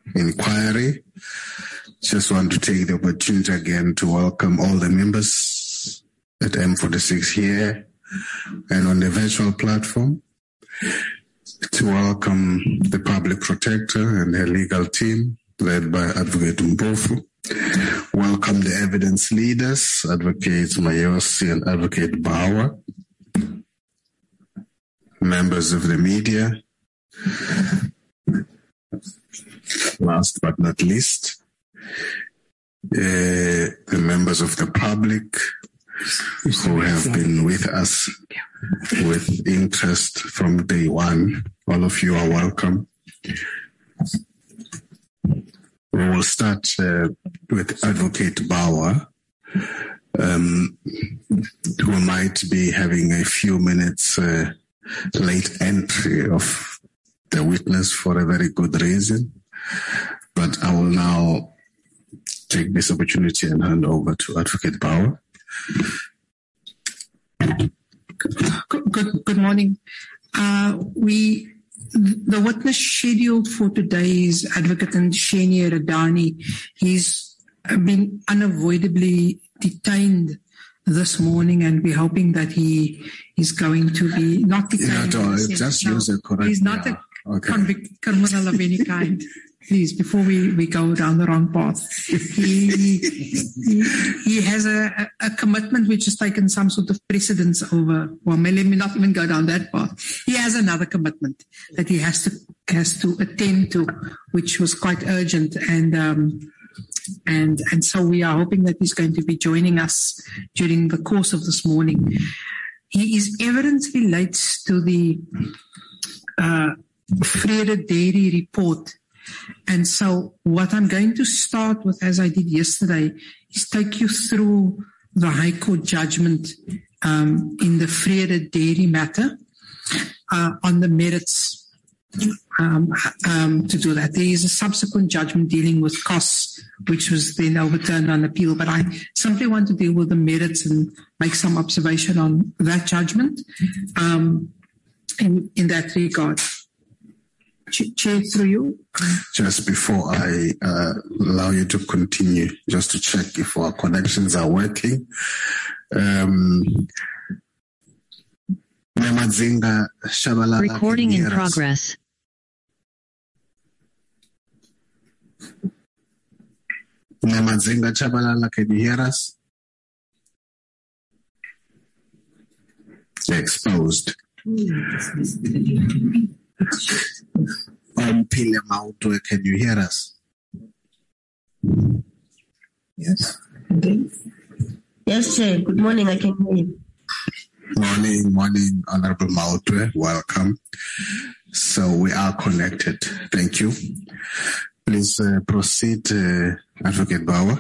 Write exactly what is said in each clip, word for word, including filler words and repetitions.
inquiry. Just want to take the opportunity again to welcome all the members at M forty-six here and on the virtual platform, to welcome the public protector and her legal team led by Advocate Mpofu. Welcome the evidence leaders, Advocate Mayosi and Advocate Bauer, members of the media, last but not least, uh, the members of the public who have been with us with interest from day one. All of you are welcome. We will start uh, with Advocate Bauer, um, who might be having a few minutes uh, late entry of the witness for a very good reason. But I will now take this opportunity and hand over to Advocate Bauer. Good, good, good morning. Uh, we, the witness scheduled for today is Advocate Sheni Radani. He's been unavoidably detained this morning, and we're hoping that he is going to be not detained. Yeah, no, just no, use a correct. He's not yeah. a okay. convict criminal of any kind. Please, before we, we go down the wrong path, he he, he has a, a commitment which has taken some sort of precedence over. Well, let me not even go down that path. He has another commitment that he has to has to attend to, which was quite urgent, and um, and and so we are hoping that he's going to be joining us during the course of this morning. He, his evidence relates to the uh, Vrede Dairy report. And so what I'm going to start with, as I did yesterday, is take you through the High Court judgment um, in the Vrede Dairy matter uh, on the merits um, um, to do that. There is a subsequent judgment dealing with costs, which was then overturned on appeal. But I simply want to deal with the merits and make some observation on that judgment um, in, in that regard. Chair, through you. Just before I uh, allow you to continue, just to check if our connections are working. Um, Recording in progress. Namazinga Chabalala, can you hear us? Exposed. Um, Pile Mauto, can you hear us? Yes. Yes, sir. Good morning. I can hear you. Morning, morning, Honorable Mauto. Welcome. So we are connected. Thank you. Please uh, proceed, uh, Advocate Bauer.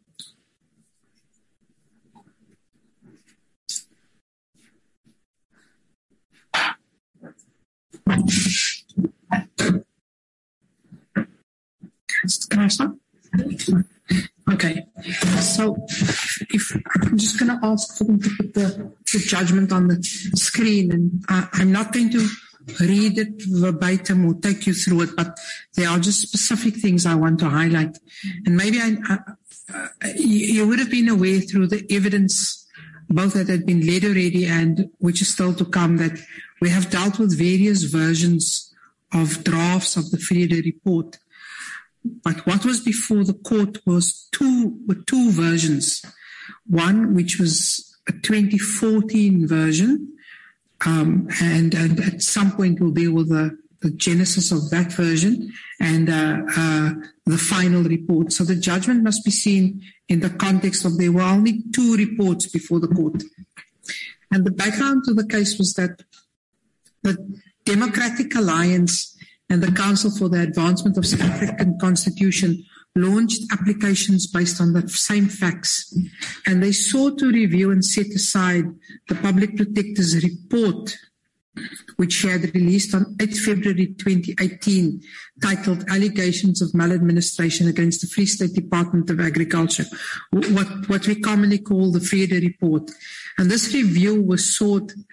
Can I start? Okay. So if I'm just going to ask for them to put the, the judgment on the screen, and I, I'm not going to read it verbatim or take you through it, but there are just specific things I want to highlight. And maybe I, I, uh, you, you would have been aware through the evidence, both that had been led already and which is still to come, that we have dealt with various versions of drafts of the Vrede report. But what was before the court was two, were two versions. One, which was a twenty fourteen version, um, and, and at some point we'll deal with the, the genesis of that version and uh, uh, the final report. So the judgment must be seen in the context of there were only two reports before the court. And the background to the case was that the Democratic Alliance and the Council for the Advancement of South African Constitution launched applications based on the same facts, and they sought to review and set aside the Public Protector's report, which she had released on the eighth of February twenty eighteen, titled Allegations of Maladministration Against the Free State Department of Agriculture, what, what we commonly call the Vrede Report. And this review was sought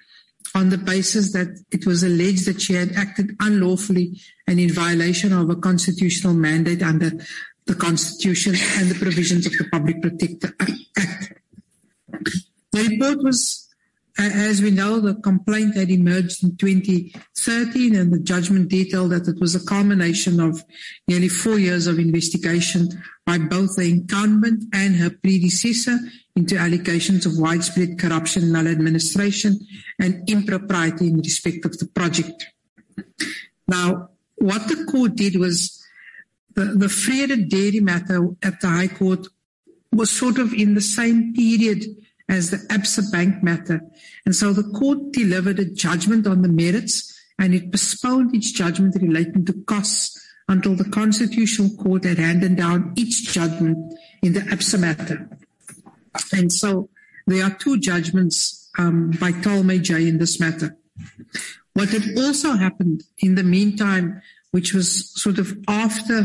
on the basis that it was alleged that she had acted unlawfully and in violation of a constitutional mandate under the Constitution and the provisions of the Public Protector Act. The report was, as we know, the complaint had emerged in twenty thirteen, and the judgment detailed that it was a culmination of nearly four years of investigation by both the incumbent and her predecessor into allegations of widespread corruption, maladministration, and impropriety in respect of the project. Now, what the court did was the, the Vrede Dairy matter at the High Court was sort of in the same period as the Absa Bank matter. And so the court delivered a judgment on the merits, and it postponed its judgment relating to costs until the Constitutional Court had handed down its judgment in the Absa matter. And so there are two judgments um, by Tolmay J in this matter. What had also happened in the meantime, which was sort of after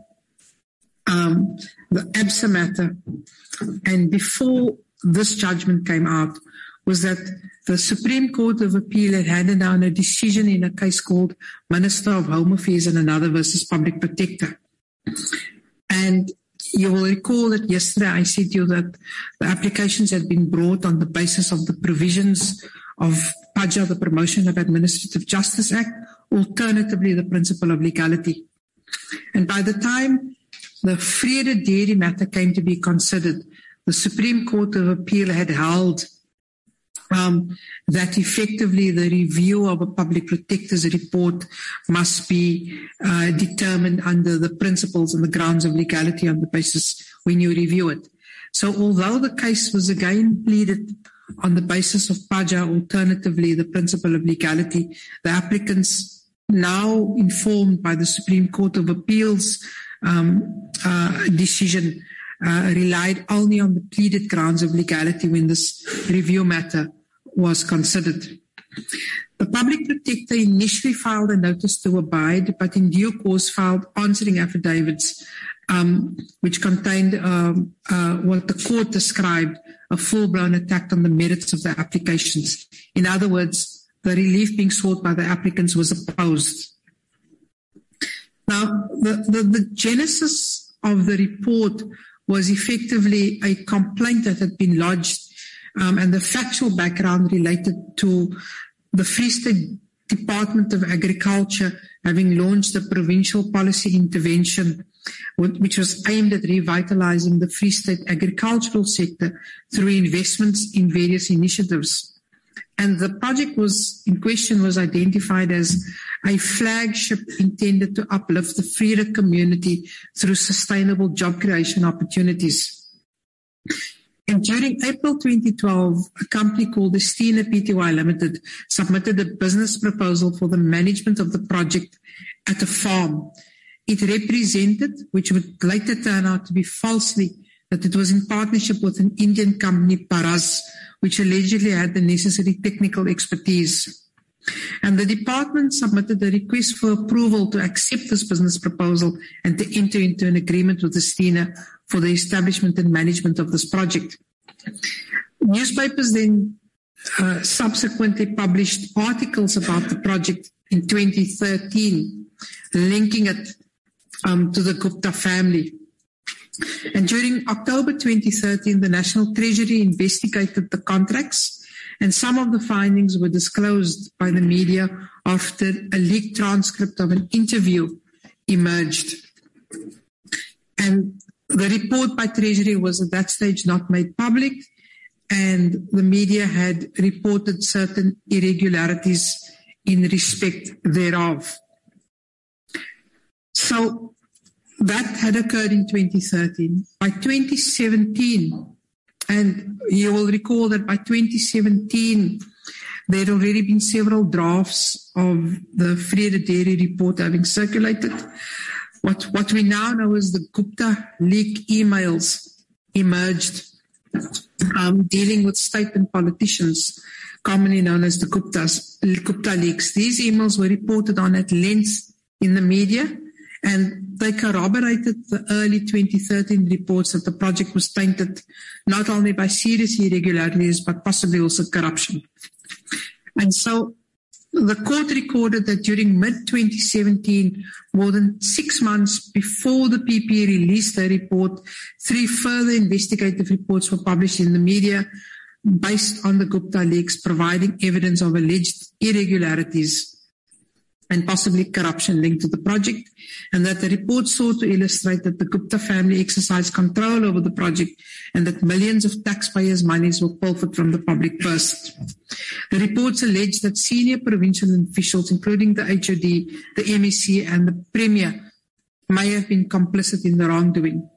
um, the Absa matter and before this judgment came out, was that the Supreme Court of Appeal had handed down a decision in a case called Minister of Home Affairs and Another versus Public Protector. And you will recall that yesterday I said to you that the applications had been brought on the basis of the provisions of P A J A, the Promotion of Administrative Justice Act, alternatively the principle of legality. And by the time the Vrede Dairy matter came to be considered, the Supreme Court of Appeal had held um, that effectively the review of a public protector's report must be uh, determined under the principles and the grounds of legality on the basis when you review it. So although the case was again pleaded on the basis of P A J A, alternatively the principle of legality, the applicants, now informed by the Supreme Court of Appeal's um, uh, decision, Uh, relied only on the pleaded grounds of legality when this review matter was considered. The public protector initially filed a notice to abide, but in due course filed answering affidavits, um, which contained um, uh, what the court described a full-blown attack on the merits of the applications. In other words, the relief being sought by the applicants was opposed. Now, the, the, the genesis of the report was effectively a complaint that had been lodged, um, and the factual background related to the Free State Department of Agriculture having launched a provincial policy intervention which was aimed at revitalizing the Free State agricultural sector through investments in various initiatives. And the project was in question was identified as a flagship intended to uplift the Vrede community through sustainable job creation opportunities. And during April twenty twelve, a company called the Stena P T Y Limited submitted a business proposal for the management of the project at a farm. It represented, which would later turn out to be falsely, that it was in partnership with an Indian company, Paras, which allegedly had the necessary technical expertise. And the department submitted a request for approval to accept this business proposal and to enter into an agreement with the Stena for the establishment and management of this project. Newspapers then uh, subsequently published articles about the project in twenty thirteen, linking it um, to the Gupta family. And during October twenty thirteen, the National Treasury investigated the contracts, and some of the findings were disclosed by the media after a leaked transcript of an interview emerged. And the report by Treasury was at that stage not made public, and the media had reported certain irregularities in respect thereof. So that had occurred in twenty thirteen. By twenty seventeen, and you will recall that by twenty seventeen, there had already been several drafts of the Vrede Dairy report having circulated. What, what we now know is the Gupta leak emails emerged um, dealing with state and politicians, commonly known as the Guptas, Gupta leaks. These emails were reported on at length in the media, and they corroborated the early twenty thirteen reports that the project was tainted not only by serious irregularities, but possibly also corruption. And so the court recorded that during mid twenty seventeen, more than six months before the P P released their report, three further investigative reports were published in the media based on the Gupta leaks, providing evidence of alleged irregularities and possibly corruption linked to the project, and that the report sought to illustrate that the Gupta family exercised control over the project and that millions of taxpayers' monies were pilfered from the public purse. The reports allege that senior provincial officials, including the H O D, the M E C and the Premier, may have been complicit in the wrongdoing.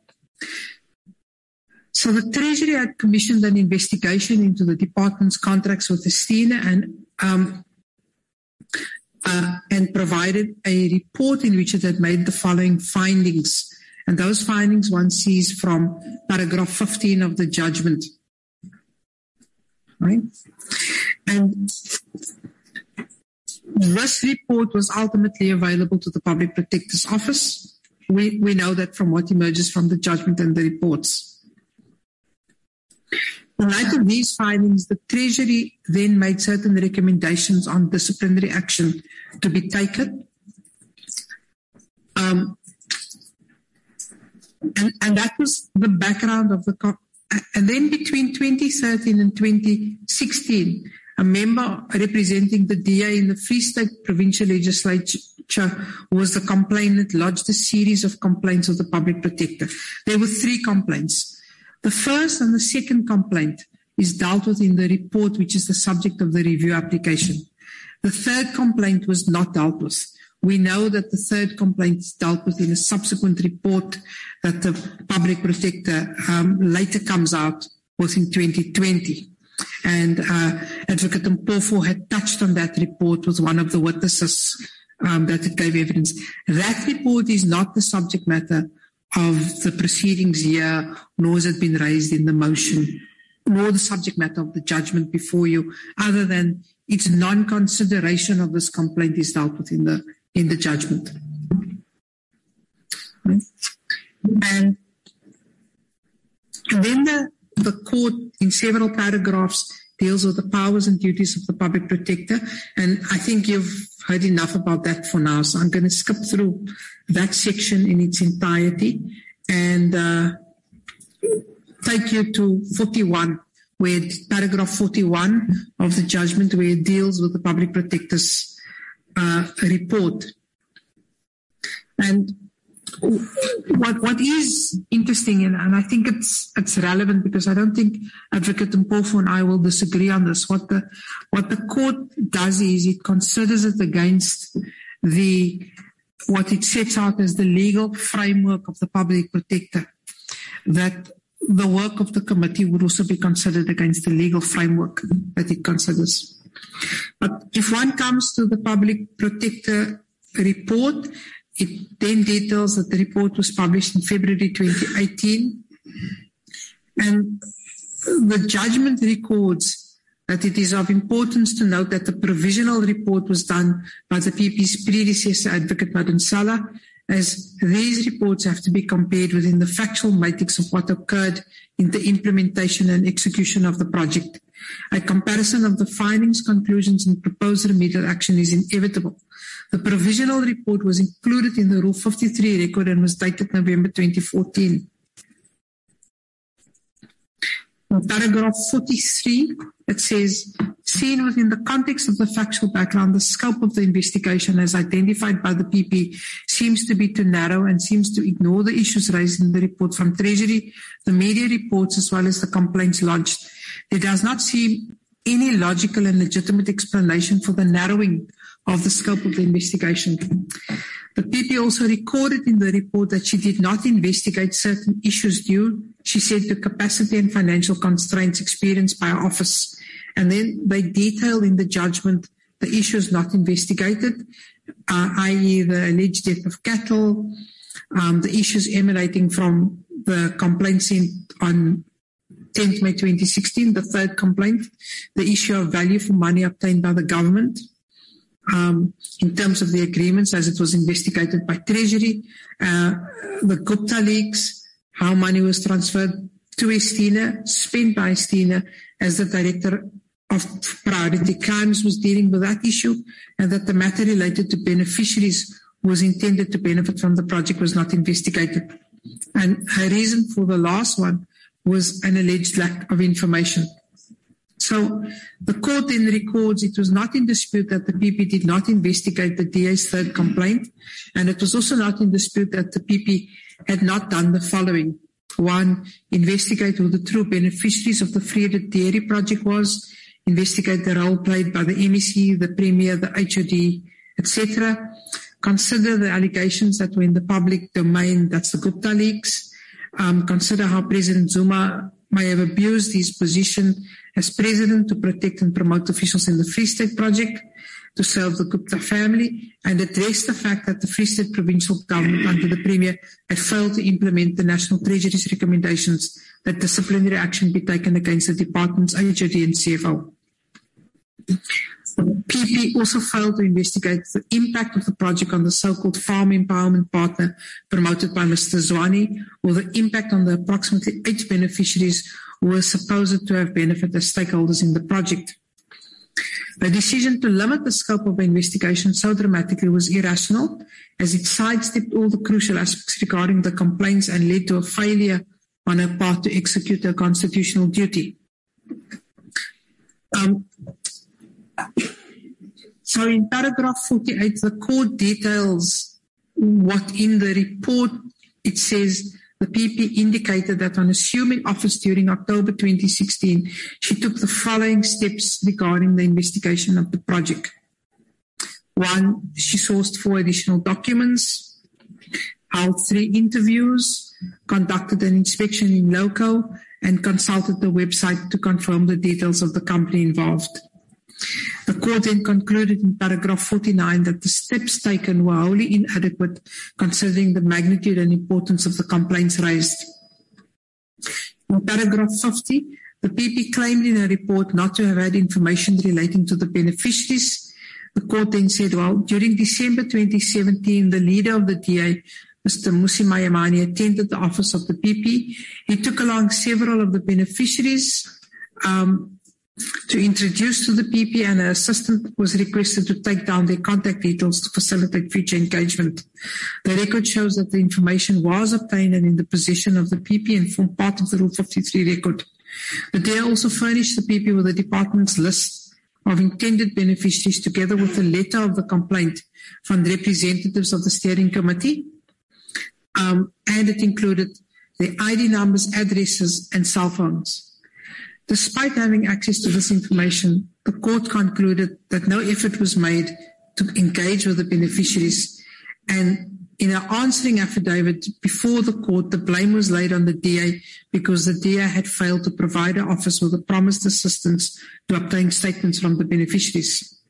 So the Treasury had commissioned an investigation into the department's contracts with Estina and um, Uh, and provided a report in which it had made the following findings. And those findings one sees from paragraph fifteen of the judgment. Right? And this report was ultimately available to the Public Protector's Office. We, we know that from what emerges from the judgment and the reports. In light of these findings, the Treasury then made certain recommendations on disciplinary action to be taken. Um, and, and that was the background of the... And then between twenty thirteen and twenty sixteen, a member representing the D A in the Free State Provincial Legislature was the complainant, lodged a series of complaints with the Public Protector. There were three complaints. The first and the second complaint is dealt with in the report, which is the subject of the review application. The third complaint was not dealt with. We know that the third complaint is dealt with in a subsequent report that the Public Protector um, later comes out with in twenty twenty. And uh, Advocate Mpofu had touched on that report with one of the witnesses um, that it gave evidence. That report is not the subject matter of the proceedings here, nor has it been raised in the motion, nor the subject matter of the judgment before you, other than its non-consideration of this complaint is dealt with in the in the judgment. And then the, the court, in several paragraphs, deals with the powers and duties of the Public Protector, and I think you've heard enough about that for now, so I'm going to skip through that section in its entirety and uh, take you to forty-one, where paragraph forty-one of the judgment, where it deals with the Public Protector's uh, report. And what what is interesting, and, and I think it's it's relevant because I don't think Advocate Mpofu and I will disagree on this. What the what the court does is it considers it against the what it sets out as the legal framework of the Public Protector, that the work of the committee would also be considered against the legal framework that it considers. But if one comes to the Public Protector report, it then details that the report was published in February twenty eighteen, and the judgment records that it is of importance to note that the provisional report was done by the P P's predecessor, Advocate Madunsala, as these reports have to be compared within the factual matrix of what occurred in the implementation and execution of the project. A comparison of the findings, conclusions, and proposed remedial action is inevitable. The provisional report was included in the Rule fifty-three record and was dated November twenty fourteen. In paragraph forty-three, it says, seen within the context of the factual background, the scope of the investigation as identified by the P P seems to be too narrow and seems to ignore the issues raised in the report from Treasury, the media reports, as well as the complaints lodged. There does not seem any logical and legitimate explanation for the narrowing of the scope of the investigation. The P P also recorded in the report that she did not investigate certain issues due, she said, to capacity and financial constraints experienced by our office. And then they detailed in the judgment the issues not investigated, uh, that is the alleged death of cattle, um, the issues emanating from the complaint sent on tenth May twenty sixteen, the third complaint, the issue of value for money obtained by the government, Um, in terms of the agreements as it was investigated by Treasury, uh, the Gupta leaks, how money was transferred to Estina, spent by Estina as the director of priority crimes was dealing with that issue, and that the matter related to beneficiaries who was intended to benefit from the project was not investigated. And her reason for the last one was an alleged lack of information. So the court then records it was not in dispute that the P P did not investigate the D A's third complaint, and it was also not in dispute that the P P had not done the following. One, investigate who the true beneficiaries of the Vrede Dairy project was, investigate the role played by the M E C, the Premier, the H O D, et cetera. Consider the allegations that were in the public domain, that's the Gupta leaks. Um, consider how President Zuma may have abused his position as president to protect and promote officials in the Free State project to serve the Gupta family, and address the fact that the Free State provincial government under the Premier had failed to implement the National Treasury's recommendations that disciplinary action be taken against the department's H O D and C F O. The P P also failed to investigate the impact of the project on the so-called farm empowerment partner promoted by Mister Zwane, or the impact on the approximately eight beneficiaries who were supposed to have benefited as stakeholders in the project. The decision to limit the scope of the investigation so dramatically was irrational, as it sidestepped all the crucial aspects regarding the complaints and led to a failure on her part to execute her constitutional duty. Um, So in paragraph forty-eight, the court details what in the report it says the P P indicated that on assuming office during October twenty sixteen, she took the following steps regarding the investigation of the project. One, she sourced four additional documents, held three interviews, conducted an inspection in loco, and consulted the website to confirm the details of the company involved. The court then concluded in paragraph forty-nine that the steps taken were wholly inadequate considering the magnitude and importance of the complaints raised. In paragraph fifty, the P P claimed in her report not to have had information relating to the beneficiaries. The court then said, well, during December twenty seventeen, the leader of the D A, Mister Mmusi Maimane, attended the office of the P P. He took along several of the beneficiaries um, to introduce to the P P, and an assistant was requested to take down their contact details to facilitate future engagement. The record shows that the information was obtained and in the possession of the P P and formed part of the Rule fifty-three record. The D A also furnished the P P with the department's list of intended beneficiaries together with a letter of the complaint from the representatives of the steering committee, um, and it included their I D numbers, addresses, and cell phones. Despite having access to this information, the court concluded that no effort was made to engage with the beneficiaries, and in her answering affidavit before the court, the blame was laid on the D A because the D A had failed to provide her office with the promised assistance to obtain statements from the beneficiaries.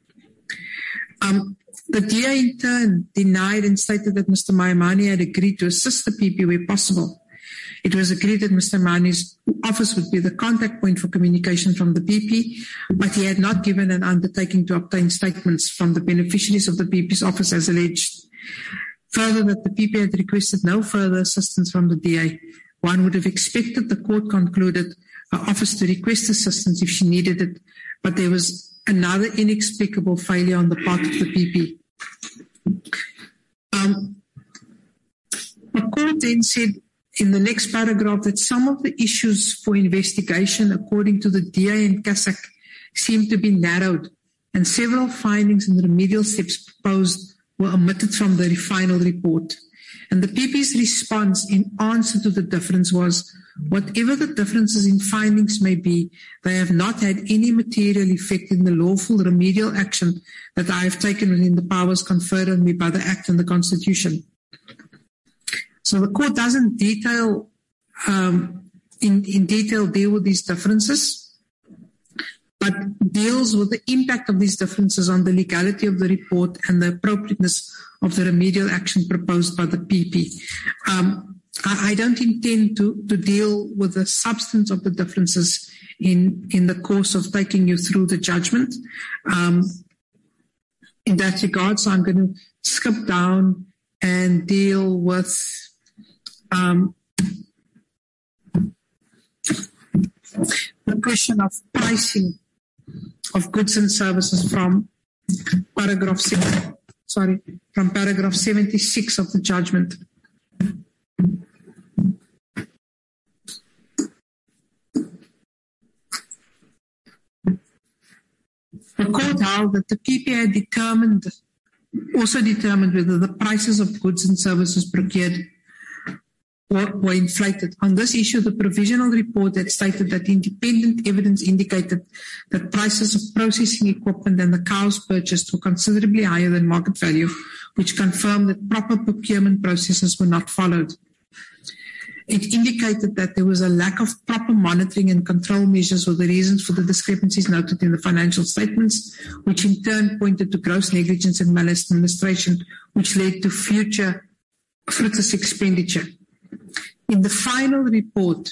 Um, the D A in turn denied and stated that Mister Maimane had agreed to assist the P P where possible. It was agreed that Mister Maimane's office would be the contact point for communication from the P P, but he had not given an undertaking to obtain statements from the beneficiaries of the P P's office as alleged. Further, that the P P had requested no further assistance from the D A. One would have expected the court concluded her office to request assistance if she needed it, but there was another inexplicable failure on the part of the P P. Um, the court then said in the next paragraph that some of the issues for investigation, according to the D A and C A S A C, seem to be narrowed, and several findings and remedial steps proposed were omitted from the final report. And the P P's response in answer to the difference was, whatever the differences in findings may be, they have not had any material effect in the lawful remedial action that I have taken within the powers conferred on me by the Act and the Constitution. So the court doesn't detail, um, in, in detail deal with these differences, but deals with the impact of these differences on the legality of the report and the appropriateness of the remedial action proposed by the P P. Um, I, I don't intend to, to deal with the substance of the differences in, in the course of taking you through the judgment. Um, in that regard, so I'm going to skip down and deal with Um, the question of pricing of goods and services from paragraph seven, sorry, from paragraph seventy-six of the judgment. The court held that the P P had determined, also determined whether the prices of goods and services procured were, were inflated. On this issue, the provisional report had stated that independent evidence indicated that prices of processing equipment and the cows purchased were considerably higher than market value, which confirmed that proper procurement processes were not followed. It indicated that there was a lack of proper monitoring and control measures were the reasons for the discrepancies noted in the financial statements, which in turn pointed to gross negligence and maladministration, which led to future fruitless expenditure. In the final report,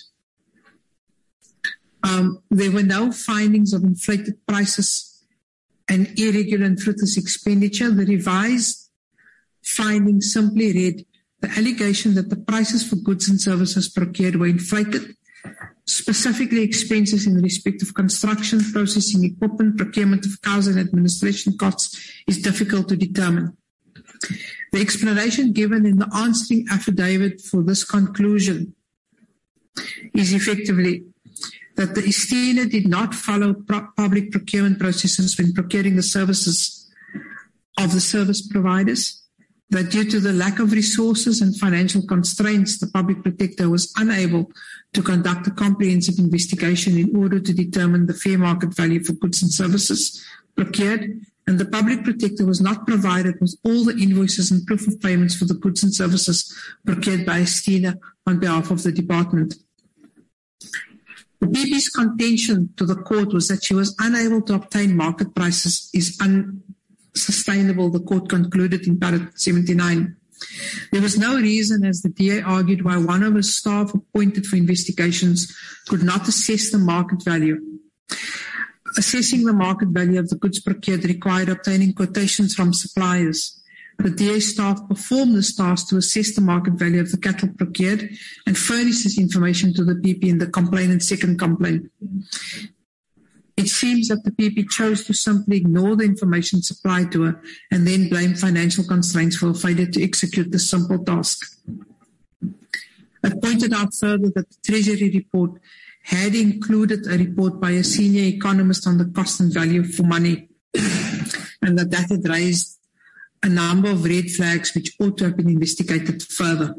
um, there were no findings of inflated prices and irregular and fruitless expenditure. The revised findings simply read, the allegation that the prices for goods and services procured were inflated, specifically expenses in respect of construction, processing equipment, procurement of cows and administration costs, is difficult to determine. The explanation given in the answering affidavit for this conclusion is effectively that the Estina did not follow pro- public procurement processes when procuring the services of the service providers, that due to the lack of resources and financial constraints, the public protector was unable to conduct a comprehensive investigation in order to determine the fair market value for goods and services procured, and the public protector was not provided with all the invoices and proof of payments for the goods and services procured by Estina on behalf of the department. The P P's contention to the court was that she was unable to obtain market prices is un sustainable, the court concluded in paragraph seventy-nine. There was no reason, as the D A argued, why one of his staff appointed for investigations could not assess the market value. Assessing the market value of the goods procured required obtaining quotations from suppliers. The D A staff performed this task to assess the market value of the cattle procured and furnish this information to the P P in the complainant's second complaint. It seems that the P P chose to simply ignore the information supplied to her and then blame financial constraints for a failure to execute this simple task. I pointed out further that the Treasury report had included a report by a senior economist on the cost and value for money, and that that had raised a number of red flags which ought to have been investigated further.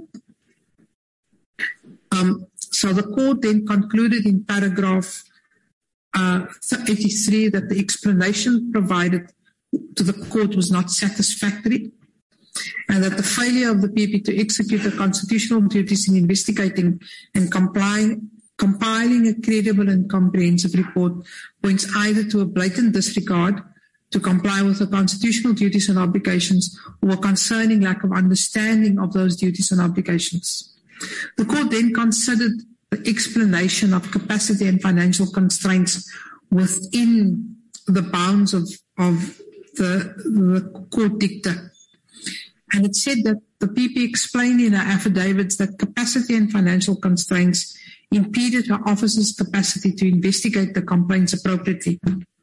Um, so the court then concluded in paragraph Uh, eighty-three that the explanation provided to the court was not satisfactory, and that the failure of the P P to execute the constitutional duties in investigating and complying, compiling a credible and comprehensive report points either to a blatant disregard to comply with the constitutional duties and obligations or a concerning lack of understanding of those duties and obligations. The court then considered the explanation of capacity and financial constraints within the bounds of, of the, the court dicta. And it said that the P P explained in her affidavits that capacity and financial constraints impeded her office's capacity to investigate the complaints appropriately.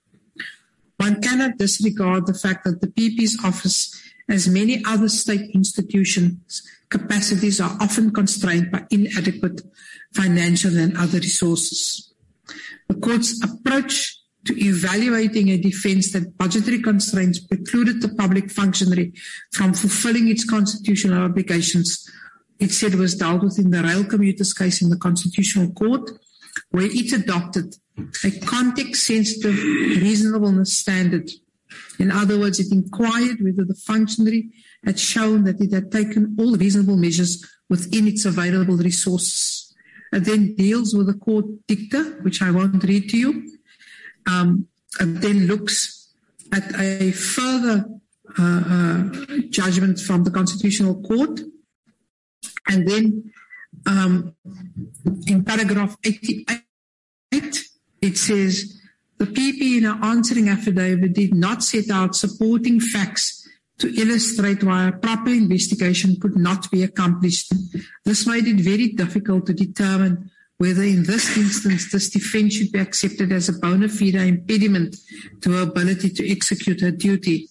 One cannot disregard the fact that the P P's office, as many other state institutions, capacities are often constrained by inadequate financial and other resources. The court's approach to evaluating a defense that budgetary constraints precluded the public functionary from fulfilling its constitutional obligations, it said was dealt with in the rail commuters case in the Constitutional Court, where it adopted a context-sensitive reasonableness standard. In other words, it inquired whether the functionary had shown that it had taken all reasonable measures within its available resources. It then deals with the court dicta, which I won't read to you. Um, it then looks at a further uh, uh, judgment from the Constitutional Court. And then um, in paragraph eighty-eight, it says, the P P in her answering affidavit did not set out supporting facts to illustrate why a proper investigation could not be accomplished. This made it very difficult to determine whether in this instance this defence should be accepted as a bona fide impediment to her ability to execute her duty.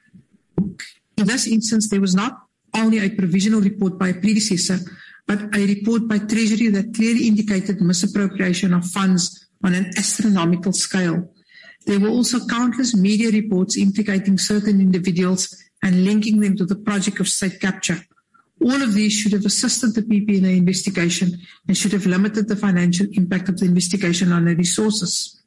In this instance, there was not only a provisional report by a predecessor, but a report by Treasury that clearly indicated misappropriation of funds on an astronomical scale. There were also countless media reports implicating certain individuals and linking them to the project of state capture. All of these should have assisted the P P in the investigation and should have limited the financial impact of the investigation on the resources.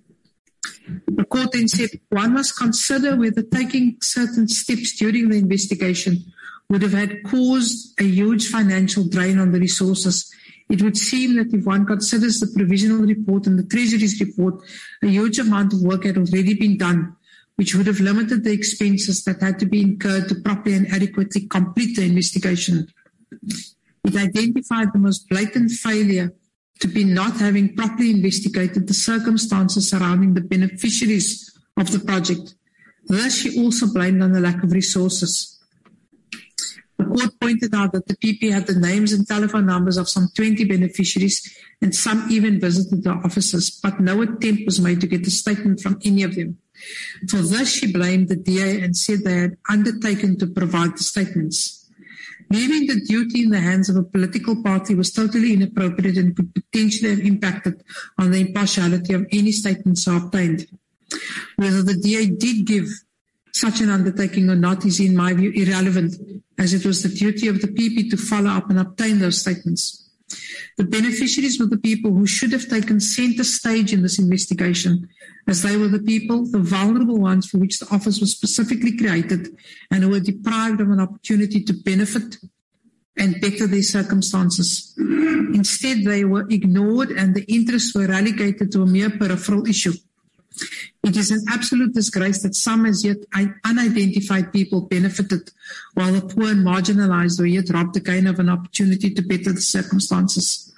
The court then said one must consider whether taking certain steps during the investigation would have had caused a huge financial drain on the resources. It would seem that if one considers the provisional report and the Treasury's report, a huge amount of work had already been done, which would have limited the expenses that had to be incurred to properly and adequately complete the investigation. It identified the most blatant failure to be not having properly investigated the circumstances surrounding the beneficiaries of the project. Thus, she also blamed on the lack of resources. The court pointed out that the P P had the names and telephone numbers of some twenty beneficiaries, and some even visited the offices, but no attempt was made to get a statement from any of them. For this, she blamed the D A and said they had undertaken to provide the statements. Leaving the duty in the hands of a political party was totally inappropriate and could potentially have impacted on the impartiality of any statements so obtained. Whether the D A did give such an undertaking or not is, in my view, irrelevant, as it was the duty of the P P to follow up and obtain those statements. The beneficiaries were the people who should have taken center stage in this investigation, as they were the people, the vulnerable ones for which the office was specifically created and who were deprived of an opportunity to benefit and better their circumstances. Instead, they were ignored and the interests were relegated to a mere peripheral issue. It is an absolute disgrace that some as yet unidentified people benefited, while the poor and marginalized were yet robbed again of an opportunity to better the circumstances.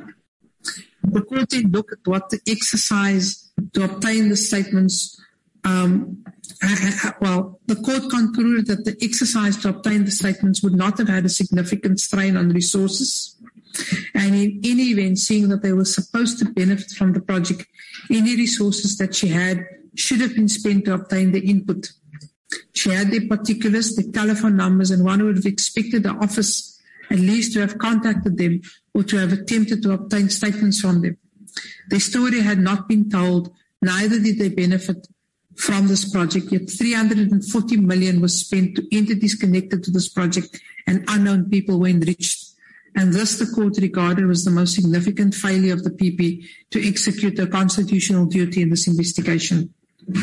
The court then looked at what the exercise to obtain the statements, um, well, the court concluded that the exercise to obtain the statements would not have had a significant strain on resources. And in any event, seeing that they were supposed to benefit from the project, any resources that she had should have been spent to obtain the input. She had their particulars, their telephone numbers, and one would have expected the office at least to have contacted them or to have attempted to obtain statements from them. Their story had not been told, neither did they benefit from this project, yet three hundred forty million was spent to entities connected to this project and unknown people were enriched. And this the court regarded was the most significant failure of the P P to execute their constitutional duty in this investigation.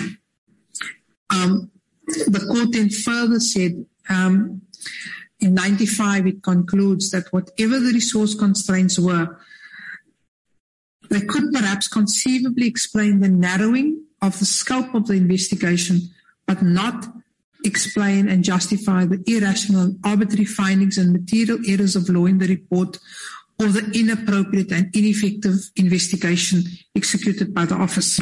Um, the court then further said, um, in ninety-five, it concludes that whatever the resource constraints were, they could perhaps conceivably explain the narrowing of the scope of the investigation, but not explain and justify the irrational and arbitrary findings and material errors of law in the report or the inappropriate and ineffective investigation executed by the office.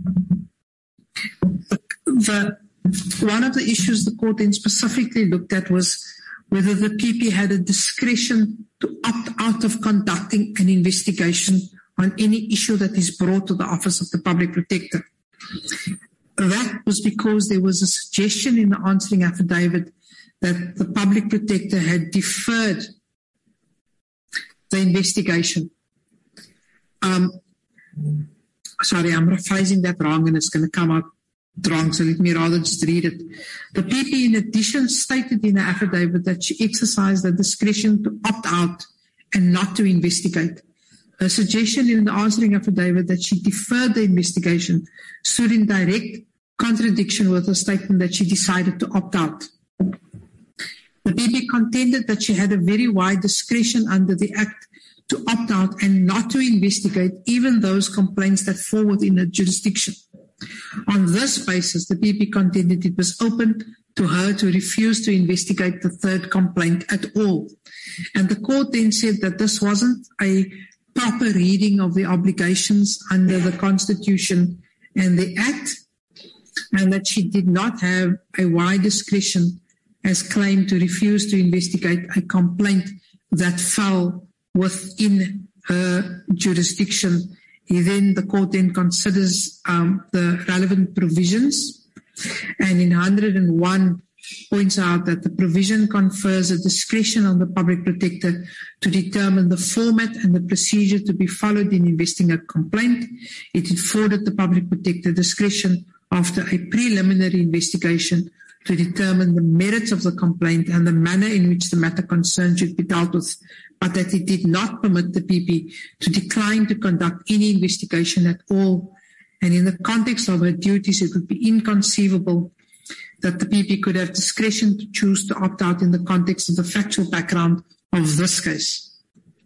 The, the, one of the issues the court then specifically looked at was whether the P P had a discretion to opt out of conducting an investigation on any issue that is brought to the Office of the Public Protector. That was because there was a suggestion in the answering affidavit that the Public Protector had deferred the investigation. Um, sorry, I'm rephrasing that wrong and it's going to come out wrong, so let me rather just read it. The P P, in addition, stated in the affidavit that she exercised the discretion to opt out and not to investigate. Her suggestion in the answering affidavit that she deferred the investigation stood in direct contradiction with her statement that she decided to opt out. The P P contended that she had a very wide discretion under the Act to opt out and not to investigate even those complaints that fall within her jurisdiction. On this basis, the P P contended it was open to her to refuse to investigate the third complaint at all. And the court then said that this wasn't a proper reading of the obligations under the Constitution and the Act, and that she did not have a wide discretion as claimed to refuse to investigate a complaint that fell within her jurisdiction. He then, the court then considers um, the relevant provisions, and in one hundred and one points out that the provision confers a discretion on the public protector to determine the format and the procedure to be followed in investigating a complaint. It afforded the public protector discretion after a preliminary investigation to determine the merits of the complaint and the manner in which the matter concerned should be dealt with, but that it did not permit the P P to decline to conduct any investigation at all. And in the context of her duties, it would be inconceivable that the P P could have discretion to choose to opt out in the context of the factual background of this case.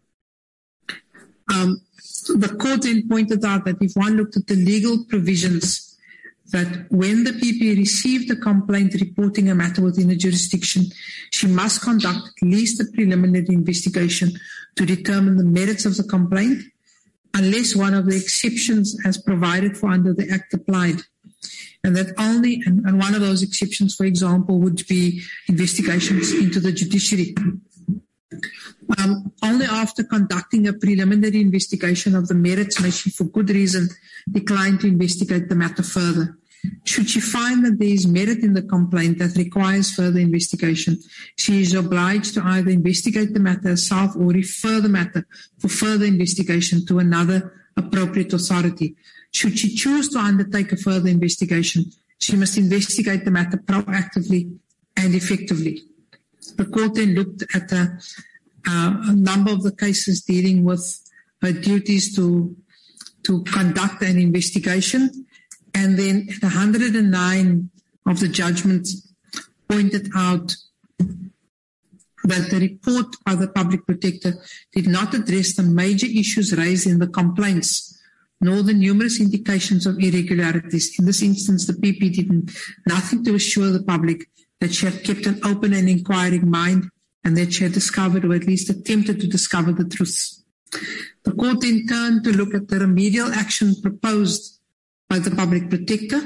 Um, the court then pointed out that if one looked at the legal provisions, that when the P P received a complaint reporting a matter within a jurisdiction, she must conduct at least a preliminary investigation to determine the merits of the complaint, unless one of the exceptions as provided for under the Act applied. And that only, and, and one of those exceptions, for example, would be investigations into the judiciary. Um, only after conducting a preliminary investigation of the merits may she, for good reason, decline to investigate the matter further. Should she find that there is merit in the complaint that requires further investigation, she is obliged to either investigate the matter herself or refer the matter for further investigation to another appropriate authority. Should she choose to undertake a further investigation, she must investigate the matter proactively and effectively. The court then looked at a, uh, a number of the cases dealing with her duties to, to conduct an investigation, and then one hundred and nine of the judgments pointed out that the report by the public protector did not address the major issues raised in the complaints, nor the numerous indications of irregularities. In this instance, the P P did nothing to assure the public that she had kept an open and inquiring mind and that she had discovered, or at least attempted to discover, the truths. The court then turned to look at the remedial action proposed by the public protector.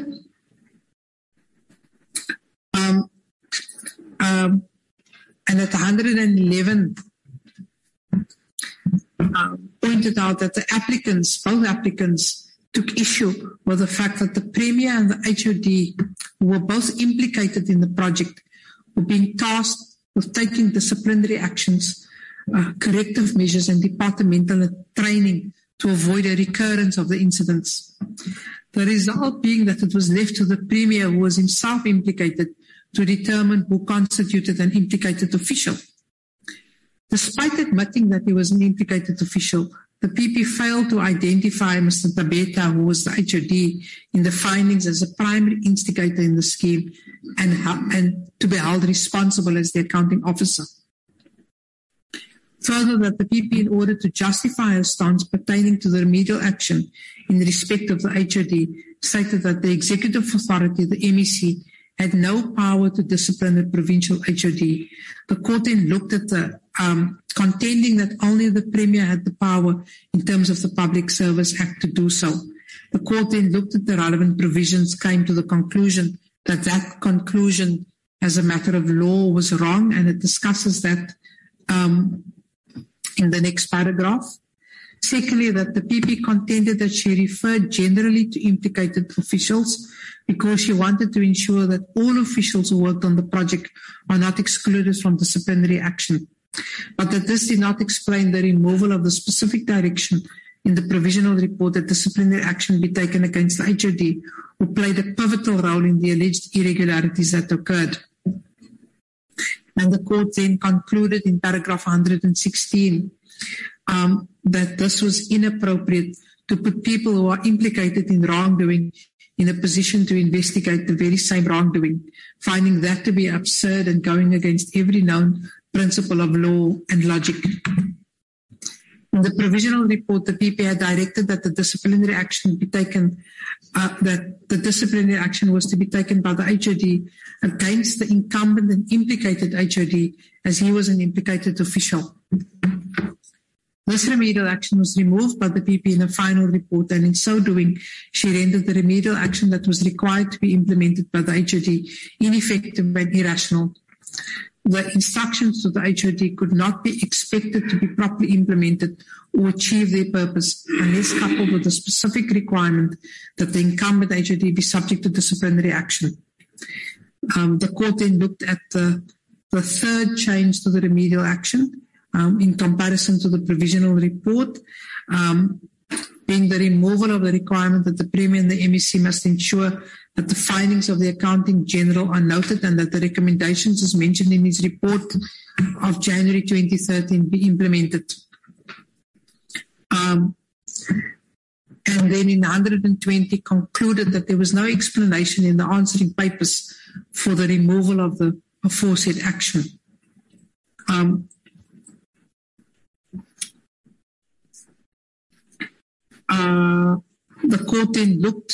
Um, um, and at one hundred and eleven, um, pointed out that the applicants, both applicants, took issue with the fact that the Premier and the H O D, who were both implicated in the project, were being tasked with taking disciplinary actions, uh, corrective measures, and departmental training to avoid a recurrence of the incidents. The result being that it was left to the Premier, who was himself implicated, to determine who constituted an implicated official. Despite admitting that he was an implicated official, the P P failed to identify Mister Tabeta, who was the H O D, in the findings as a primary instigator in the scheme and, and to be held responsible as the accounting officer. Further, that the P P, in order to justify her stance pertaining to the remedial action in respect of the H O D, stated that the executive authority, the M E C, had no power to discipline the provincial H O D. The court then looked at the um, contending that only the Premier had the power in terms of the Public Service Act to do so. The court then looked at the relevant provisions, came to the conclusion that that conclusion as a matter of law was wrong, and it discusses that um, in the next paragraph. Secondly, that the P P contended that she referred generally to implicated officials because she wanted to ensure that all officials who worked on the project are not excluded from disciplinary action, but that this did not explain the removal of the specific direction in the provisional report that disciplinary action be taken against the H O D, who played a pivotal role in the alleged irregularities that occurred. And the court then concluded in paragraph one hundred sixteen um, that this was inappropriate to put people who are implicated in wrongdoing in a position to investigate the very same wrongdoing, finding that to be absurd and going against every known principle of law and logic. In the provisional report, the P P had directed that the disciplinary action be taken, uh, that the disciplinary action was to be taken by the H O D against the incumbent and implicated H O D, as he was an implicated official. This remedial action was removed by the P P in a final report, and in so doing, she rendered the remedial action that was required to be implemented by the H O D ineffective and irrational. The instructions to the H O D could not be expected to be properly implemented or achieve their purpose unless coupled with a specific requirement that the incumbent H O D be subject to disciplinary action. Um, the court then looked at the, the third change to the remedial action um, in comparison to the provisional report, um, being the removal of the requirement that the Premier and the M E C must ensure that the findings of the Accounting General are noted and that the recommendations as mentioned in his report of January twenty thirteen be implemented. Um, and then in one hundred twenty concluded that there was no explanation in the answering papers for the removal of the aforesaid action. Um, uh, the court then looked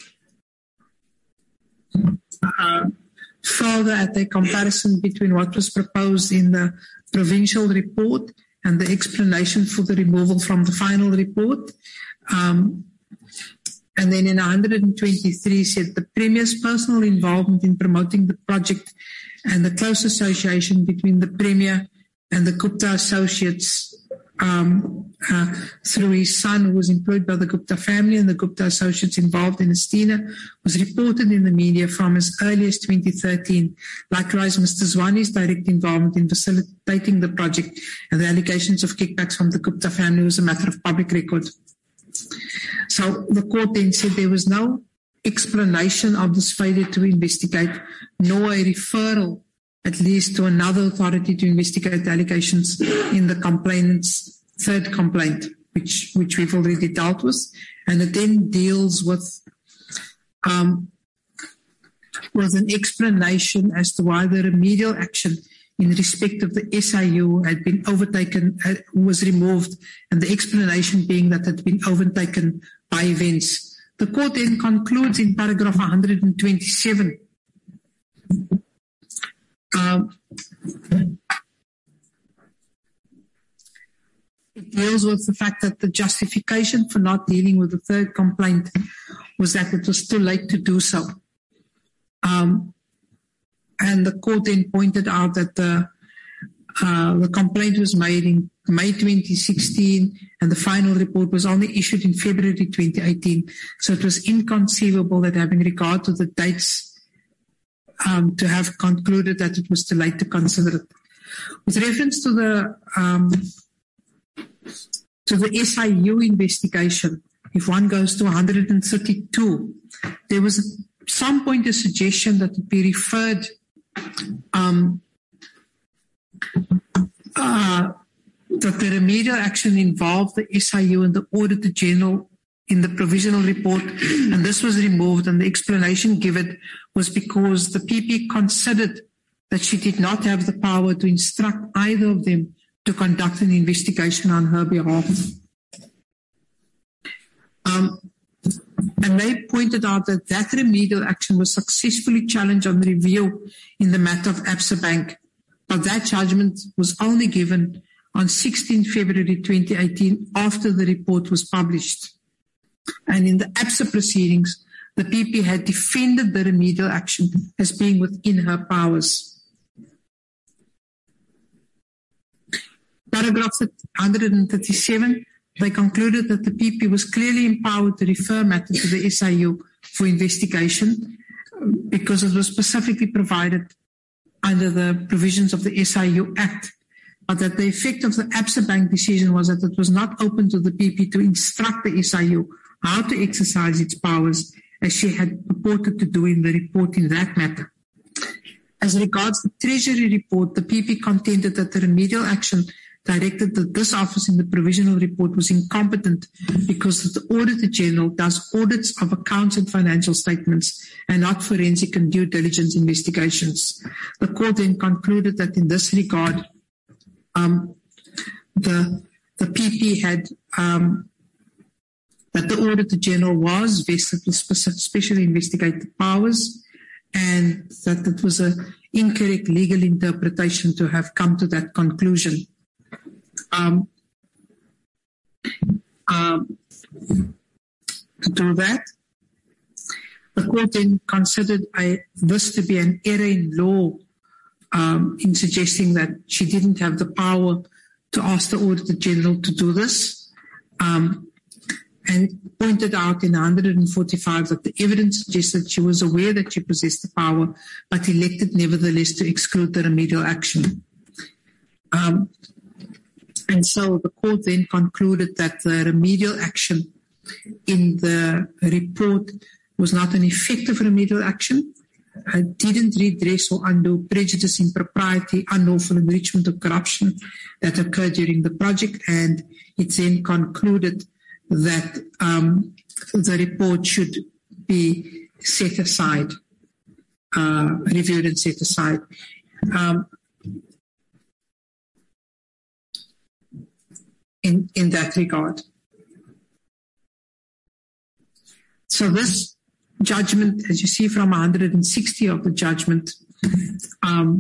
uh, further at the comparison between what was proposed in the provincial report and the explanation for the removal from the final report. Um, and then in one hundred twenty-three said the Premier's personal involvement in promoting the project and the close association between the Premier and the Gupta Associates um, uh, through his son, who was employed by the Gupta family, and the Gupta Associates involved in Estina, was reported in the media from as early as twenty thirteen. Likewise, Mister Zwani's direct involvement in facilitating the project and the allegations of kickbacks from the Gupta family was a matter of public record. So the court then said there was no explanation of this failure to investigate, nor a referral, at least, to another authority to investigate the allegations in the complainant's third complaint, which, which we've already dealt with. And it then deals with, um, with an explanation as to why the remedial action in respect of the S I U had been overtaken, uh, was removed, and the explanation being that it had been overtaken by events. The court then concludes in paragraph one hundred twenty-seven. Um, it deals with the fact that the justification for not dealing with the third complaint was that it was too late to do so. Um, and the court then pointed out that the, uh, the complaint was made in May twenty sixteen and the final report was only issued in February twenty eighteen. So it was inconceivable that, having regard to the dates, um, to have concluded that it was too late to consider it. With reference to the um, to the S I U investigation, if one goes to one hundred thirty-two, there was some point a suggestion that it be referred um, uh, that the remedial action involved the S I U and the Auditor General in the provisional report, and this was removed, and the explanation given was because the P P considered that she did not have the power to instruct either of them to conduct an investigation on her behalf. Um, and they pointed out that that remedial action was successfully challenged on review in the matter of Absa Bank, but that judgment was only given on sixteenth February twenty eighteen after the report was published. And in the Absa proceedings, the P P had defended the remedial action as being within her powers. Paragraph one hundred thirty-seven, they concluded that the P P was clearly empowered to refer matter to the S I U for investigation because it was specifically provided under the provisions of the S I U Act, but that the effect of the Absa Bank decision was that it was not open to the P P to instruct the S I U how to exercise its powers, as she had purported to do in the report in that matter. As regards the Treasury report, the P P contended that the remedial action directed to this office in the provisional report was incompetent because the Auditor General does audits of accounts and financial statements and not forensic and due diligence investigations. The court then concluded that in this regard, um, the, the P P had um, that the Auditor General was vested with special investigative powers, and that it was an incorrect legal interpretation to have come to that conclusion. Um, um, to do that, the court then considered a, this to be an error in law um, in suggesting that she didn't have the power to ask the Auditor General to do this, um, and pointed out in one hundred forty-five that the evidence suggested she was aware that she possessed the power, but elected nevertheless to exclude the remedial action. Um, and so the court then concluded that the remedial action in the report was not an effective remedial action. It didn't redress or undo prejudice, impropriety, unlawful enrichment, or corruption that occurred during the project, and it then concluded that um, the report should be set aside, uh, reviewed and set aside. Um, in, in that regard. So this judgment, as you see from one hundred sixty of the judgment, um,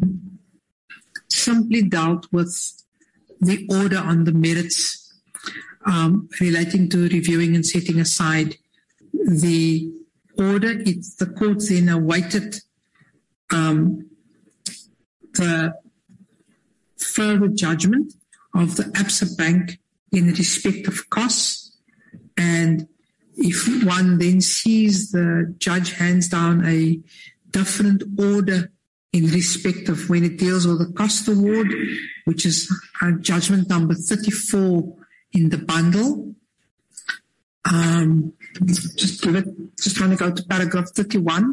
simply dealt with the order on the merits um, relating to reviewing and setting aside the order. It, the court then awaited um, the further judgment of the Absa Bank in respect of costs, and if one then sees the judge hands down a different order in respect of when it deals with the cost award, which is uh, judgment number thirty-four in the bundle. Um, just give it, just trying to go to paragraph thirty-one.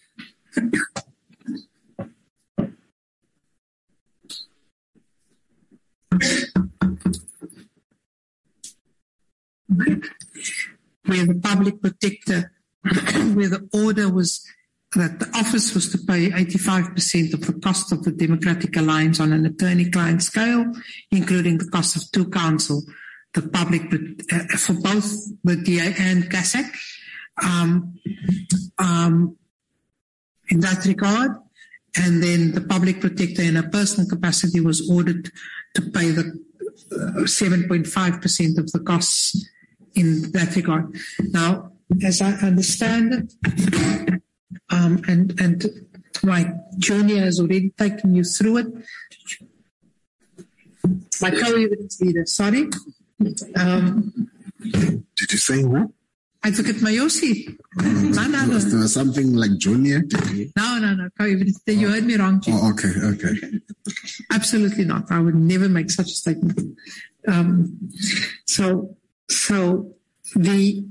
Where the public protector, where the order was that the office was to pay eighty-five percent of the cost of the Democratic Alliance on an attorney-client scale, including the cost of two counsel, the public uh, for both the D A and CASAC. Um, um, in that regard, and then the public protector in a personal capacity was ordered to pay the uh, seven point five percent of the costs in that regard. Now, as I understand it, um, and, and my junior has already taken you through it, my co-evidence leader, sorry. Um, Did you say who? Advocate Mayosi. No, no, no. There was something like junior? No, no, no. Co-evidence. You heard me wrong, Chief. Oh, okay, okay. Absolutely not. I would never make such a statement. Um, so, so the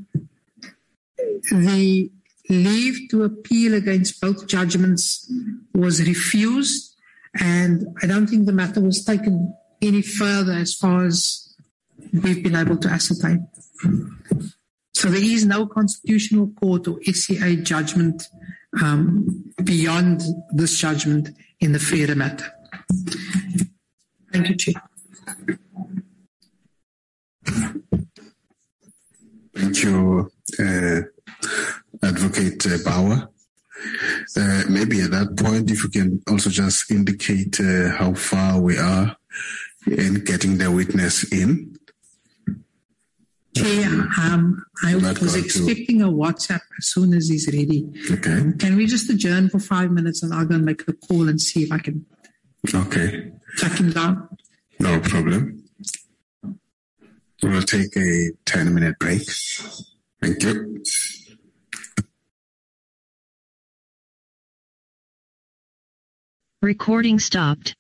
the leave to appeal against both judgments was refused, and I don't think the matter was taken any further as far as we've been able to ascertain. So there is no constitutional court or S C A judgment um, beyond this judgment in the FRERE matter. Thank you, Chair. Thank you, uh, Advocate uh, Bauer. Uh, maybe at that point, if you can also just indicate uh, how far we are in getting the witness in. Chair, um, I was expecting a WhatsApp as soon as he's ready. Okay. Can we just adjourn for five minutes and I'll go and make a call and see if I can okay. track him down? No problem. We'll take a ten minute break. Thank you. Recording stopped.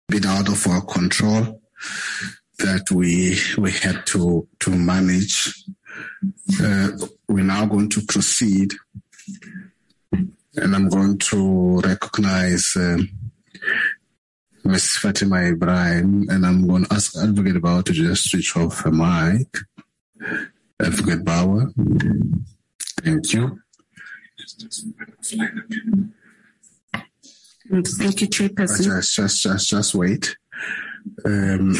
been out of our control that we we had to to manage. Uh, we're now going to proceed, and I'm going to recognize uh, Miz Fatima Ibrahim, and I'm going to ask Advocate Bauer to just switch off her mic. Advocate Bauer, thank you. Thank you, Chairperson. Just, just, just, just wait. Um,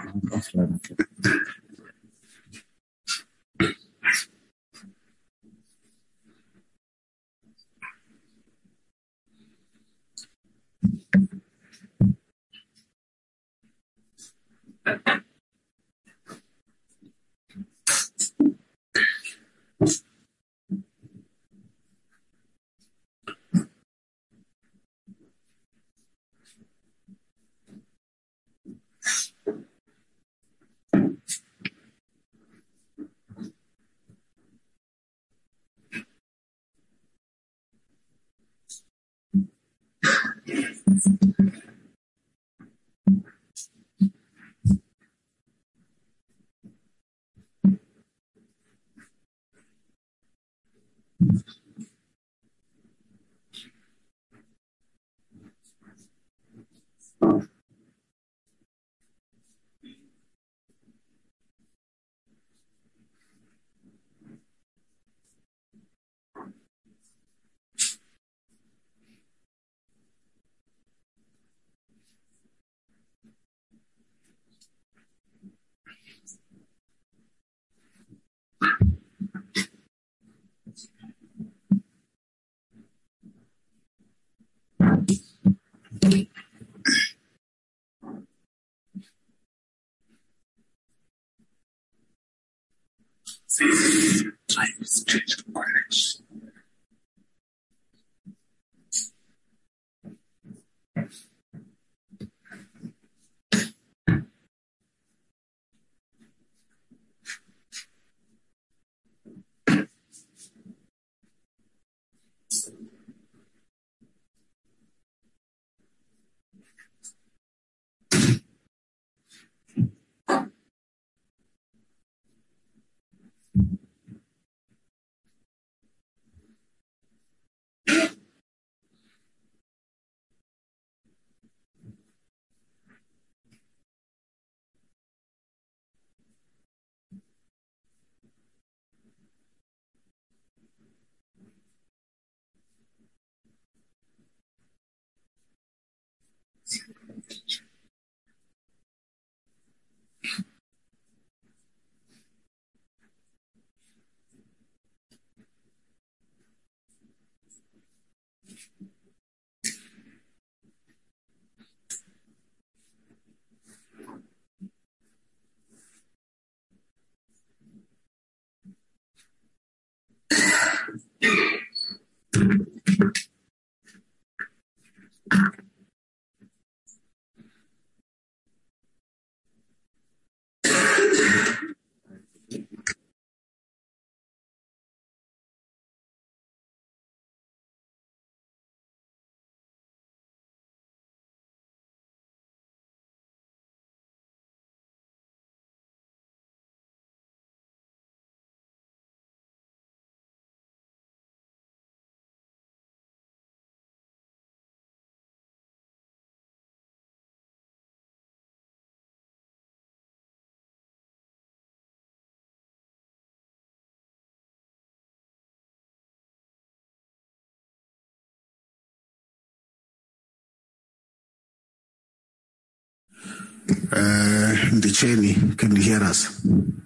Uh, Ndicheni, can you hear us?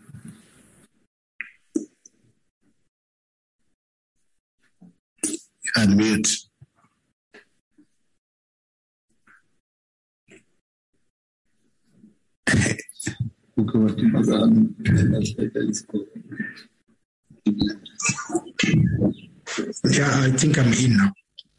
Unmute. Yeah, I think I'm in now.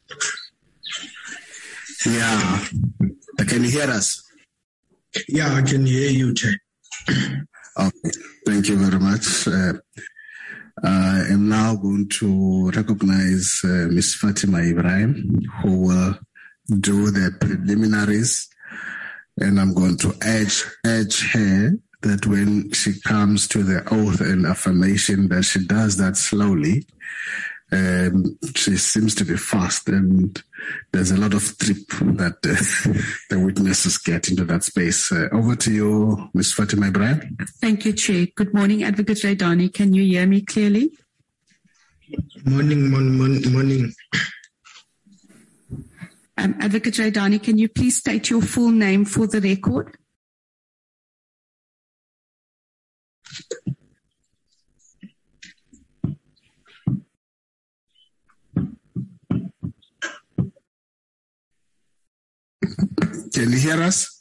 Yeah. Can you hear us? Yeah, I can hear you, Chair. Okay. Thank you very much. Uh, I am now going to recognize uh, Miz Fatima Ibrahim, who will do the preliminaries, And I'm going to urge, urge her that when she comes to the oath and affirmation, that she does that slowly. Um, she seems to be fast, and there's a lot of trip that uh, the witnesses get into that space. Uh, over to you, Miz Fatima Ibrahim. Thank you, Chair. Good morning, Advocate Raidani. Can you hear me clearly? Morning, morning, morning. Um, Advocate Raidani, can you please state your full name for the record? Can you hear us?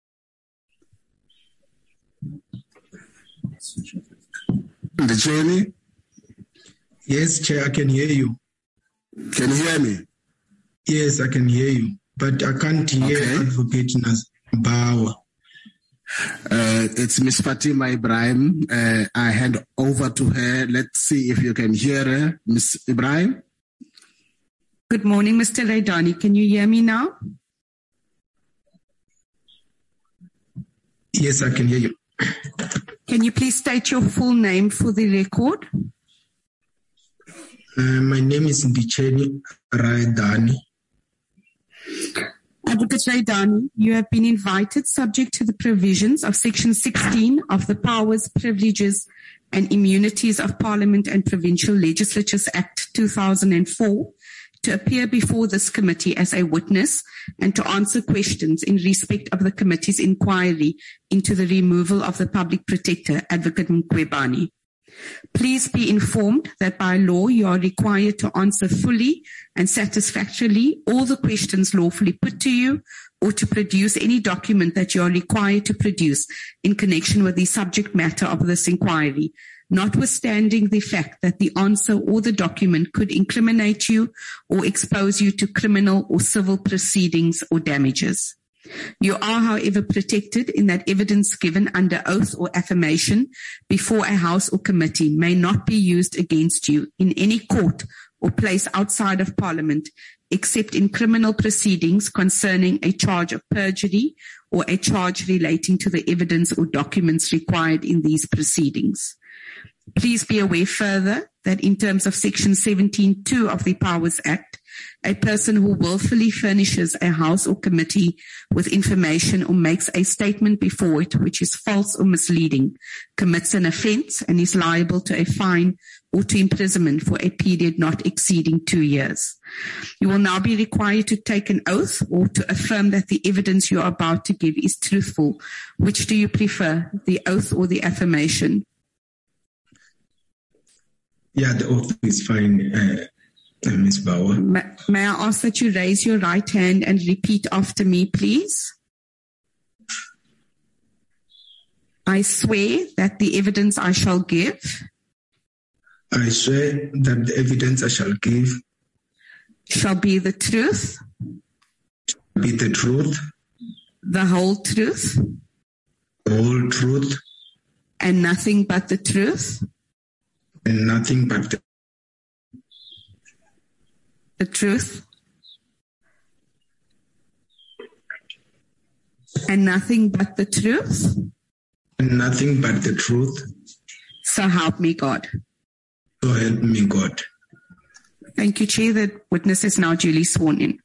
The journey? Yes, Chair, I can hear you. Can you hear me? Yes, I can hear you, but I can't hear Okay. Advocate Bauer. Uh, it's Miss Fatima Ibrahim. Uh, I hand over to her. Let's see if you can hear her. Miss Ibrahim? Good morning, Mister Raidani. Can you hear me now? Yes, I can hear you. Can you please state your full name for the record? Uh, my name is Ndicheni Raidani. Advocate Raidani, you have been invited subject to the provisions of Section sixteen of the Powers, Privileges and Immunities of Parliament and Provincial Legislatures Act two thousand four to appear before this committee as a witness and to answer questions in respect of the committee's inquiry into the removal of the Public Protector, Advocate Mkhwebane. Please be informed that by law you are required to answer fully and satisfactorily all the questions lawfully put to you, or to produce any document that you are required to produce in connection with the subject matter of this inquiry, notwithstanding the fact that the answer or the document could incriminate you or expose you to criminal or civil proceedings or damages. You are, however, protected in that evidence given under oath or affirmation before a House or committee may not be used against you in any court or place outside of Parliament, except in criminal proceedings concerning a charge of perjury or a charge relating to the evidence or documents required in these proceedings. Please be aware further that in terms of Section seventeen point two of the Powers Act, a person who willfully furnishes a House or committee with information or makes a statement before it which is false or misleading commits an offence and is liable to a fine or to imprisonment for a period not exceeding two years. You will now be required to take an oath or to affirm that the evidence you are about to give is truthful. Which do you prefer, the oath or the affirmation? Yeah, the oath is fine, uh, uh, Miz Bauer. May, may I ask that you raise your right hand and repeat after me, please? I swear that the evidence I shall give I swear that the evidence I shall give shall be the truth, be the truth, the whole truth, the whole truth, and nothing but the truth, and nothing but the, the truth, and nothing but the truth. and nothing but the truth. So help me God. So help me God. Thank you, Chair. The witness is now duly sworn in.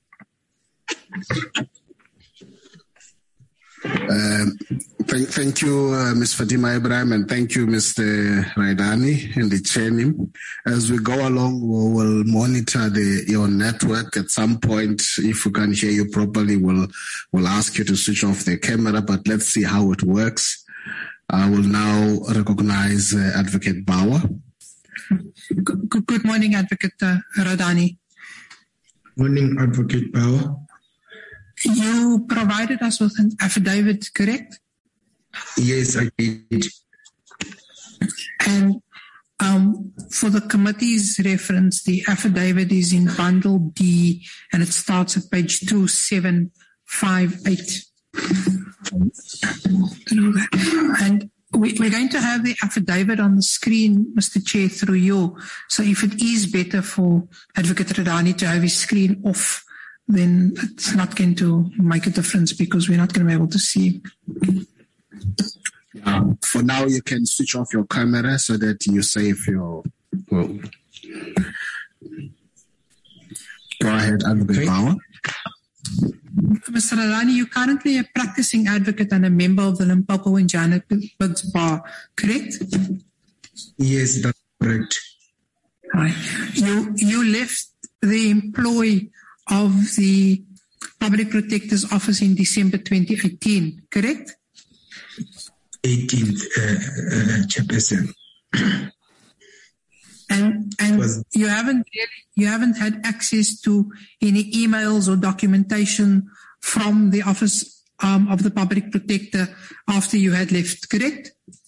Um, thank, thank you, uh, Miz Fatima Ibrahim, and thank you, Mister Raidani and the chairman. As we go along, we will monitor the, your network. At some point, if we can hear you properly, we'll, we'll ask you to switch off the camera, but let's see how it works. I will now recognize uh, Advocate Bauer. Good, good morning, Advocate uh, Raidani. Morning, Advocate Bauer. You provided us with an affidavit, correct? Yes, I did. And um, for the committee's reference, the affidavit is in Bundle D, and it starts at page two seven five eight. And we, we're going to have the affidavit on the screen, Mister Chair, through you. So if it is better for Advocate Raidani to have his screen off, then it's not going to make a difference because we're not going to be able to see. Uh, for now, you can switch off your camera so that you save your. Well, go ahead, Advocate Bauer. Mister Alani, you're currently a practicing advocate and a member of the Limpopo and Johannesburg Bar, correct? Yes, that's correct. Right. You you left the employ of the Public Protector's Office in December twenty eighteen, correct? eighteenth, uh, uh, Chairperson. And and Was, you haven't really, you haven't had access to any emails or documentation from the Office um, of the Public Protector after you had left, correct?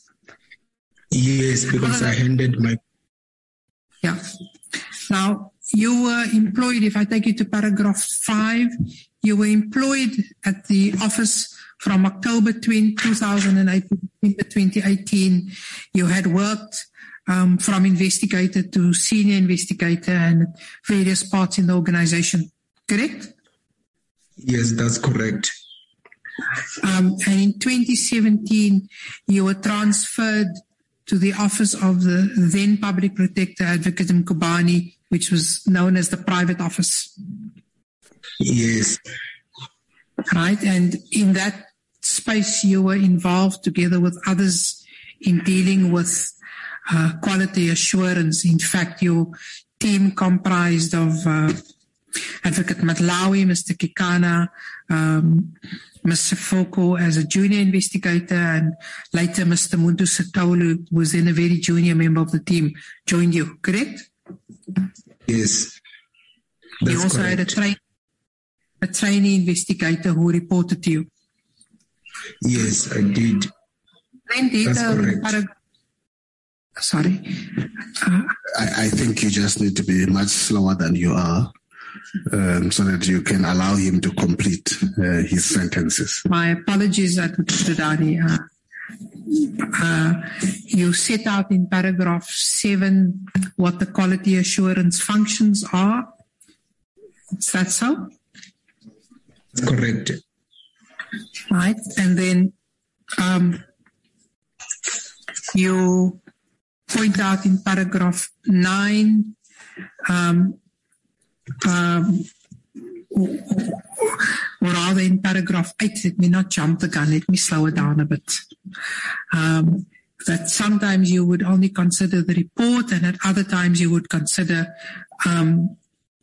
Yes, because I handed my. Yeah. Now, you were employed, if I take you to paragraph five, you were employed at the office from October two thousand eight to December twenty eighteen. You had worked um, from investigator to senior investigator and various parts in the organization, correct? Yes, that's correct. Um, and in twenty seventeen, you were transferred to the office of the then Public Protector, Advocate Mkhubane, which was known as the private office. Yes. Right, and in that space you were involved together with others in dealing with uh, quality assurance. In fact, your team comprised of uh, Advocate Matlawi, Mister Kikana, um, Mister Foko as a junior investigator, and later Mister Muntu Satolu, who was then a very junior member of the team, joined you, correct? Yes. That's you also correct. had a, tra- a trainee investigator who reported to you. Yes, I did. Then did That's um, correct. parag- Sorry. Uh, I, I think you just need to be much slower than you are, um, so that you can allow him to complete uh, his sentences. my apologies, Advocate Dadani. Uh, uh, you set out in paragraph seven what the quality assurance functions are. Is that so? That's correct. Right. And then um, you point out in paragraph nine, um, um, or, or rather in paragraph eight, let me not jump the gun, let me slow it down a bit. Um, that sometimes you would only consider the report and at other times you would consider um,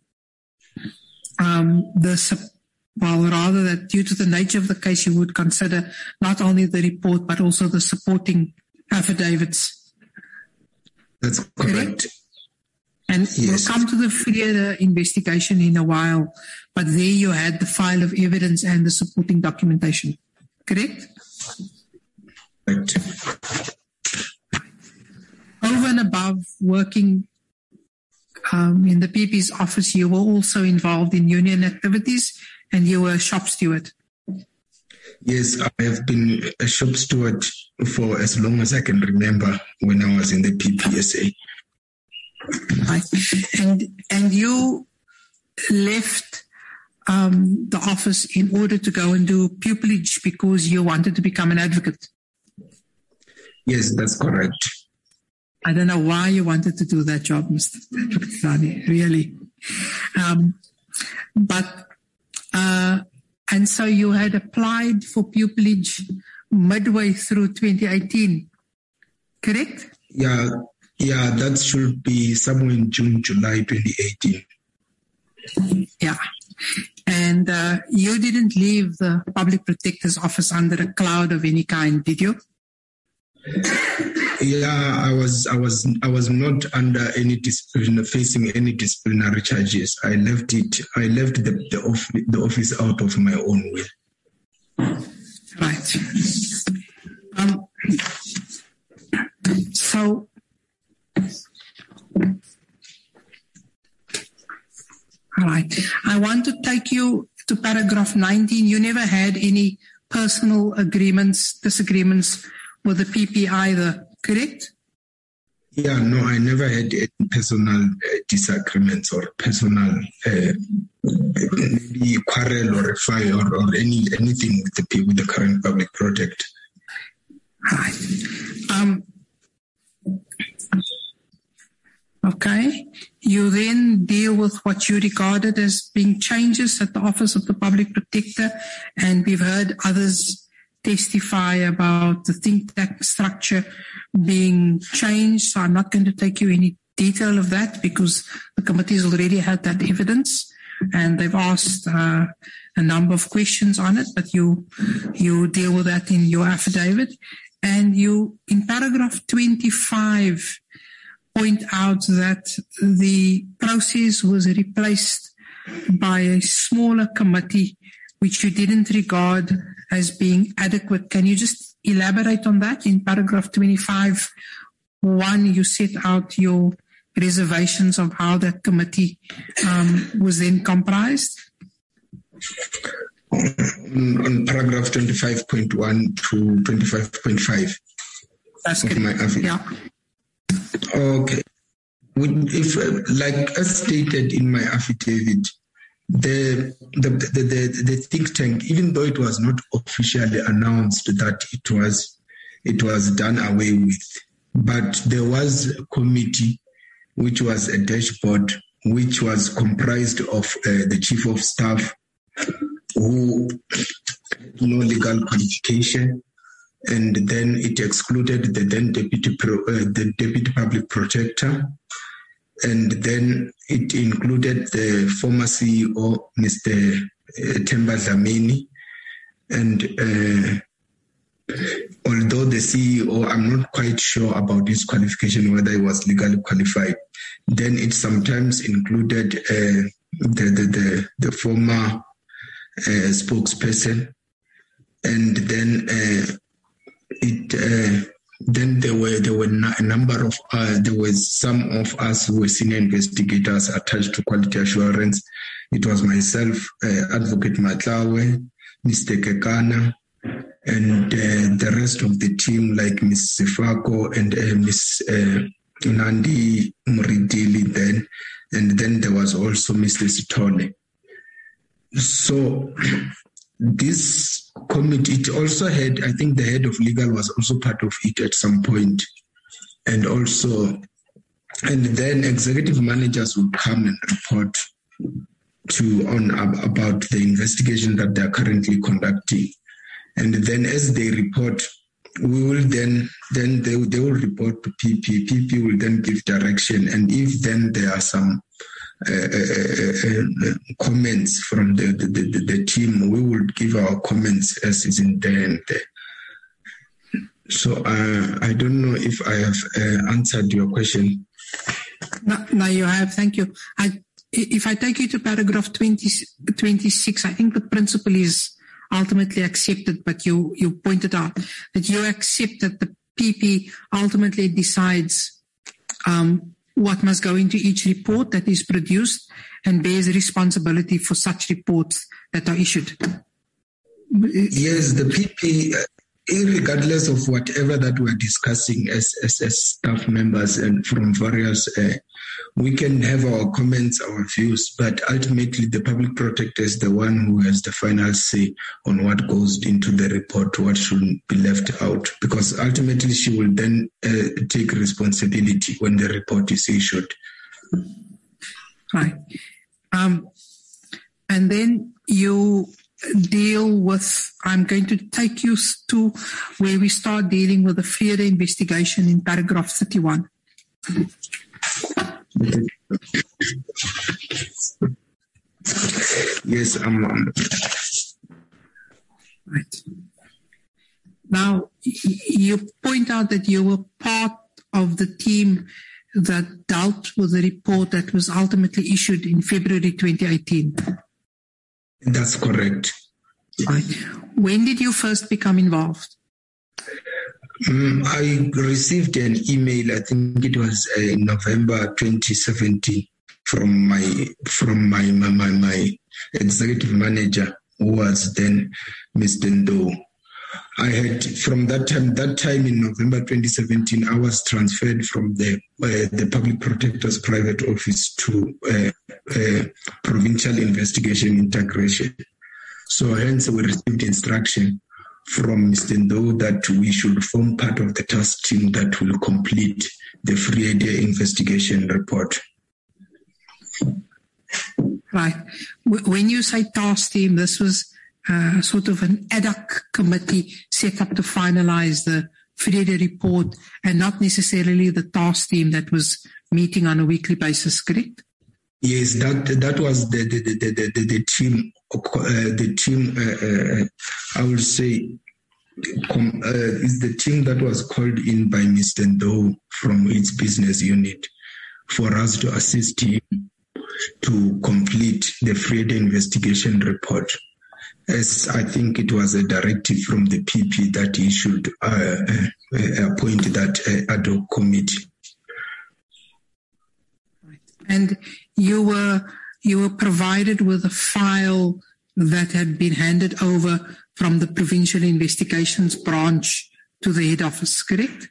um, the support. Well, rather that due to the nature of the case, you would consider not only the report, but also the supporting affidavits. That's correct. And Yes. we'll come to the further investigation in a while, but there you had the file of evidence and the supporting documentation. Correct? Correct. Over and above working um, in the P P's office, you were also involved in union activities and you were a shop steward. Yes, I have been a shop steward for as long as I can remember when I was in the P P S A. Right. And, and you left um, the office in order to go and do pupillage because you wanted to become an advocate. Yes, that's correct. I don't know why you wanted to do that job, Mister Tsani, really. Um, but, uh, and so you had applied for pupillage midway through twenty eighteen, correct? Yeah, yeah, that should be somewhere in June, July twenty eighteen. Yeah. And uh, you didn't leave the Public Protector's Office under a cloud of any kind, did you? Yeah, I was, I was, I was not under any discipline, facing any disciplinary charges. I left it. I left the the, off, the office out of my own will. Right. Um, so, all right. I want to take you to paragraph nineteen. You never had any personal agreements, disagreements with the P P either, correct? Yeah, no, I never had any personal uh, disagreements or personal uh, maybe quarrel or a fire or, or any anything with the with the current public project. Right. Um, okay. You then deal with what you regarded as being changes at the Office of the Public Protector, and we've heard others testify about the think tank structure being changed. So I'm not going to take you any detail of that because the committee has already had that evidence and they've asked uh, a number of questions on it, but you you deal with that in your affidavit. And you, in paragraph twenty-five, point out that the process was replaced by a smaller committee, which you didn't regard as being adequate. Can you just elaborate on that? In paragraph twenty-five, one, you set out your reservations of how that committee um, was then comprised. On, on paragraph twenty-five point one to twenty-five point five. That's of good. My affidavit. Yeah. Okay. If, like as stated in my affidavit, the the, the the the think tank, even though it was not officially announced that it was it was done away with, but there was a committee which was a dashboard which was comprised of uh, the chief of staff who had no legal qualification, and then it excluded the then deputy pro, uh, the deputy public protector, and then it included the former C E O, Mister Uh, Themba Dlamini, and uh, although the C E O, I'm not quite sure about his qualification, whether he was legally qualified, then it sometimes included uh, the, the the the former uh, spokesperson, and then uh, it uh, then there were there were a number of uh, there was some of us who were senior investigators attached to quality assurance. It was myself, uh, Advocate Matlawe, Mister Kekana, and uh, the rest of the team, like Miss Sifako and uh, Miss uh, Nandi Muridili then, and then there was also Mister Sitole. So this committee, it also had, I think the head of legal was also part of it at some point. And also, and then executive managers would come and report to on about the investigation that they're currently conducting. And then as they report, we will then, then they, they will report to P P. P P will then give direction. And if then there are some uh, uh, uh, comments from the, the, the, the team, we will give our comments as is in there and there. So uh, I don't know if I have uh, answered your question. No, no, you have. Thank you. I, if I take you to paragraph twenty, twenty-six, I think the principle is ultimately accepted, but you, you pointed out that you accept that the P P ultimately decides um, what must go into each report that is produced and bears responsibility for such reports that are issued. Yes, the P P, regardless of whatever that we're discussing as, as, as staff members and from various, uh, we can have our comments, our views, but ultimately the public protector is the one who has the final say on what goes into the report, what should be left out, because ultimately she will then uh, take responsibility when the report is issued. Right. Um, and then you deal with, I'm going to take you to where we start dealing with the FREDA investigation in paragraph thirty-one. Yes, I'm um, right. Now, you point out that you were part of the team that dealt with the report that was ultimately issued in February twenty eighteen. That's correct. Right. When did you first become involved? Um, I received an email, I think it was uh, in November twenty seventeen, from my from my my, my, my executive manager, who was then Mister Ndo, I had from that time, that time in November twenty seventeen, I was transferred from the uh, the Public Protector's private office to uh, uh, Provincial Investigation Integration. So hence we received instruction from Mister Ndou that we should form part of the task team that will complete the free idea investigation report. Right. When you say task team, this was uh, sort of an ad hoc committee set up to finalize the Friede report and not necessarily the task team that was meeting on a weekly basis, correct? Yes, that that was the the the the, the, the team. Uh, the team, uh, uh, I would say, com, uh, is the team that was called in by Mister Ndou from its business unit for us to assist him to complete the Friede investigation report. As I think it was a directive from the P P that he should uh, uh, appoint that uh, ad hoc committee. And you were you were provided with a file that had been handed over from the Provincial Investigations Branch to the head office, correct?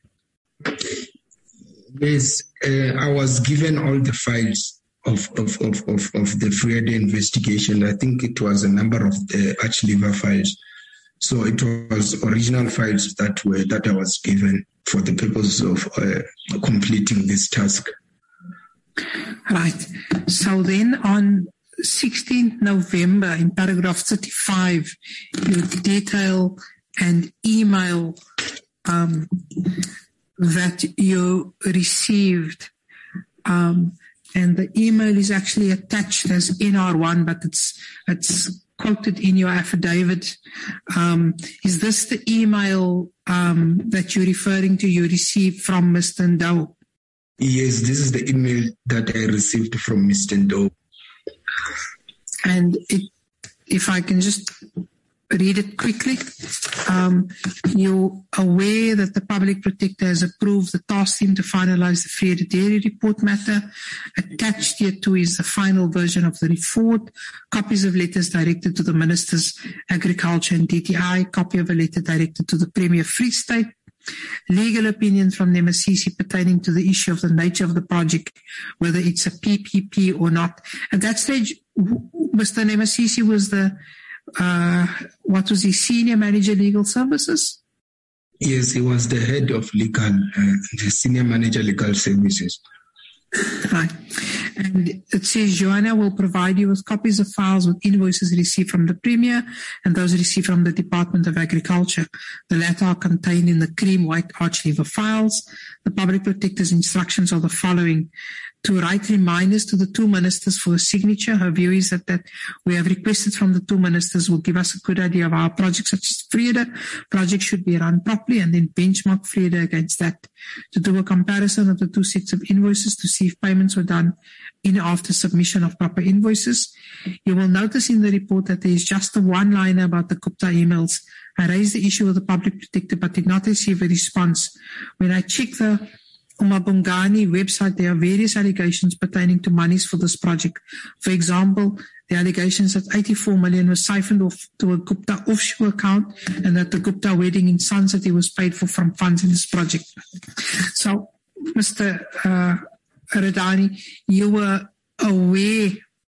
Yes, uh, I was given all the files of of, of, of, of the Friede investigation. I think it was a number of the Archlever files. So it was original files that were that I was given for the purpose of uh, completing this task. Right. So then on sixteenth November, in paragraph thirty-five, you detail an email um, that you received. Um, and the email is actually attached as N R one, but it's it's quoted in your affidavit. Um, is this the email um, that you're referring to you received from Mister Ndou? Yes, this is the email that I received from Mister Ndou. And it, if I can just read it quickly, um, you're aware that the Public Protector has approved the task team to finalize the Friede Dairy report matter. Attached here to is the final version of the report, copies of letters directed to the Ministers, Agriculture and D T I, copy of a letter directed to the Premier Free State, legal opinion from Nemasisi pertaining to the issue of the nature of the project, whether it's a P P P or not. At that stage, Mister Nemasisi was the, uh, what was he, Senior Manager Legal Services? Yes, he was the head of legal, uh, the Senior Manager Legal Services. Right. And it says Joanna will provide you with copies of files with invoices received from the Premier and those received from the Department of Agriculture. The latter are contained in the cream white Archlever files. The Public Protector's instructions are the following: to write reminders to the two ministers for a signature. Her view is that, that we have requested from the two ministers will give us a good idea of our projects such as Friede. Projects should be run properly and then benchmark Friede against that. To do a comparison of the two sets of invoices to see if payments were done in after submission of proper invoices. You will notice in the report that there is just a one-liner about the Gupta emails. I raised the issue with the Public Protector but did not receive a response. When I checked the Umabungani website, there are various allegations pertaining to monies for this project. For example, the allegations that eighty-four million was siphoned off to a Gupta offshore account and that the Gupta wedding in Sun City was paid for from funds in this project. So, Mister Uh, Radani, you were aware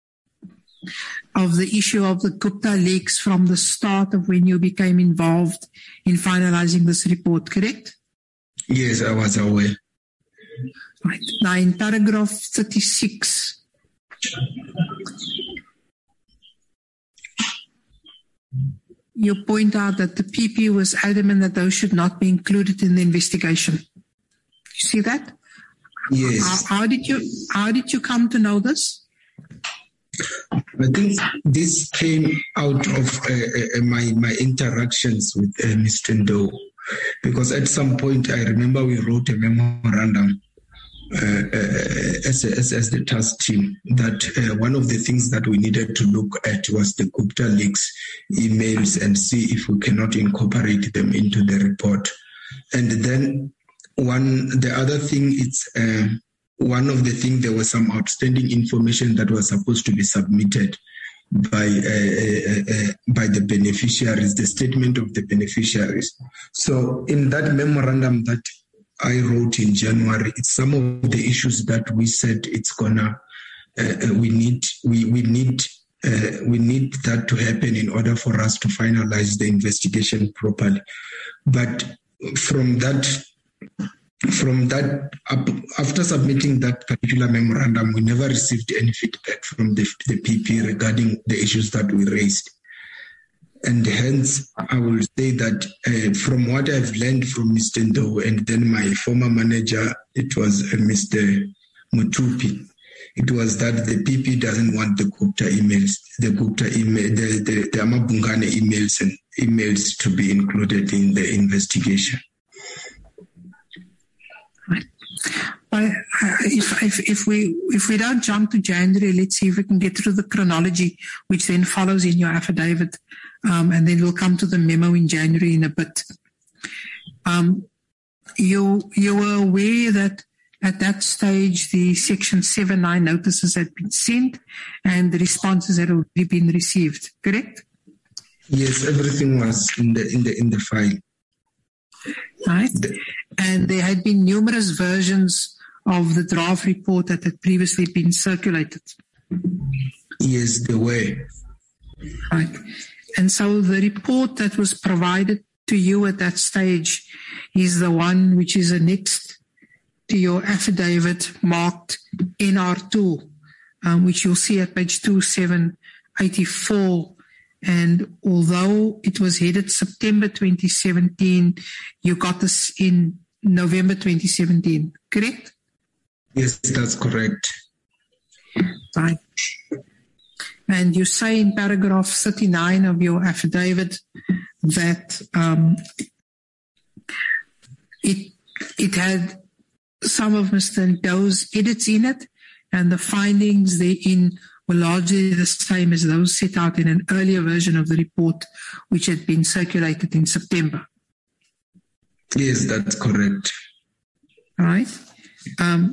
of the issue of the Gupta leaks from the start of when you became involved in finalizing this report, correct? Yes, I was aware. Right. Now, in paragraph thirty-six, you point out that the P P was adamant that those should not be included in the investigation. You see that? Yes. How, how did you how did you come to know this? I think this came out of uh, uh, my my interactions with uh, Mister Ndou, because at some point I remember we wrote a memorandum uh, uh, as, a, as as the task team that uh, one of the things that we needed to look at was the Gupta leaks emails and see if we cannot incorporate them into the report. And then one the other thing is. Uh, One of the things, there was some outstanding information that was supposed to be submitted by uh, uh, uh, by the beneficiaries, the statement of the beneficiaries. So in that memorandum that I wrote in January, it's some of the issues that we said it's gonna uh, we need we we need uh, we need that to happen in order for us to finalize the investigation properly. But from that. From that, after submitting that particular memorandum, we never received any feedback from the, the P P regarding the issues that we raised. And hence, I will say that uh, from what I've learned from Mister Ndou and then my former manager, it was uh, Mister Mutupi, it was that the P P doesn't want the Gupta emails, the Gupta email, the, the, the Amabungane emails and emails to be included in the investigation. But uh, if, if if we if we don't jump to January, let's see if we can get through the chronology, which then follows in your affidavit, um, and then we'll come to the memo in January in a bit. Um, you you were aware that at that stage the Section seven nine notices had been sent, and the responses had already been received. Correct? Yes, everything was in the in the in the file. Right. And there had been numerous versions of the draft report that had previously been circulated. Yes, there were. Right. And so the report that was provided to you at that stage is the one which is annexed to your affidavit marked N R two, um, which you'll see at page two seven eighty-four. And although it was headed September twenty seventeen, you got this in November twenty seventeen, correct? Yes, that's correct. Right. And you say in paragraph thirty-nine of your affidavit that um, it it had some of Mister Ndou's edits in it, and the findings therein were largely the same as those set out in an earlier version of the report, which had been circulated in September. Yes, that's correct. All right. Um,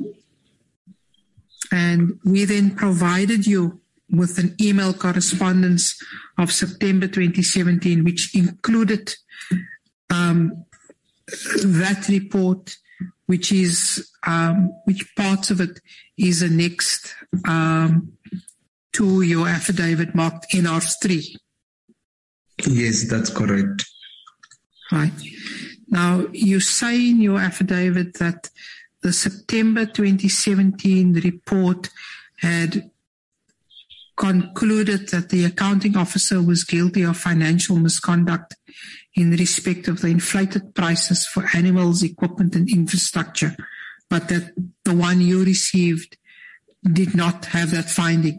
and we then provided you with an email correspondence of September twenty seventeen, which included um, that report, which is um, which parts of it is annexed um, to your affidavit marked N R three. Yes, that's correct. Right. Now, you say in your affidavit that the September twenty seventeen report had concluded that the accounting officer was guilty of financial misconduct in respect of the inflated prices for animals, equipment, and infrastructure, but that the one you received did not have that finding.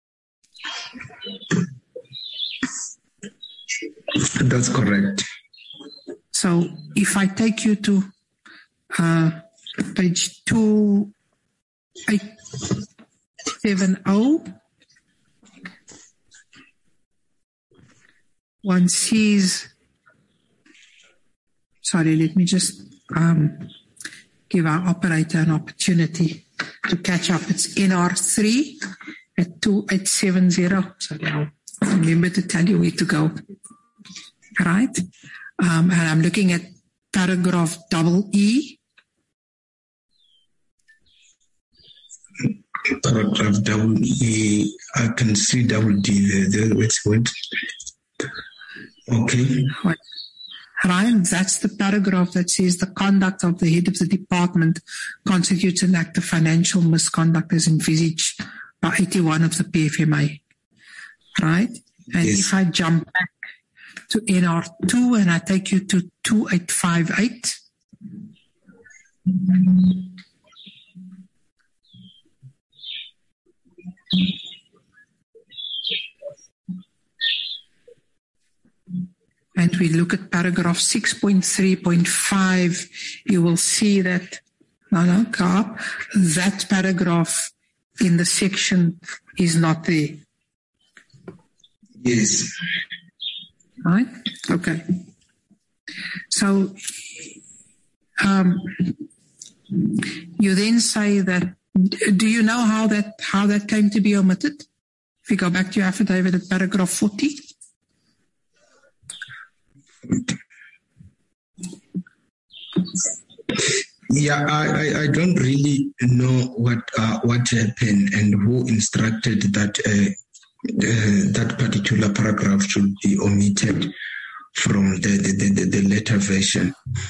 That's correct. So if I take you to uh, page two eight seven zero, one sees, sorry, let me just um, give our operator an opportunity to catch up. It's N R three at two eight seven zero. Sorry, I'll remember to tell you where to go. All right. Um, and I'm looking at paragraph double E. Paragraph double E. I can see double D there. there what's what? Okay. Right. Ryan, that's the paragraph that says the conduct of the head of the department constitutes an act of financial misconduct as envisaged by eighty-one of the P F M A. Right? And yes. If I jump back to N R two and I take you to two eight five eight. And we look at paragraph six point three point five, you will see that, no, no, go up, that paragraph in the section is not there. Yes. Right? Okay. So, um, you then say that, do you know how that, how that came to be omitted? If you go back to your affidavit at paragraph forty. Yeah, I, I, I don't really know what uh, what happened and who instructed that uh, uh, that particular paragraph should be omitted from the, the, the, the letter version.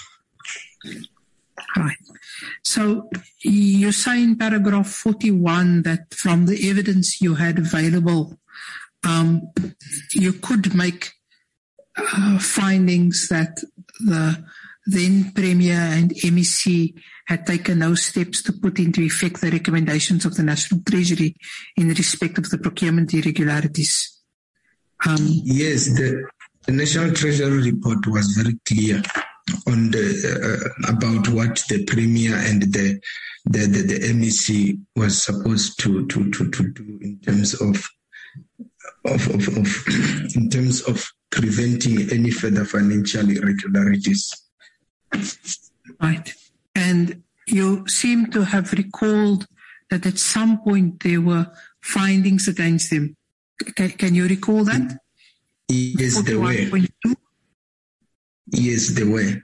Right. So you say in paragraph forty-one that from the evidence you had available, um, you could make uh, findings that the then Premier and M E C had taken no steps to put into effect the recommendations of the National Treasury in respect of the procurement irregularities. Um, yes, the, the National Treasury report was very clear on the uh, about what the Premier and the the, the, the M E C was supposed to, to, to, to do in terms of of, of, of in terms of preventing any further financial irregularities. Right. And you seem to have recalled that at some point there were findings against them. Can, can you recall that? Yes, there were. Yes, there were.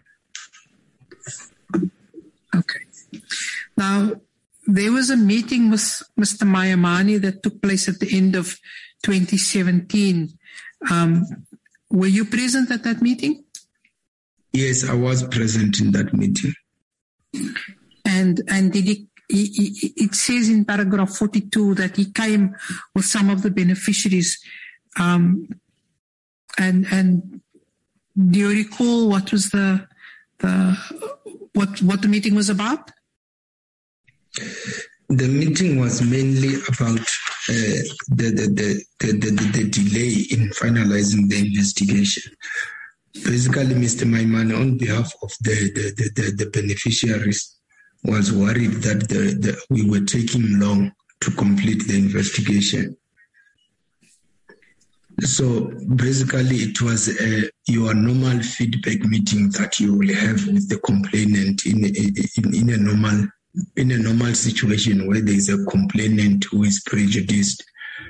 Okay. Now, there was a meeting with Mister Mayamani that took place at the end of twenty seventeen. Um, were you present at that meeting? Yes, I was present in that meeting. And and did he, he, he, it says in paragraph forty-two that he came with some of the beneficiaries. Um, and and do you recall what was the the what what the meeting was about? The meeting was mainly about uh, the, the, the, the, the, the delay in finalizing the investigation. Basically, Mister Maimane, on behalf of the, the, the, the, the beneficiaries, was worried that the, the, we were taking long to complete the investigation. So basically, it was a, your normal feedback meeting that you will have with the complainant in a, in, in a normal in a normal situation where there is a complainant who is prejudiced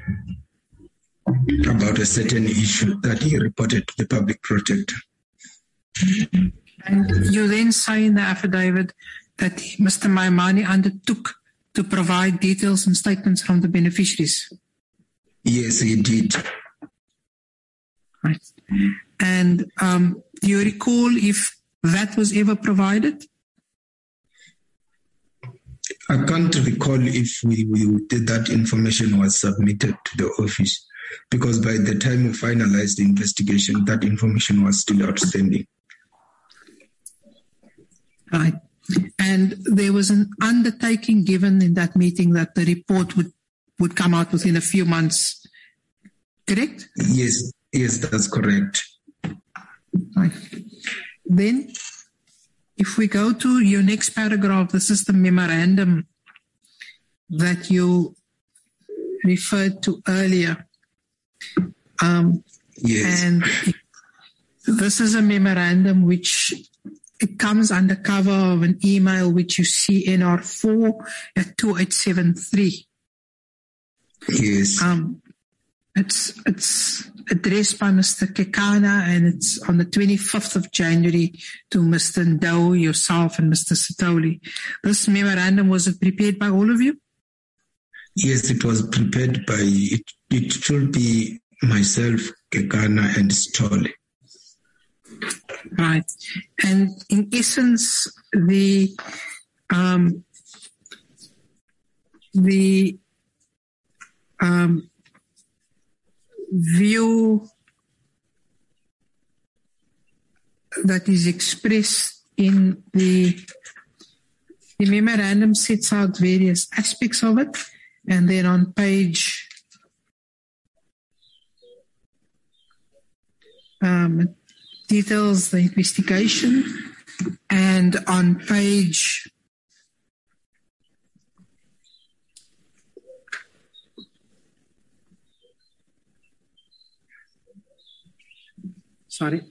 about a certain issue that he reported to the public protector. And you then say in the affidavit that Mister Maimane undertook to provide details and statements from the beneficiaries. Yes, he did. Right. And um, do you recall if that was ever provided? I can't recall if we, we did that information was submitted to the office, because by the time we finalized the investigation, that information was still outstanding. Right. And there was an undertaking given in that meeting that the report would, would come out within a few months, correct? Yes, yes, that's correct. Right. Then, if we go to your next paragraph, this is the memorandum that you referred to earlier. Um, yes. And this is a memorandum which it comes under cover of an email which you see N R four at two eight seven three. Yes. Um, it's it's addressed by Mister Kekana, and it's on the twenty-fifth of January to Mister Ndau, yourself, and Mister Sitoli. This memorandum, was it prepared by all of you? Yes, it was prepared by, it, it should be myself, Kekana, and Sitoli. Right. And in essence, the um, the um, view that is expressed in the, the memorandum sets out various aspects of it, and then on page um, details the investigation, and on page sorry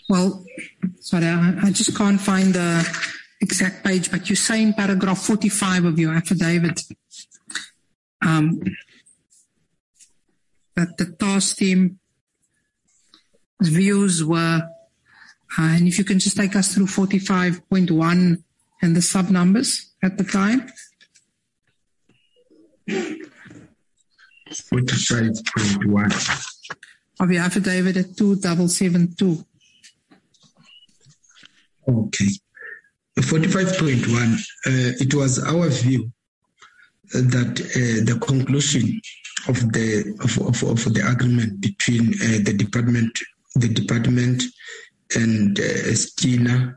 Well, sorry, I, I just can't find the exact page, but you say in paragraph forty-five of your affidavit um, that the task team's views were, uh, and if you can just take us through forty-five point one and the sub numbers at the time. forty-five point one. Of your affidavit at two seven seven two. Okay. forty-five point one, uh, it was our view that uh, the conclusion of the of, of, of the agreement between uh, the department the department and uh, Stina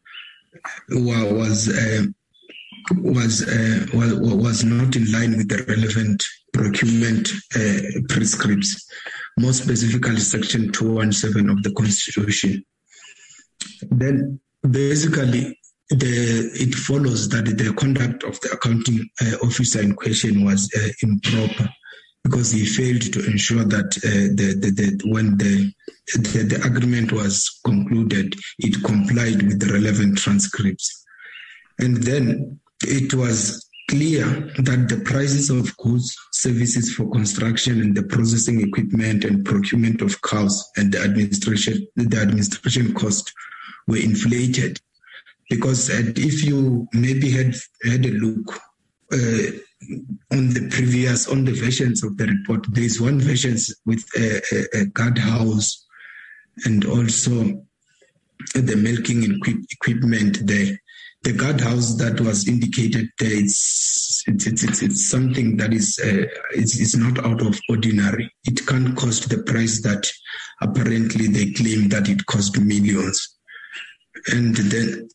was uh, was uh, was was not in line with the relevant procurement uh, prescripts, more specifically Section two seventeen of the Constitution. Then basically, the it follows that the conduct of the accounting uh, officer in question was uh, improper because he failed to ensure that uh, the, the, the when the, the the agreement was concluded, it complied with the relevant transcripts. And then it was clear that the prices of goods, services for construction and the processing equipment and procurement of cows and the administration the administration cost were inflated. Because if you maybe had had a look uh, on the previous, on the versions of the report, there is one version with a, a, a guardhouse and also the milking equip, equipment there. The guardhouse that was indicated there, it's, it's, it's, it's something that is uh, it's, it's not out of ordinary. It can't cost the price that apparently they claim that it cost millions. And then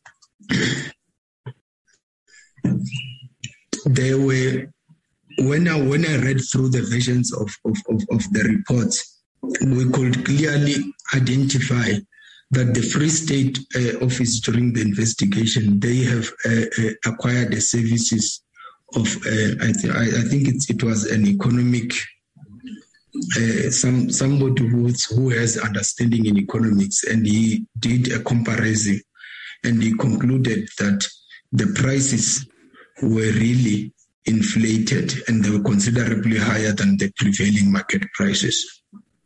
there were, when I when I read through the versions of, of, of, of the reports, we could clearly identify that the Free State uh, office during the investigation, they have uh, uh, acquired the services of, uh, I, th- I, I think it's, it was an economic, uh, some somebody who's, who has understanding in economics, and he did a comparison. And he concluded that the prices were really inflated and they were considerably higher than the prevailing market prices.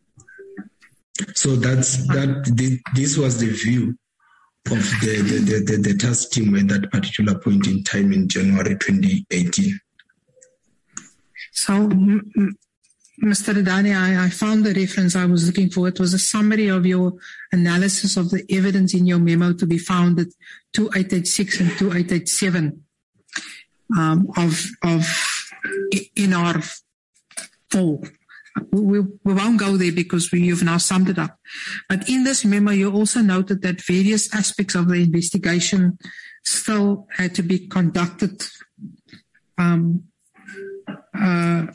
So that's that. This was the view of the the, the, the, the task team at that particular point in time in January twenty eighteen. So, Mister Radani, I, I found the reference I was looking for. It was a summary of your analysis of the evidence in your memo to be found at two eight eight six and two eight eight seven um, of of N R four. We, we won't go there because we, you've now summed it up. But in this memo, you also noted that various aspects of the investigation still had to be conducted. Um, uh,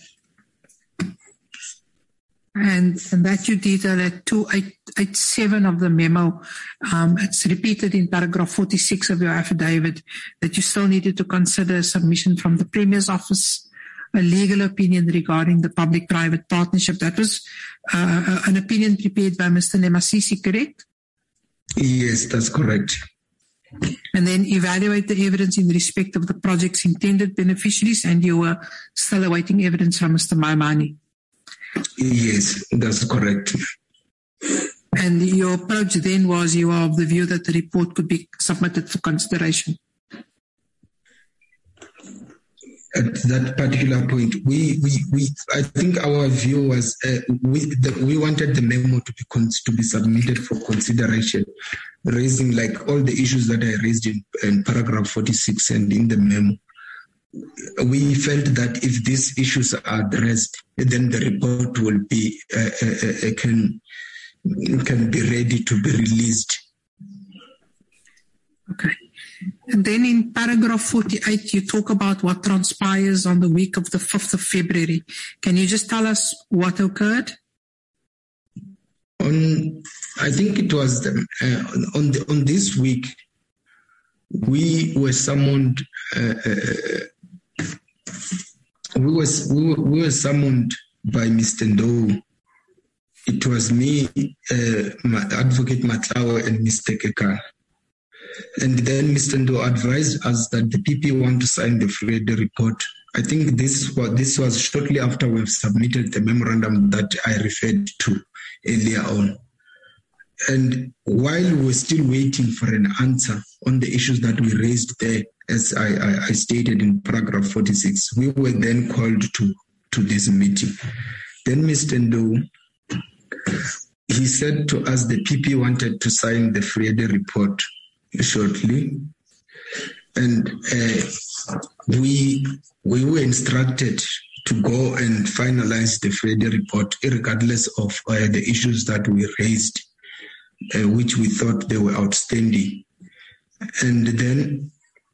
And, and that you detail at two eight eight seven of the memo. Um, it's repeated in paragraph forty-six of your affidavit that you still needed to consider a submission from the Premier's office, a legal opinion regarding the public-private partnership. That was uh, an opinion prepared by Mister Nemasisi, correct? Yes, that's correct. And then evaluate the evidence in respect of the project's intended beneficiaries, and you were still awaiting evidence from Mister Maimani. Yes, that's correct. And your approach then was you are of the view that the report could be submitted for consideration. At that particular point, we we, we I think our view was uh, we the, we wanted the memo to be cons- to be submitted for consideration, raising like all the issues that I raised in, in paragraph forty-six and in the memo. We felt that if these issues are addressed, then the report will be uh, uh, uh, can can be ready to be released. Okay. And then in paragraph forty-eight, you talk about what transpires on the week of the fifth of February. Can you just tell us what occurred? On, I think it was the, uh, on the, on this week, we were summoned. Uh, uh, we was we were, we were summoned by Mister Ndou it was me, uh, Advocate Matlawa, and Mister Kekana. And then Mister Ndo advised us that the P P want to sign the Friday report. I think this was, this was shortly after we've submitted the memorandum that I referred to earlier on. And while we were still waiting for an answer on the issues that we raised there, as I, I, I stated in paragraph forty-six, we were then called to, to this meeting. Then Mister Ndo, he said to us the P P wanted to sign the Friday report shortly. And uh, we we were instructed to go and finalize the Friday report, regardless of uh, the issues that we raised, uh, which we thought they were outstanding. And then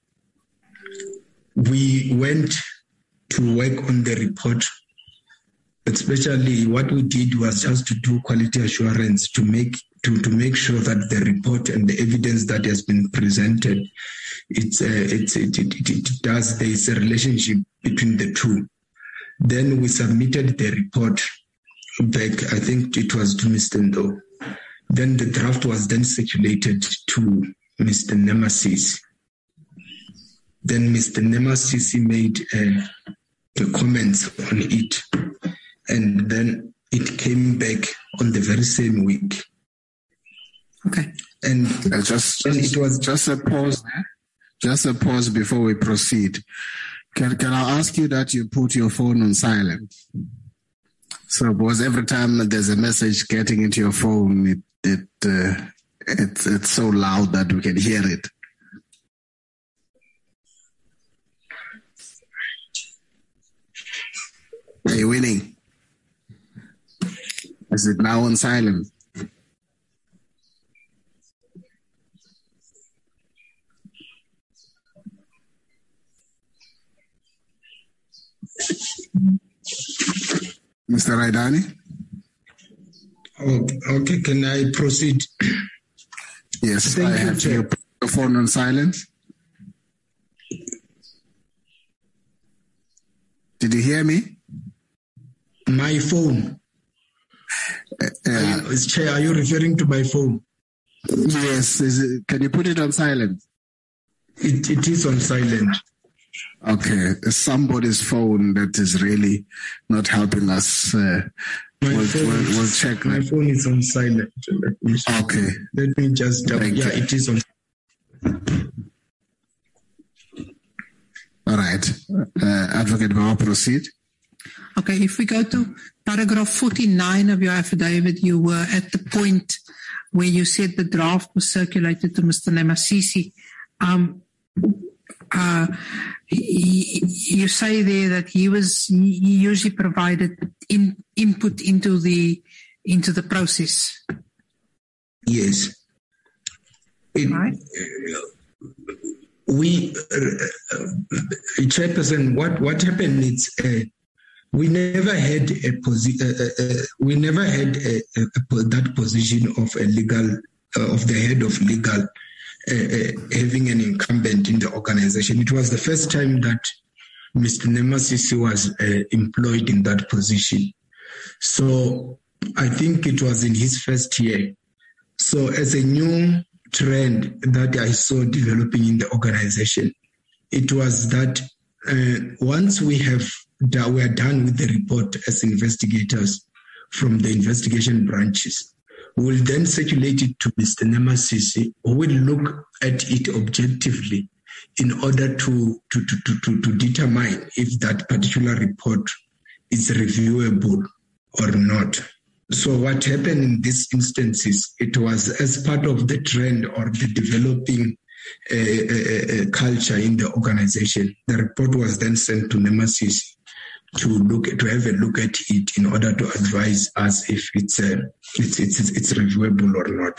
we went to work on the report. Especially what we did was just to do quality assurance to make to, to make sure that the report and the evidence that has been presented, it's, uh, it's it, it, it, it does there is a relationship between the two. Then we submitted the report back. I think it was to Mister Ndo. Then the draft was then circulated to Mister Nemasisi. Then Mister Nemasisi made uh, the comments on it. And then it came back on the very same week. Okay. And uh, just, and just, it was just a pause there. Just a pause before we proceed. Can can I ask you that you put your phone on silent? So, because every time there's a message getting into your phone, it it uh, it's it's so loud that we can hear it. Are you winning? Is it now on silent? Mister Raidani? Okay, okay, can I proceed? Yes, Thank I you, have Chair. your phone on silent. Did you hear me? My phone. Uh, Are you, Chair, are you referring to my phone? yes, is it, can you put it on silent? It, it is on silent. Okay, somebody's phone that is really not helping us. Uh, My we'll, phone, we'll, is, we'll check my that. phone is on silent. Let me, Okay. let me just, uh, Thank yeah, you. it is on. All right. Uh, Advocate Bauer, proceed. Okay, if we go to paragraph forty-nine of your affidavit, you were at the point where you said the draft was circulated to Mister Nemasisi. Um, uh, he, you say there that he was he usually provided in, input into the into the process. Yes. It, Right. We, uh, Chairperson, what, what happened is uh, we never had a posi- uh, uh, we never had a, a, a, that position of a legal uh, of the head of legal uh, uh, having an incumbent in the organization. It was the first time that Mister Nemasisi was uh, employed in that position. So I think it was in his first year. So as a new trend that I saw developing in the organization, it was that uh, once we have that we are done with the report as investigators from the investigation branches, we will then circulate it to Mister Nemasisi, who will look at it objectively in order to, to, to, to, to, to determine if that particular report is reviewable or not. So what happened in these instances, it was as part of the trend or the developing uh, uh, uh, culture in the organization. The report was then sent to Nemasisi to look to have a look at it in order to advise us if it's uh, it's, it's it's reviewable or not.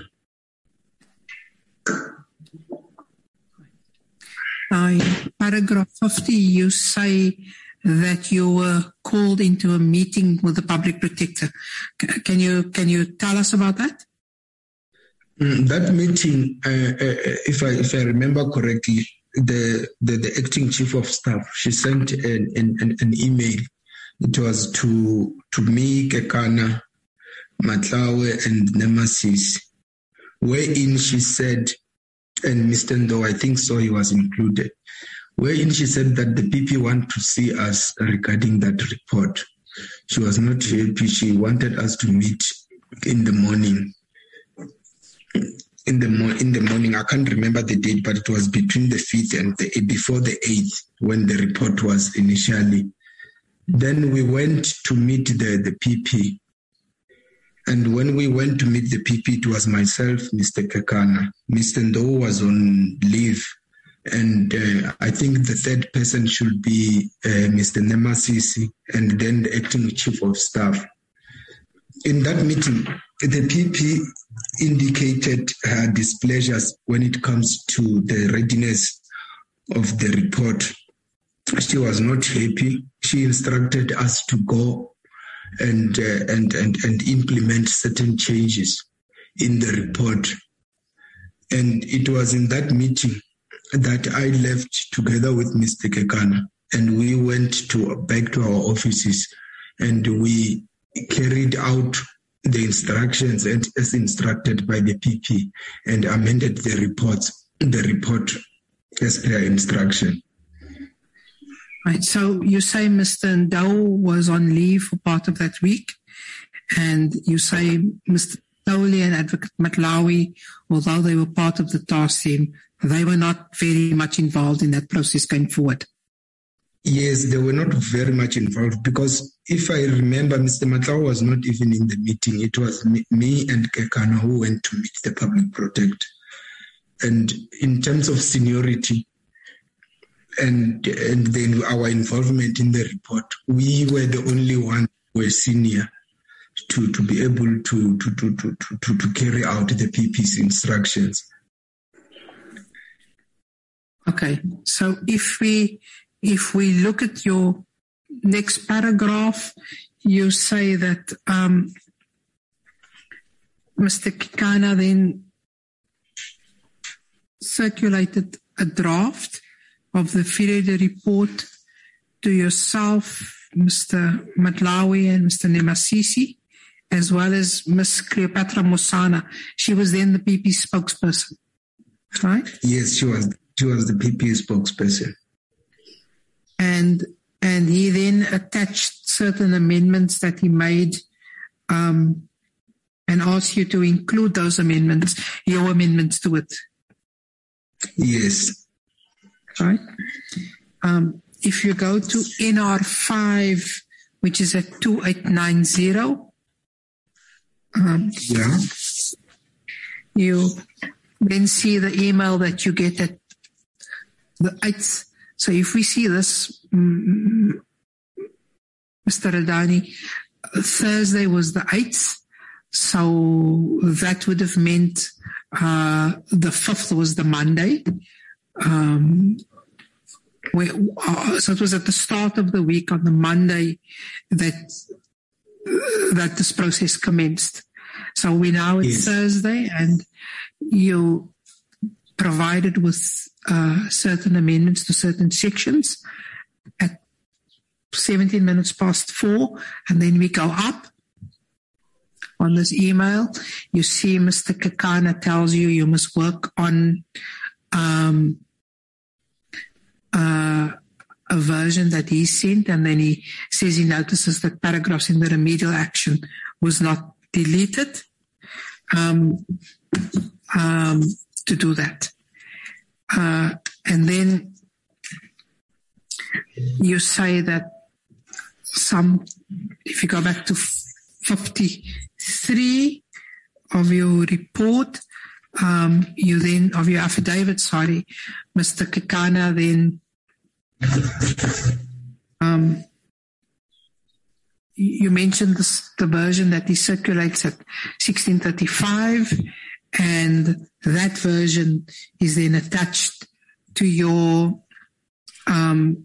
Now, in paragraph fifty, you say that you were called into a meeting with the public protector. Can you can you tell us about that? Mm, that meeting, uh, uh, if I if I remember correctly, the, the the acting chief of staff, she sent an an, an email. It was to to me, Kekana, Matlawe and Nemesis, wherein she said, and Mister Ndo, I think so, he was included, wherein she said that the P P want to see us regarding that report. She was not happy. She wanted us to meet in the morning. In the mo- in the morning, I can't remember the date, but it was between the fifth and the before the eighth when the report was initially. Then we went to meet the, the P P. And when we went to meet the P P, it was myself, Mister Kekana. Mister Ndo was on leave. And uh, I think the third person should be uh, Mister Nemasisi, and then the acting chief of staff. In that meeting, the P P indicated her displeasure when it comes to the readiness of the report. She was not happy. She instructed us to go and uh, and and and implement certain changes in the report. And it was in that meeting that I left together with Mister Kekana, and we went to back to our offices, and we carried out the instructions and as instructed by the P P, and amended the reports, the report as per instruction. Right. So you say Mister Ndau was on leave for part of that week, and you say Mister Toli and Advocate Matlawi, although they were part of the task team, they were not very much involved in that process going forward. Yes, they were not very much involved because if I remember, Mister Matlawi was not even in the meeting. It was me, me and Kekana who went to meet the public protector. And in terms of seniority and and then our involvement in the report, we were the only one who were senior to, to be able to to, to, to, to to carry out the P P's instructions. Okay, so if we if we look at your next paragraph, you say that um, Mister Kekana then circulated a draft of the Friday report to yourself, Mister Matlawi and Mister Nemasisi, as well as Miss Cleopatra Mosana. She was then the P P spokesperson, right? Yes, she was. She was the P P spokesperson. And and he then attached certain amendments that he made um, and asked you to include those amendments, your amendments to it. Yes. Right. Um, if you go to N R five, which is at two eight nine zero, um, yeah, you then see the email that you get at the eighth. So if we see this, um, Mister Radani, Thursday was the eighth. So that would have meant uh, the fifth was the Monday. Um, where, uh, so it was at the start of the week on the Monday that uh, that this process commenced. So we now it's yes. Thursday, and you provided with uh, certain amendments to certain sections at seventeen minutes past four, and then we go up on this email. You see Mister Kekana tells you you must work on um, uh, a version that he sent, and then he says he notices that paragraphs in the remedial action was not deleted um, um, to do that. Uh, and then you say that some, if you go back to fifty-three of your report, um, you then, of your affidavit, sorry, Mister Kekana then um, you mentioned this, the version that he circulates at sixteen thirty-five, and that version is then attached to your um,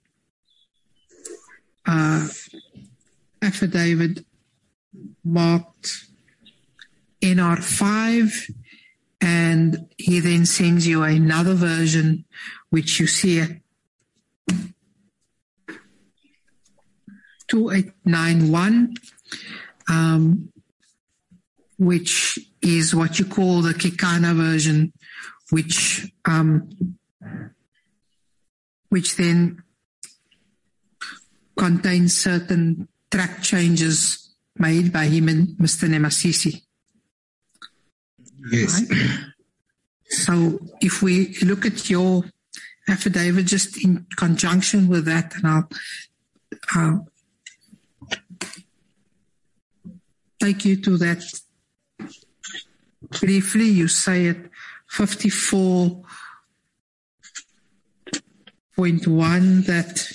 uh, affidavit marked N R five, and he then sends you another version which you see at two eight nine one. Um, which is what you call the Kekana version, which um, which then contains certain track changes made by him and Mister Nemasisi. Yes. Right? So if we look at your affidavit just in conjunction with that, and I'll, I'll take you to that briefly. You say at fifty-four point one that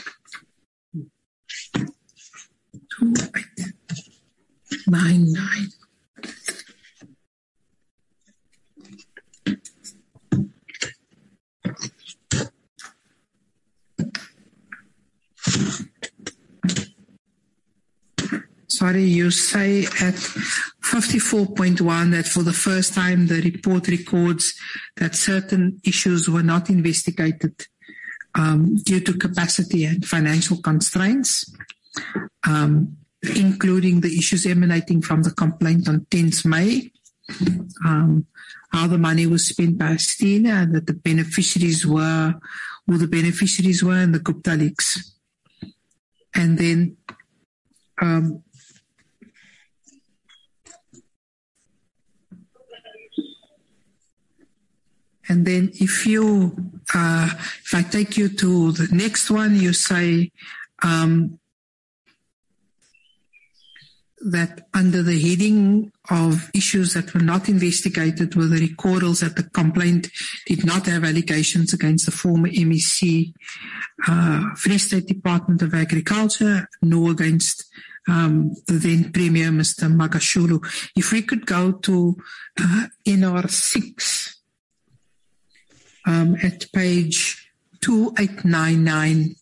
two eight nine nine. Sorry, you say at fifty-four point one that for the first time the report records that certain issues were not investigated um, due to capacity and financial constraints, um, including the issues emanating from the complaint on tenth May, um, how the money was spent by Estina, and that the beneficiaries were, who the beneficiaries were, and the Gupta leaks. And then um, And then if you, uh, if I take you to the next one, you say um, that under the heading of issues that were not investigated were the recordals that the complaint did not have allegations against the former M E C, uh, Free State Department of Agriculture, nor against um, the then Premier, Mister Magashulu. If we could go to uh, N R six, Um, at page two eight nine nine.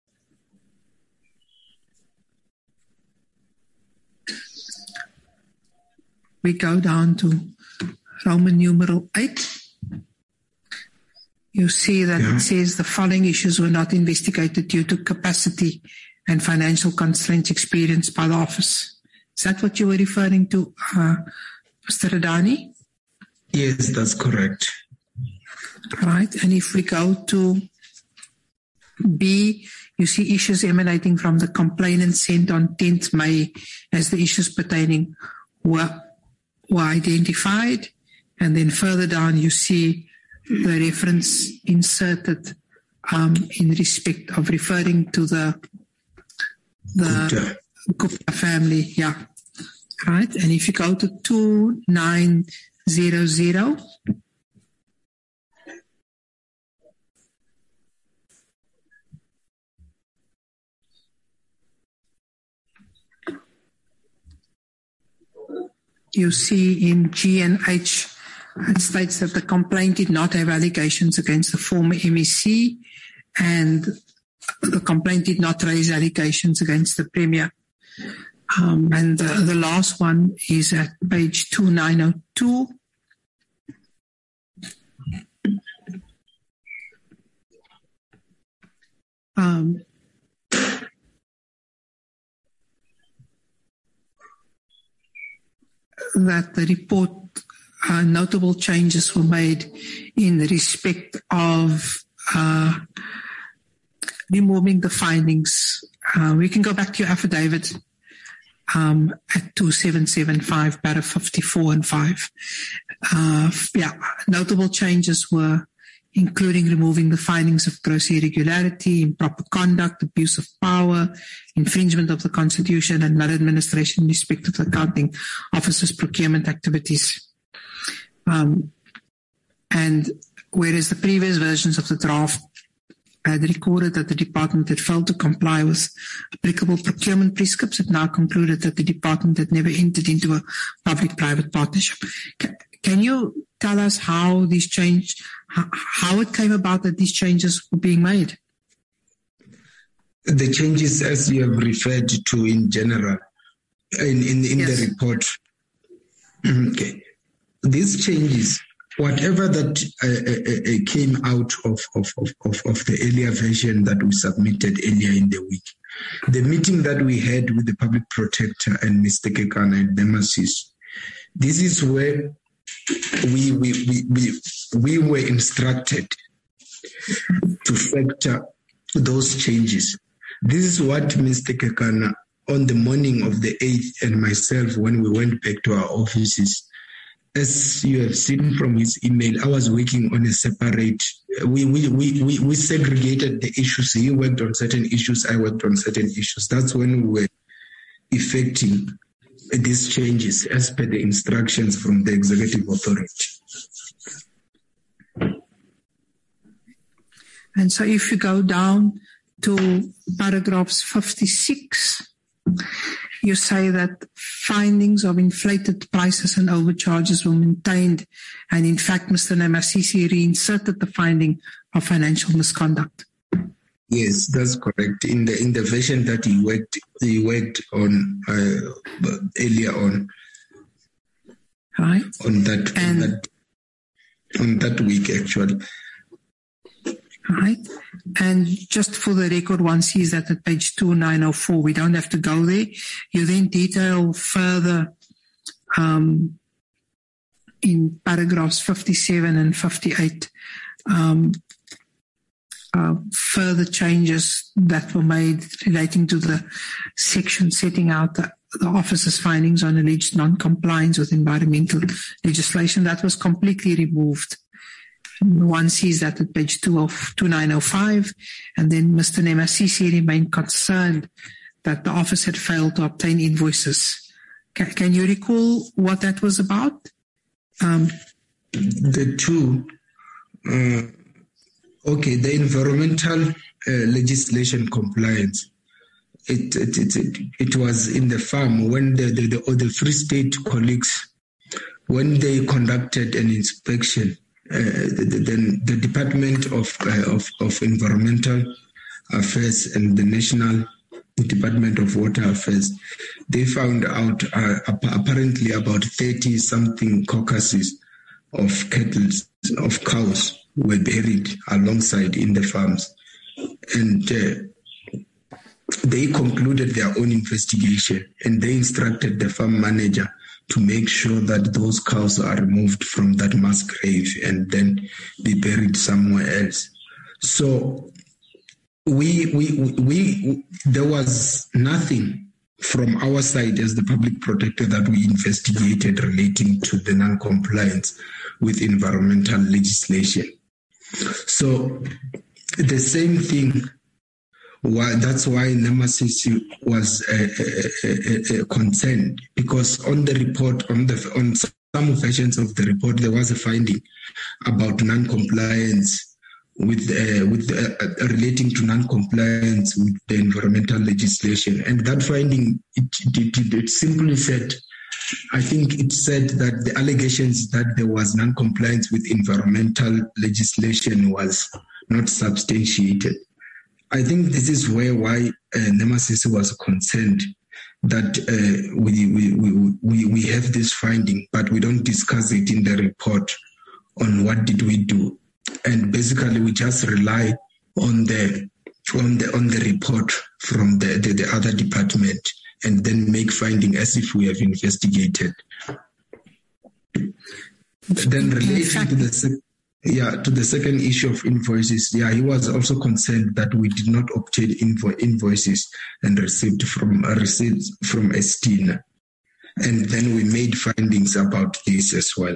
We go down to Roman numeral eight. You see that yeah. It says the following issues were not investigated due to capacity and financial constraints experienced by the office. Is that what you were referring to, uh, Mister Radani? Yes, that's correct. Right, and if we go to B, you see issues emanating from the complainant sent on tenth May as the issues pertaining were, were identified. And then further down, you see the reference inserted um, in respect of referring to the the Gupta. Gupta family. Yeah, right. And if you go to two nine zero zero. You see in G and H, it states that the complaint did not have allegations against the former M E C, and the complaint did not raise allegations against the Premier. Um, and the, the last one is at page two nine zero two. Um, that the report, uh, notable changes were made in respect of uh, removing the findings. Uh, we can go back to your affidavit um, at two seven seven five, para fifty-four and five. Uh, yeah, notable changes were including removing the findings of gross irregularity, improper conduct, abuse of power, infringement of the Constitution, and maladministration in respect of the accounting officer's procurement activities. Um, and whereas the previous versions of the draft had recorded that the department had failed to comply with applicable procurement prescripts, it now concluded that the department had never entered into a public-private partnership. Can, can you tell us how these changed, how, how it came about that these changes were being made? The changes, as you have referred to in general, in, in, in yes. the report. Okay. These changes, whatever that uh, uh, came out of, of, of, of the earlier version that we submitted earlier in the week, the meeting that we had with the public protector and Mister Kekana and Nemasisi, this is where we we we we, we were instructed to factor those changes. This is what Mister Kekana, on the morning of the eighth, and myself, when we went back to our offices, as you have seen from his email, I was working on a separate, we, we, we, we, we segregated the issues. He worked on certain issues, I worked on certain issues. That's when we were effecting these changes as per the instructions from the executive authority. And so if you go down to paragraphs fifty-six, you say that findings of inflated prices and overcharges were maintained, and in fact, Mister Nemasisi reinserted the finding of financial misconduct. Yes, that's correct. In the in the version that he worked he worked on uh, earlier on, right? On that, and, on that on that week actually. Right. And just for the record, one sees that at page two nine oh four, we don't have to go there. You then detail further um, in paragraphs fifty-seven and fifty-eight um, uh, further changes that were made relating to the section setting out the, the officer's findings on alleged non-compliance with environmental legislation. That was completely removed. One sees that at page two nine oh five, and then Mister Nemasisi remained concerned that the office had failed to obtain invoices. Can, can you recall what that was about? Um, the two, uh, okay, the environmental uh, legislation compliance. It it, it it it was in the farm when the the, the, or the Free State colleagues, when they conducted an inspection. Uh, the, the, the Department of, uh, of of Environmental Affairs and the National Department of Water Affairs, they found out uh, apparently about thirty something carcasses of cattle, of cows were buried alongside in the farms, and uh, they concluded their own investigation, and they instructed the farm manager to make sure that those cows are removed from that mass grave and then be buried somewhere else. So we, we, we, we, there was nothing from our side as the public protector that we investigated relating to the non-compliance with environmental legislation. So the same thing. Why, that's why Nemasisi was uh, uh, uh, concerned, because on the report, on the on some versions of the report, there was a finding about non-compliance with uh, with uh, relating to non-compliance with the environmental legislation, and that finding it, it, it, it simply said, I think it said that the allegations that there was non-compliance with environmental legislation was not substantiated. I think this is where why uh, Nemasisi was concerned that uh, we, we we we have this finding, but we don't discuss it in the report on what did we do, and basically we just rely on the on the on the report from the, the, the other department, and then make finding as if we have investigated. Then relating to the Yeah, to the second issue of invoices, yeah, he was also concerned that we did not obtain invo- invoices and received from uh, received from Estina, and then we made findings about this as well.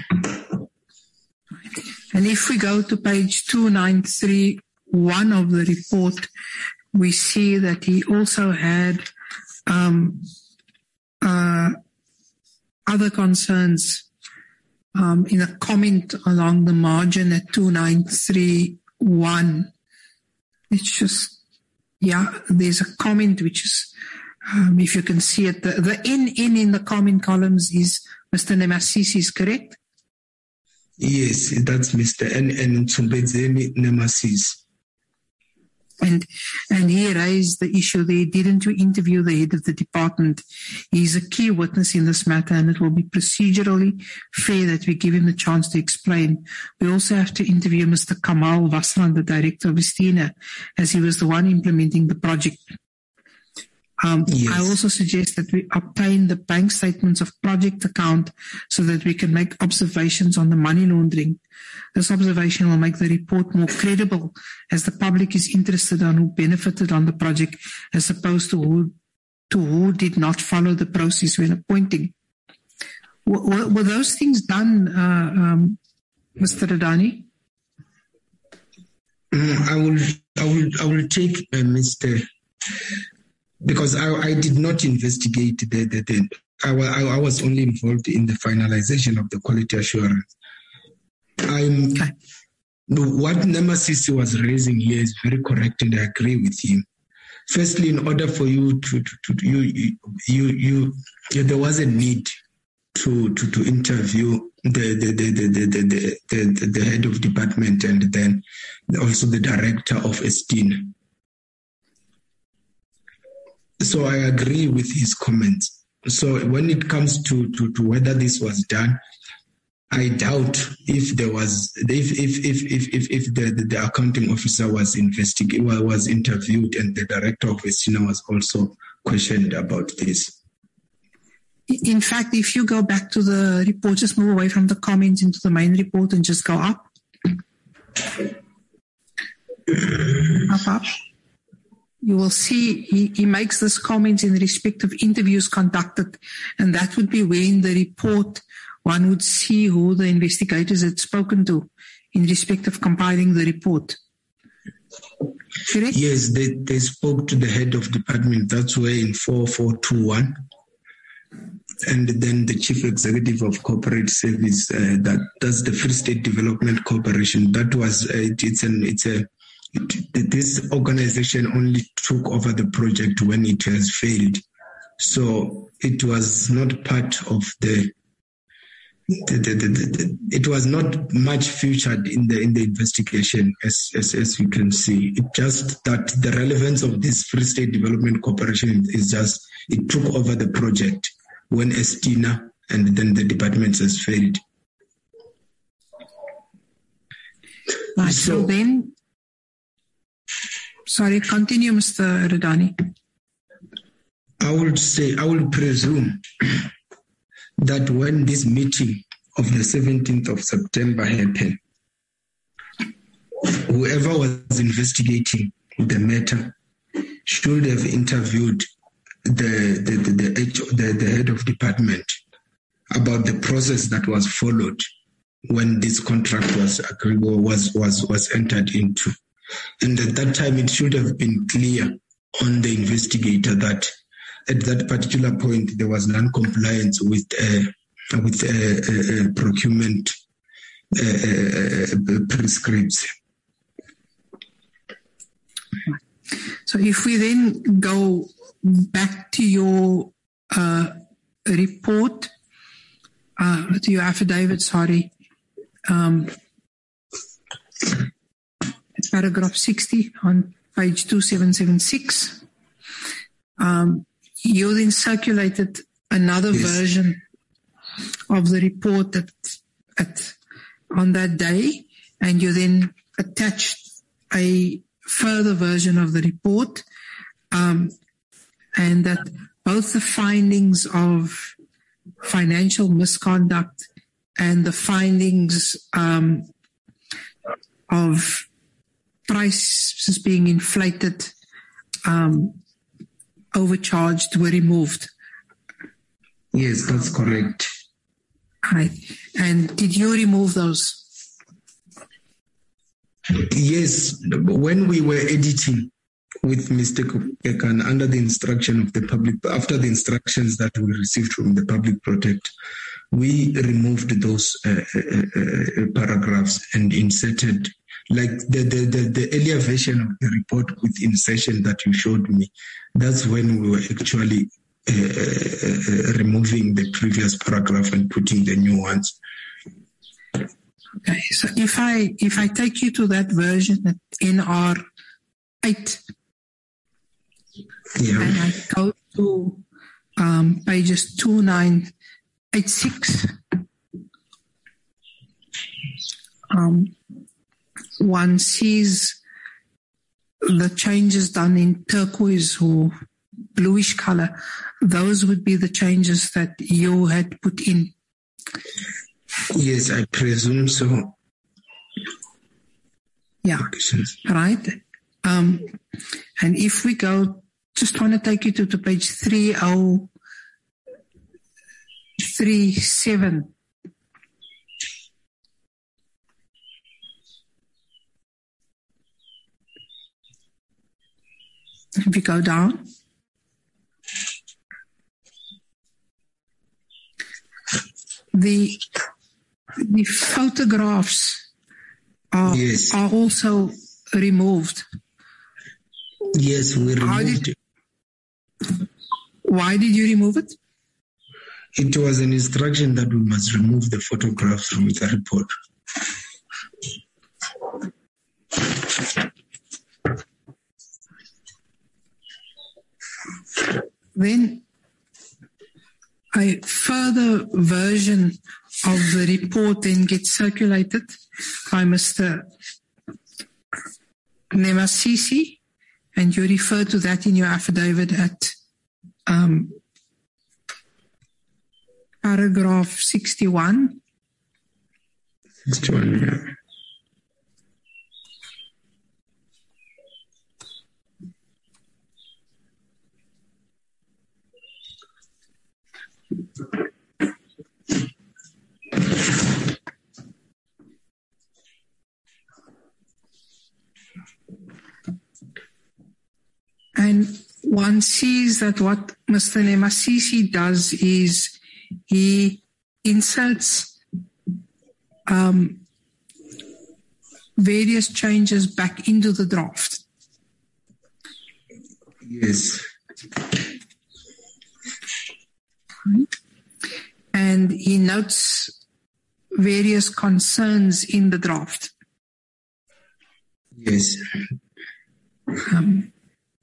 And if we go to page two nine three one of the report, we see that he also had um, uh, other concerns. Um, in a comment along the margin at two nine three one, it's just, yeah, there's a comment which is, um, if you can see it, the, the N N in the comment columns is Mister Nemasisi, is correct? Yes, that's Mister N N Tsumbedzeni Nemasisi. And and he raised the issue there, didn't you interview the head of the department? He's a key witness in this matter, and it will be procedurally fair that we give him the chance to explain. We also have to interview Mister Kamal Wasran, the director of Estina, as he was the one implementing the project. Um, Yes. I also suggest that we obtain the bank statements of project account so that we can make observations on the money laundering. This observation will make the report more credible as the public is interested on who benefited on the project as opposed to who, to who did not follow the process when appointing. Were, were those things done, uh, um, Mister Radani? Mm, I will, I will, I will take uh, Mister because I, I did not investigate the, the, the I, I, I was only involved in the finalization of the quality assurance. I'm, Okay. what Nemasisi was raising here is very correct, and I agree with him. Firstly, in order for you to, to, to you, you, you, you, there was a need to, to, to interview the, the, the, the, the, the, the, the head of department and then also the director of Estina. So I agree with his comments. So when it comes to, to, to whether this was done, I doubt if there was if if if if if, if the, the, the accounting officer was investigated was interviewed and the director of Estina was also questioned about this. In fact, if you go back to the report, just move away from the comments into the main report and just go up. Up, up. You will see he, he makes this comment in respect of interviews conducted, and that would be where in the report one would see who the investigators had spoken to in respect of compiling the report. Correct? Yes, they, they spoke to the head of department. That's where in four four two one. And then the chief executive of corporate service, uh, that that's the Free State Development Corporation. That was uh, it, it's an it's a it, this organization only took over the project when it has failed, so it was not part of the. The, the, the, the, it was not much featured in the in the investigation, as, as as you can see. It just that the relevance of this Free State Development Corporation is just it took over the project when Estina and then the departments has failed. Right, so, so then, sorry, continue, Mister Radani. I would say, I will presume that when this meeting of the seventeenth of September happened, whoever was investigating the matter should have interviewed the the the, the, the, the head of department about the process that was followed when this contract was agreed was was was entered into, and at that time it should have been clear on the investigator that at that particular point there was non-compliance with uh, with uh, uh, procurement uh, uh, prescripts. So if we then go back to your uh, report, uh, to your affidavit, sorry, um, paragraph sixty on page two seven seven six, um, you then circulated another yes. version of the report at, at on that day, and you then attached a further version of the report, um, and that both the findings of financial misconduct and the findings um, of prices being inflated, um, overcharged, were removed. Yes, that's correct. Right. And did you remove those? Yes, when we were editing with Mister Kupekan under the instruction of the public, after the instructions that we received from the public protector, we removed those uh, uh, uh, paragraphs and inserted, like the, the, the, the earlier version of the report with insertion that you showed me. That's when we were actually uh, uh, removing the previous paragraph and putting the new ones. Okay, so if I if I take you to that version at N R eight, yeah. and I go to um, pages two nine eight six, um, one sees the changes done in turquoise or bluish color, those would be the changes that you had put in. Yes, I presume so. Yeah, right. Um, and if we go, just want to take you to, to page three oh three seven. If you go down, the the photographs are, yes. are also removed. Yes, we How removed did, it. Why did you remove it? It was an instruction that we must remove the photographs from the report. Then a further version of the report then gets circulated by Mister Nemasisi, and you refer to that in your affidavit at um, paragraph sixty-one. sixty-one, yeah. And one sees that what Mister Nemasisi does is he inserts um, various changes back into the draft. Yes. And he notes various concerns in the draft. Yes. Um,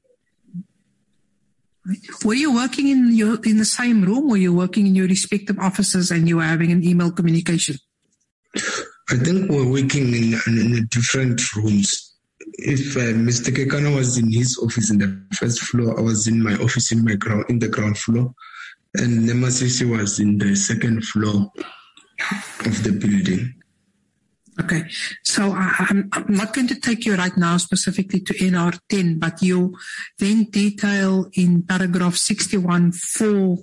were you working in your in the same room? Were you working in your respective offices and you were having an email communication? I think we're working in, in different rooms. If uh, Mister Kekana was in his office in the first floor, I was in my office in my ground in the ground floor, and Nemasisi was in the second floor of the building. Okay, so I, I'm, I'm not going to take you right now specifically to N R ten, but you then detail in paragraph sixty-one four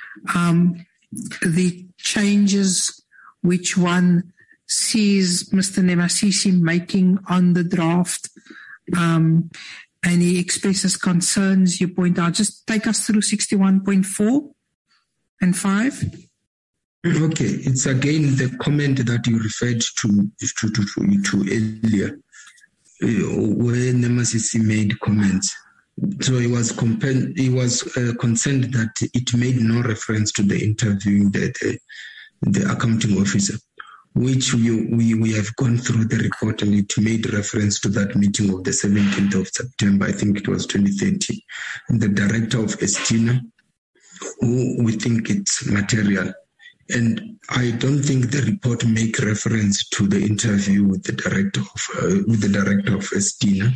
um, the changes which one sees Mister Nemasisi making on the draft, um, and he expresses concerns. You point out, just take us through sixty-one point four and five. Okay, it's again the comment that you referred to to to, to, to earlier, uh, where Nemasisi made comments. So he was compen- he was uh, concerned that it made no reference to the interview the the, the accounting officer, which we, we we have gone through the report, and it made reference to that meeting of the seventeenth of September, I think it was twenty thirteen, and the director of Estina, who we think it's material. And I don't think the report make reference to the interview with the director of uh, with the director of Estina.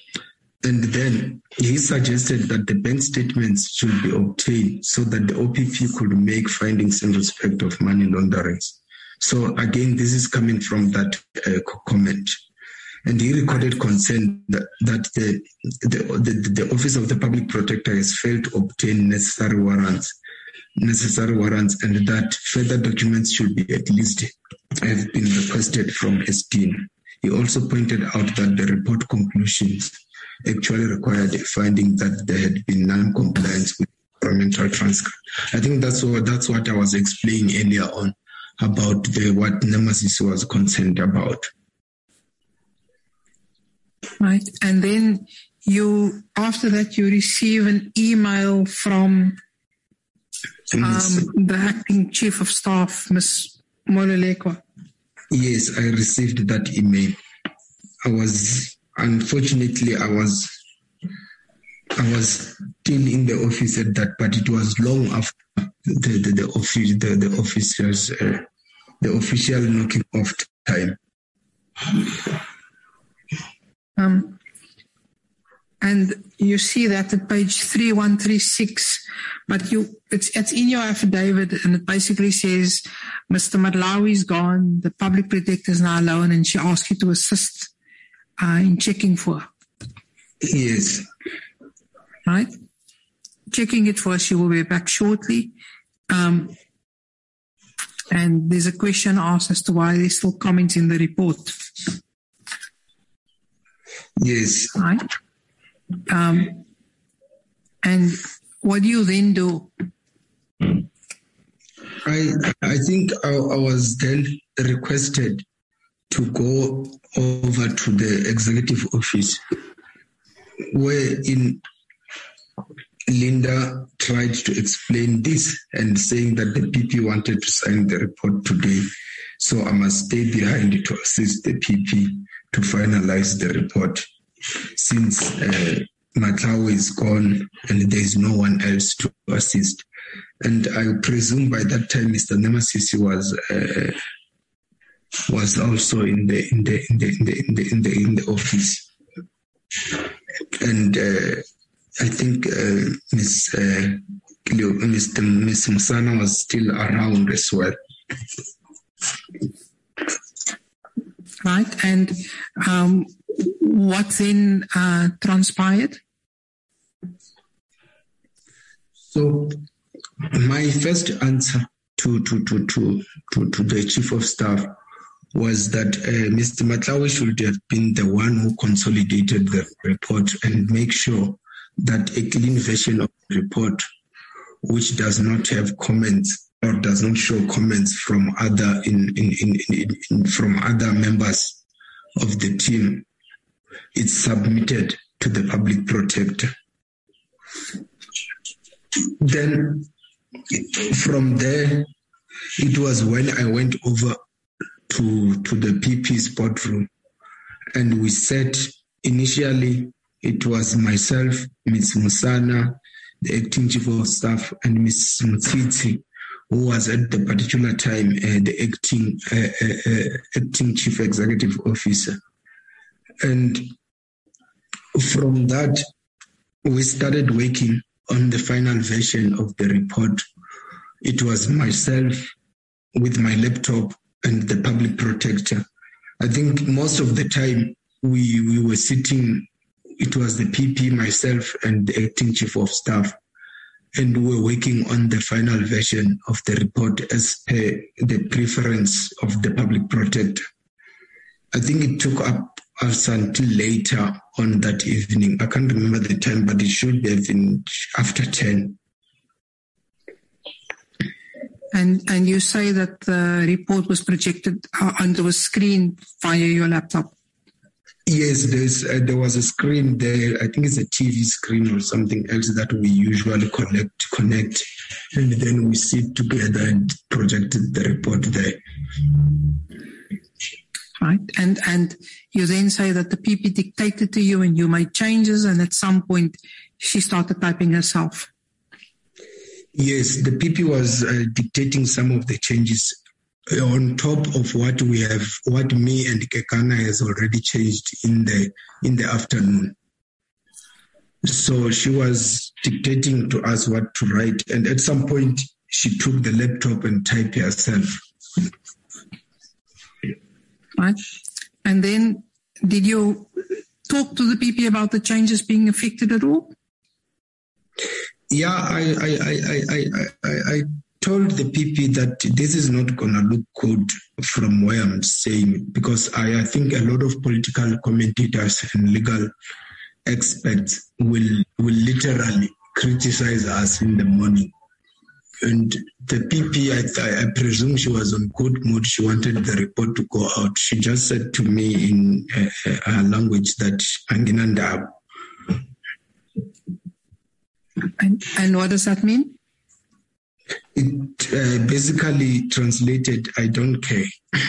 And then he suggested that the bank statements should be obtained so that the O P P could make findings in respect of money launderings. So again, this is coming from that uh, comment. And he recorded concern that, that the, the, the, the Office of the Public Protector has failed to obtain necessary warrants necessary warrants, and that further documents should be at least have been requested from Estina. He also pointed out that the report conclusions actually required a finding that there had been non-compliance with environmental transcript. I think that's what that's what I was explaining earlier on about the what Nemasisi was concerned about. Right, and then you after that you receive an email from Um, the acting chief of staff, Miz Mololekwa. Yes, I received that email. I was, unfortunately, I was, I was still in the office at that, but it was long after the the, the office, the the officers, uh, the official knocking off time. Um, and you see that at page three one three six, but you it's it's in your affidavit, and it basically says Mister Matlawi is gone, the public protector is now alone, and she asked you to assist uh, in checking for her. Yes. Right? Checking it for us, she will be back shortly. Um, and there's a question asked as to why there's still comments in the report. Yes. Right? Um, and what do you then do? I I think I, I was then requested to go over to the executive office, where in Linda tried to explain this and saying that the P P wanted to sign the report today, so I must stay behind to assist the P P to finalize the report, since uh, Matlawi is gone and there is no one else to assist. And I presume by that time Mister Nemasisi was uh, was also in the in the in the in the in the in the, in the office, and uh, I think uh, Miss uh, Mister Miss Musana was still around as well. Right, and um, what then uh, transpired? So my first answer to to to to to, to the chief of staff was that uh, Mister Matlawi should have been the one who consolidated the report and make sure that a clean version of the report, which does not have comments or does not show comments from other in, in, in, in, in from other members of the team, it's submitted to the public protector. Then from there, it was when I went over to to the P P's boardroom, and we sat. Initially, it was myself, Miz Musana, the acting chief of staff, and Miz Mtsitsi, who was at the particular time uh, the acting uh, uh, uh, acting chief executive officer. And from that, we started working on the final version of the report. It was myself with my laptop and the public protector. I think most of the time we, we were sitting, it was the P P, myself, and the acting chief of staff, and we were working on the final version of the report as per the preference of the public protector. I think it took up us until later on that evening. I can't remember the time, but it should have been after ten. And and you say that the report was projected onto a screen via your laptop? Yes, there's, uh, there was a screen there. I think it's a T V screen or something else that we usually connect, connect, and then we sit together and projected the report there. Right, and and you then say that the P P dictated to you and you made changes, and at some point she started typing herself. Yes, the P P was uh, dictating some of the changes on top of what we have, what me and Kekana has already changed in the in the afternoon. So she was dictating to us what to write, and at some point she took the laptop and typed herself. Right, and then did you talk to the P P about the changes being affected at all? Yeah, I I I I I, I told the P P that this is not going to look good from where I'm saying, because I, I think a lot of political commentators and legal experts will will literally criticize us in the morning. And the P P, I, I presume she was on good mood. She wanted the report to go out. She just said to me in uh, her language that Anginanda. And, and what does that mean? It uh, basically translated, I don't care.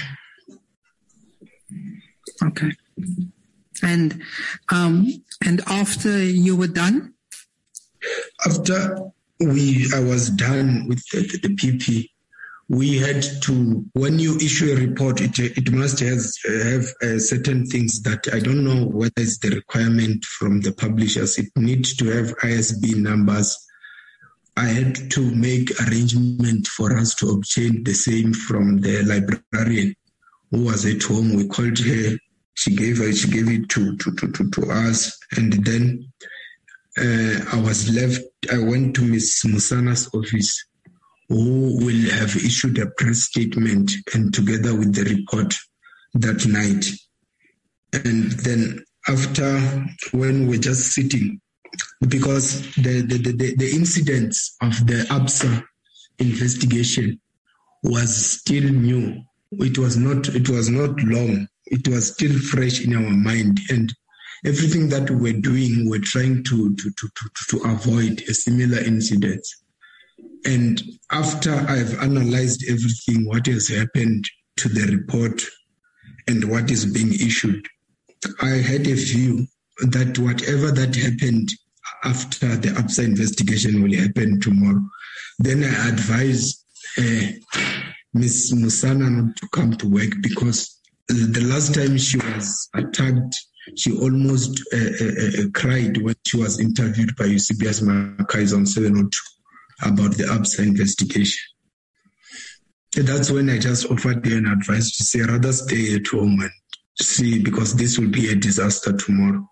Okay. And um, and after you were done? After we, I was done with the, the, the P P, we had to, when you issue a report, it, it must has, have uh, certain things that I don't know whether it's the requirement from the publishers. It needs to have I S B numbers. I had to make arrangement for us to obtain the same from the librarian who was at home. We called her. She gave her, she gave it to, to, to, to, to us. And then uh, I was left, I went to Miss Musana's office, who will have issued a press statement and together with the report that night. And then after, when we're just sitting, because the, the, the, the incidents of the ABSA investigation was still new. It was not, it was not long. It was still fresh in our mind. And everything that we were doing, we're trying to, to, to, to, to avoid a similar incident. And after I've analyzed everything, what has happened to the report and what is being issued, I had a view that whatever that happened after the ABSA investigation will happen tomorrow. Then I advised uh, Miss Musana not to come to work because the last time she was attacked, she almost uh, uh, uh, cried when she was interviewed by Eusebius Makais on seven oh two. About the ABSA investigation. And that's when I just offered her an advice to say, rather stay at home and see, because this will be a disaster tomorrow.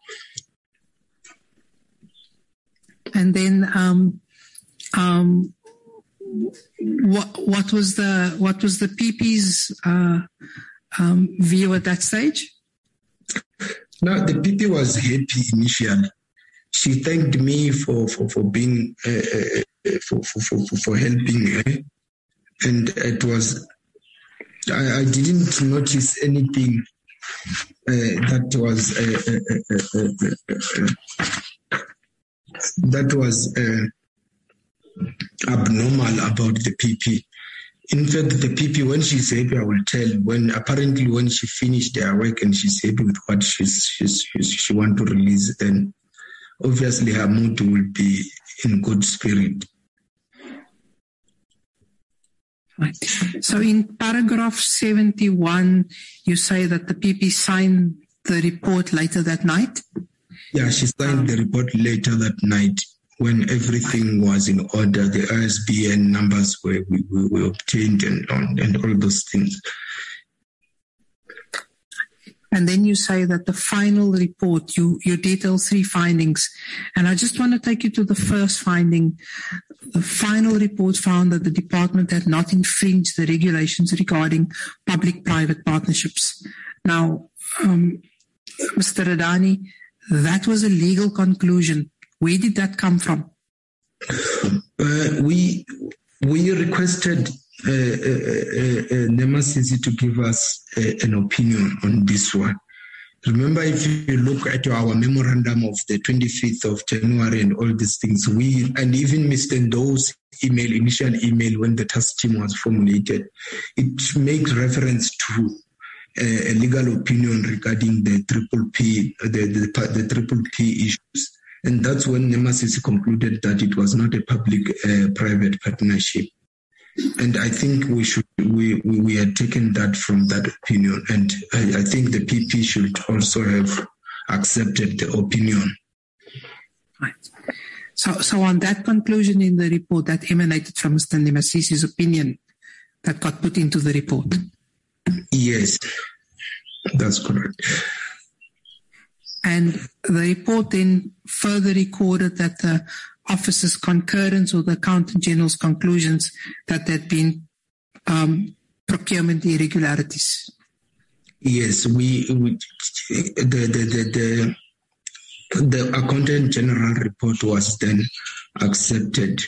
And then, um, um, what what was the what was the P P's uh, um, view at that stage? No, the P P was happy initially. She thanked me for for for being. Uh, uh, For, for, for, for helping her. And it was, I, I didn't notice anything uh, that was, uh, uh, uh, uh, uh, uh, that was uh, abnormal about the P P. In fact, the P P, when she's happy, I will tell, when apparently when she finished their work and she's happy with what she's, she's, she's, she want to release, then obviously her mood will be in good spirit. Right. So in paragraph seventy-one, you say that the P P signed the report later that night? Yeah, she signed um, the report later that night when everything was in order. The I S B N numbers were, we, we, we obtained and, and all those things. And then you say that the final report, you, you detail three findings. And I just want to take you to the first finding. The final report found that the department had not infringed the regulations regarding public-private partnerships. Now, um, Mister Radani, that was a legal conclusion. Where did that come from? Uh, we we requested Uh, uh, uh, NEMASISI to give us uh, an opinion on this one. Remember, if you look at our memorandum of the twenty-fifth of January and all these things, we, and even Mister Ndo's email, initial email when the task team was formulated, it makes reference to uh, a legal opinion regarding the triple P, the, the, the triple P issues. And that's when NEMASISI concluded that it was not a public-private uh, partnership. And I think we should we, we we had taken that from that opinion, and I, I think the P P should also have accepted the opinion. Right. So, so on that conclusion in the report that emanated from Mister NEMASISI's opinion, that got put into the report. Yes, that's correct. And the report then further recorded that the officer's concurrence or the Accountant General's conclusions that there had been um, procurement irregularities. Yes, we, we the, the the the the Accountant General report was then accepted.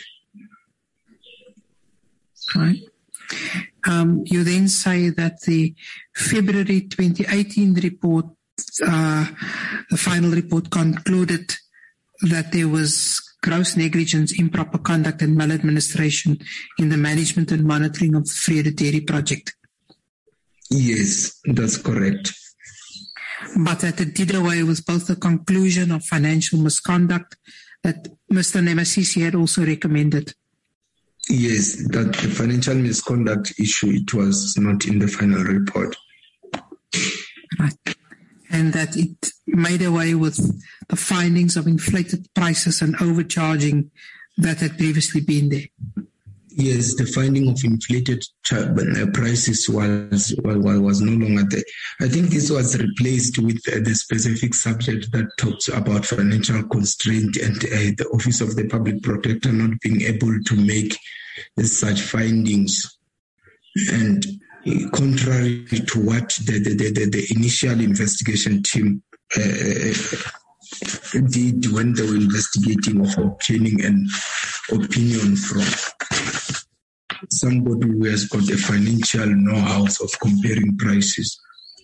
Right. Um, you then say that the February twenty eighteen report, uh, the final report concluded that there was gross negligence, improper conduct and maladministration in the management and monitoring of the Vrede Dairy project. Yes, that's correct. But that it did away with both the conclusion of financial misconduct that Mister NEMASISI had also recommended. Yes, that the financial misconduct issue, it was not in the final report. Right. And that it made away with the findings of inflated prices and overcharging that had previously been there. Yes, the finding of inflated prices was, was was no longer there. I think this was replaced with uh, the specific subject that talks about financial constraint and uh, the Office of the Public Protector not being able to make uh, such findings. And uh, contrary to what the, the, the, the initial investigation team uh, did when they were investigating of obtaining an opinion from somebody who has got a financial know-how of comparing prices.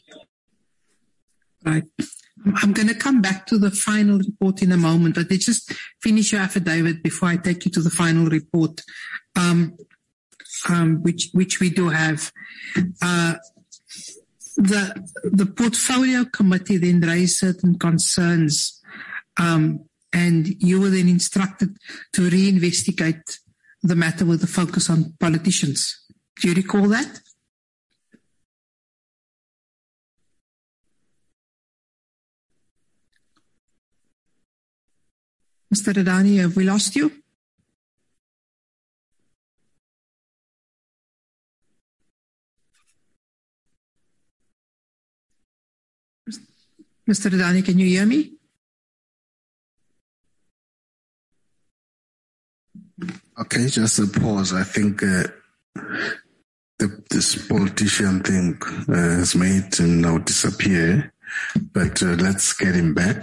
Right. I'm going to come back to the final report in a moment, but let's just finish your affidavit before I take you to the final report, um, um, which which we do have. Uh, the the portfolio committee then raised certain concerns, um, and you were then instructed to reinvestigate the matter with a focus on politicians. Do you recall that? Mister Radani, have we lost you? Mister Radani, can you hear me? Okay, just a pause. I think uh, the, this politician thing uh, has made him now disappear, but uh, let's get him back.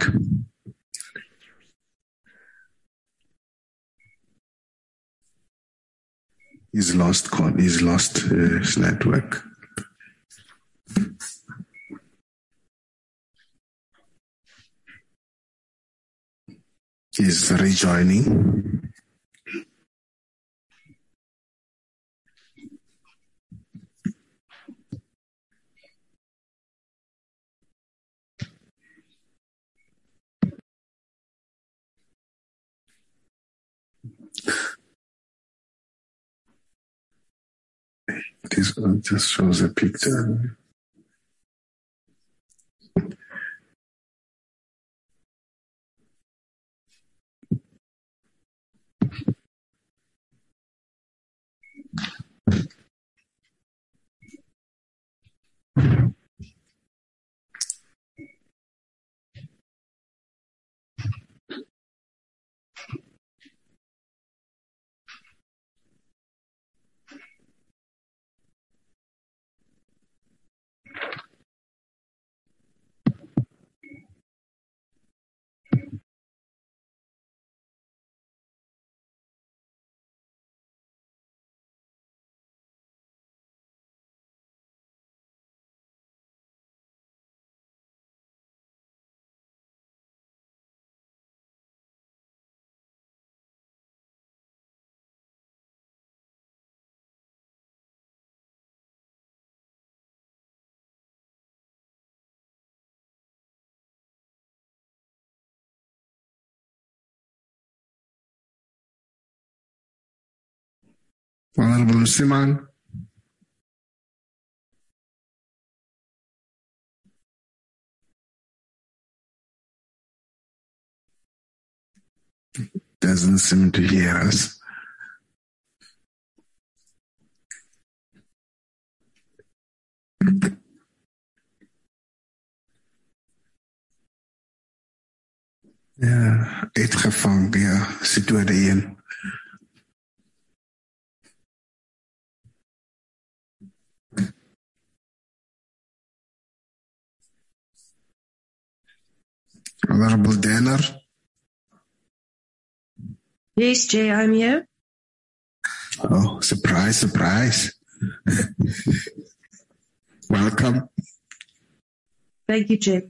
He's lost. He's lost uh, his network. He's rejoining. This one just shows a picture. Honorable Siman. Doesn't seem to hear us. Ja, uitgevang, ja, situasie een. Honorable Danner. Yes, Jay, I'm here. Oh, surprise, surprise. Welcome. Thank you, Jay.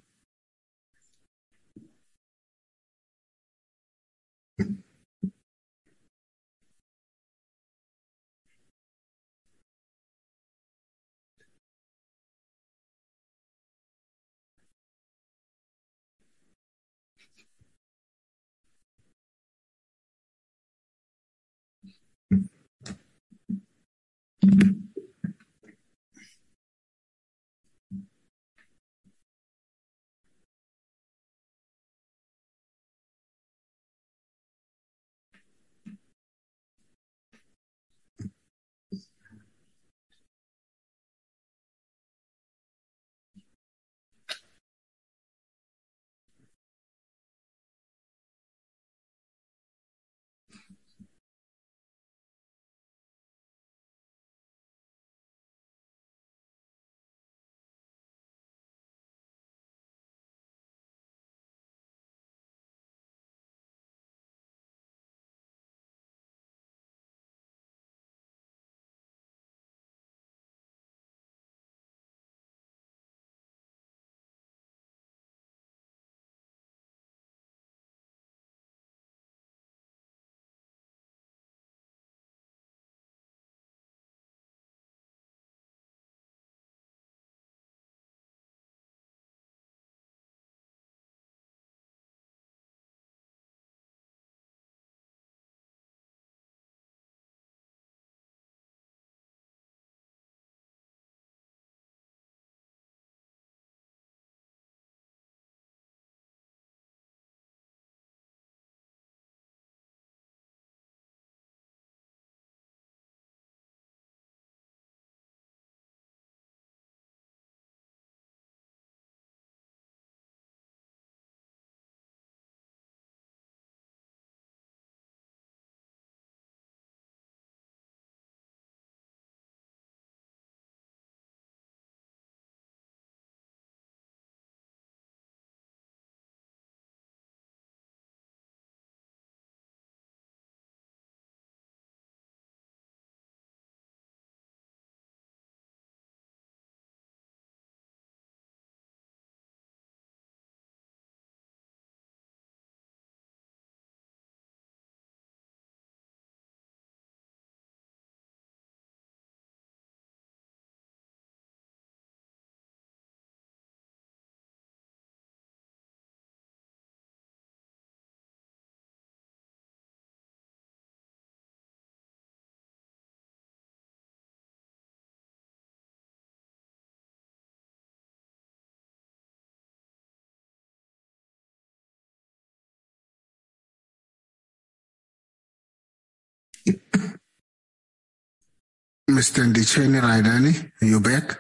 Mister Ndicheni Raidani, are you back?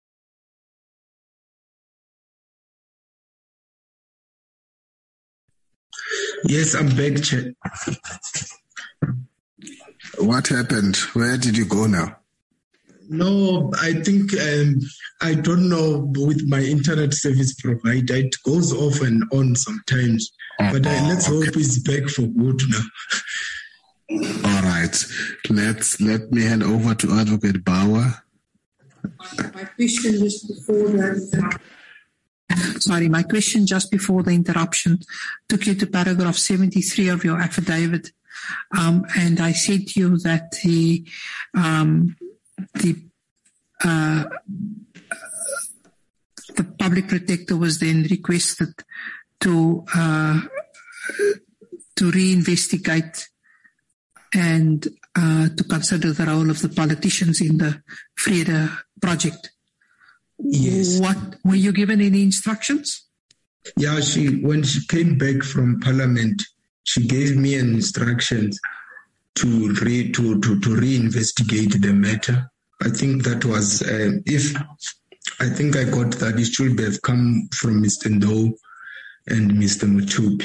Yes, I'm back, Chair. What happened? Where did you go now? No, I think um, I don't know with my internet service provider. It goes off and on sometimes. Oh, but uh, let's okay. hope it's back for good now. All right. Let's let me hand over to Advocate Bauer. My question just before the sorry, my question just before the interruption took you to paragraph seventy-three of your affidavit, um, and I said to you that the um, the uh, the public protector was then requested to uh, to reinvestigate and uh, to consider the role of the politicians in the Vrede project. Yes. What were you given any instructions? Yeah, she when she came back from Parliament, she gave me an instructions to re to to to reinvestigate the matter. I think that was uh, if I think I got that it should have come from Mister Ndou and Mister Mutupi.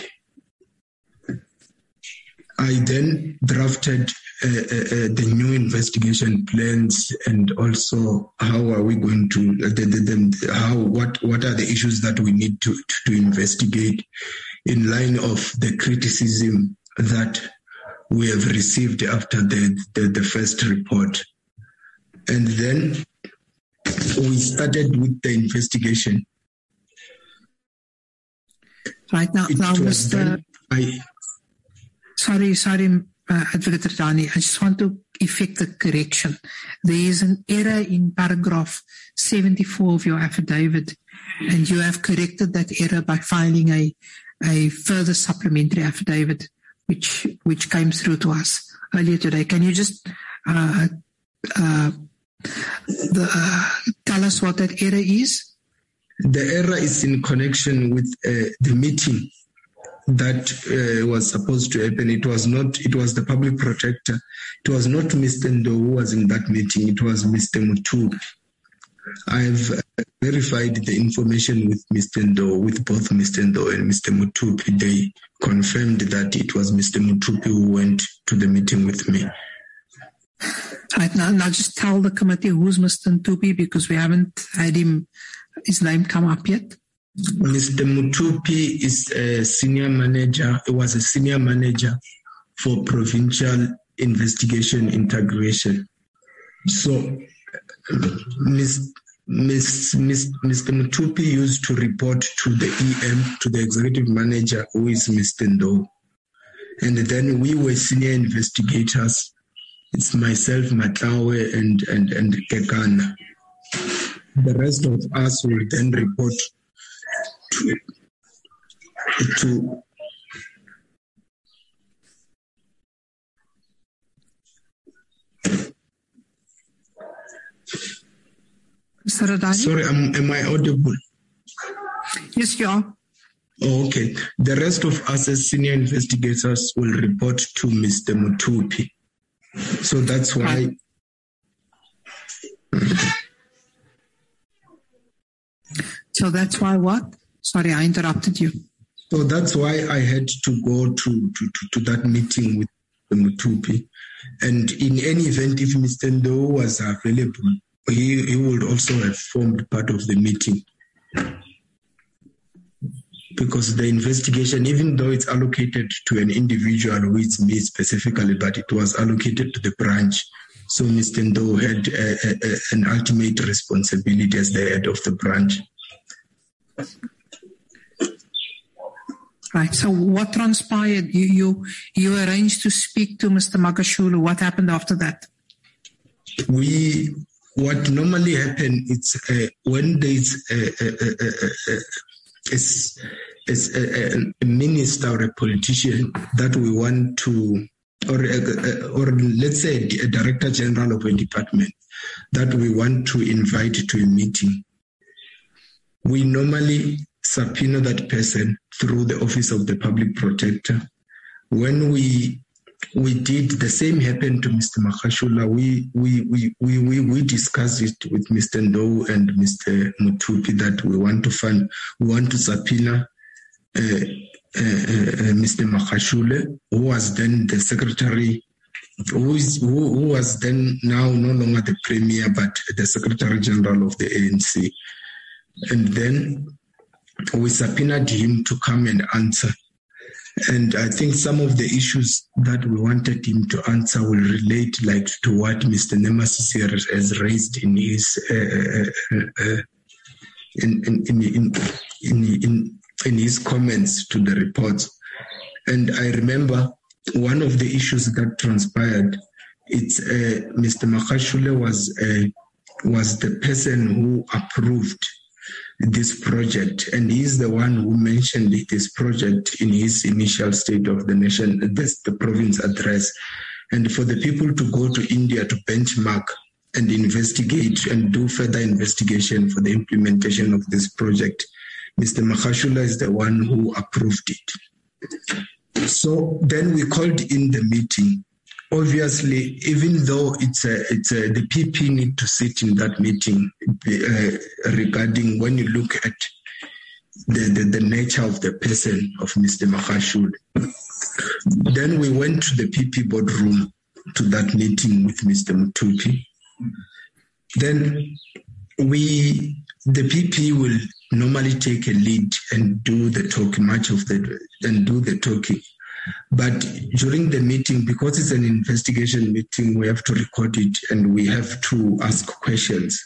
I then drafted uh, uh, the new investigation plans and also how are we going to uh, the, the, the, how what what are the issues that we need to, to to investigate in line of the criticism that we have received after the the, the first report, and then we started with the investigation. Right now, it now Mister I, Sorry, sorry, uh, Advocate Radani. I just want to effect a correction. There is an error in paragraph seventy-four of your affidavit, and you have corrected that error by filing a, a further supplementary affidavit, which which came through to us earlier today. Can you just uh, uh, The, uh, tell us what that error is. The error is in connection with uh, the meeting that uh, was supposed to happen. It was not, it was the public protector. It was not Mister Ndo who was in that meeting. It was Mister Mutupi. I've uh, verified the information with Mister Ndo, with both Mister Ndo and Mister Mutupi. They confirmed that it was Mister Mutupi who went to the meeting with me. Right, now, now just tell the committee who's Mister Mutupi, because we haven't had him, his name come up yet. Mister Mutupi is a senior manager. He was a senior manager for provincial investigation integration. So, Miz Miz Miz Mister Mutupi used to report to the E M, to the executive manager, who is Mister Ndo. And then we were senior investigators. It's myself, Matlawe, and, and, and Kekana. The rest of us will then report to, to Sorry, am, am I audible? Yes, you are. Oh, okay. The rest of us as senior investigators will report to Mister Mutupi. So that's why. So that's why what? Sorry, I interrupted you. So that's why I had to go to, to, to, to that meeting with the Mutupi. And in any event, if Mister Ndo was available, he, he would also have formed part of the meeting. Because the investigation, even though it's allocated to an individual, who it's me specifically, but it was allocated to the branch. So Mister Ndo had a, a, a, an ultimate responsibility as the head of the branch. Right. So what transpired? You you, you arranged to speak to Mister Makashule. What happened after that? We what normally happens is uh, when there's a, a, a, a, a, As, as a, a minister or a politician that we want to, or, a, or let's say a director general of a department that we want to invite to a meeting, we normally subpoena that person through the office of the public protector. When we we did the same happened to Mister Makashule, we we we we we, we discussed it with Mister Ndo and Mister Mutupi that we want to fund, we want to subpoena uh, uh, uh, Mister Makashule, who was then the secretary, who is who, who was then now no longer the premier but the secretary general of the A N C, and then we subpoenaed him to come and answer. And I think some of the issues that we wanted him to answer will relate like to what Mister Nemasisi has raised in his uh, uh, in, in, in, in, in, in his comments to the reports. And I remember one of the issues that transpired, it's uh, Mister Makashule was uh, was the person who approved this project, and he's the one who mentioned this project in his initial State of the Nation, this, the province address. And for the people to go to India to benchmark and investigate and do further investigation for the implementation of this project, Mister Makashule is the one who approved it. So then we called in the meeting. Obviously, even though it's a, it's a, the P P need to sit in that meeting uh, regarding when you look at the, the, the nature of the person of Mister Makashule. Then we went to the P P boardroom to that meeting with Mister Mutupi. Then we, the P P will normally take a lead and do the talking, much of the, and do the talking. But during the meeting, because it's an investigation meeting, we have to record it and we have to ask questions.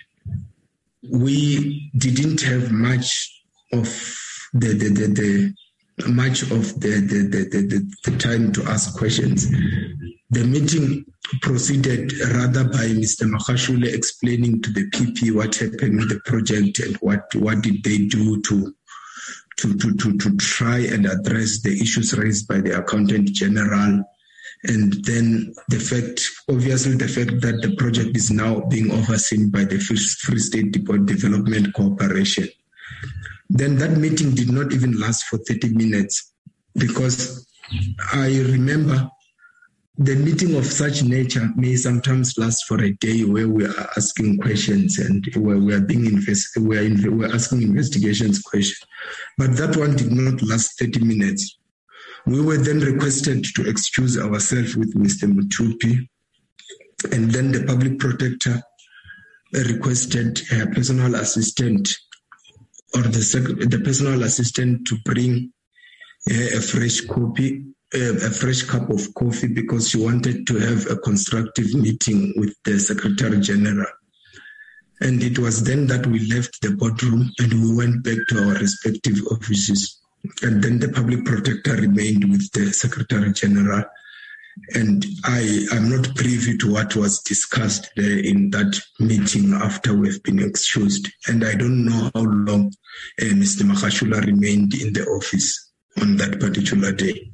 We didn't have much of the the, the, the much of the the, the, the the time to ask questions. The meeting proceeded rather by Mister Makashule explaining to the P P what happened with the project and what, what did they do to To, to, to, to try and address the issues raised by the Accountant General, and then the fact obviously the fact that the project is now being overseen by the Free State Development Corporation. Then that meeting did not even last for thirty minutes, because I remember the meeting of such nature may sometimes last for a day, where we are asking questions and where we are being invest, we are, in, we are asking investigations questions. But that one did not last thirty minutes. We were then requested to excuse ourselves with Mister Mutupi, and then the public protector requested a personal assistant or the, sec- the personal assistant to bring a, a fresh copy. a fresh cup of coffee, because she wanted to have a constructive meeting with the Secretary General. And it was then that we left the boardroom and we went back to our respective offices. And then the public protector remained with the Secretary General. And I am not privy to what was discussed there in that meeting after we've been excused. And I don't know how long uh, Mister Magashule remained in the office on that particular day.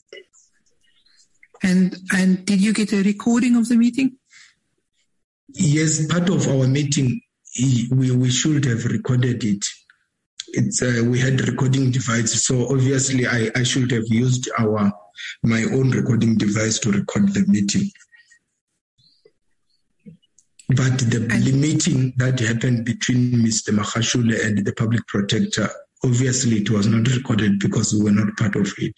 And and did you get a recording of the meeting? Yes, part of our meeting, we, we should have recorded it. It's uh, we had recording devices, so obviously I, I should have used our my own recording device to record the meeting. But the, the meeting that happened between Mister Magashule and the public protector, obviously it was not recorded because we were not part of it.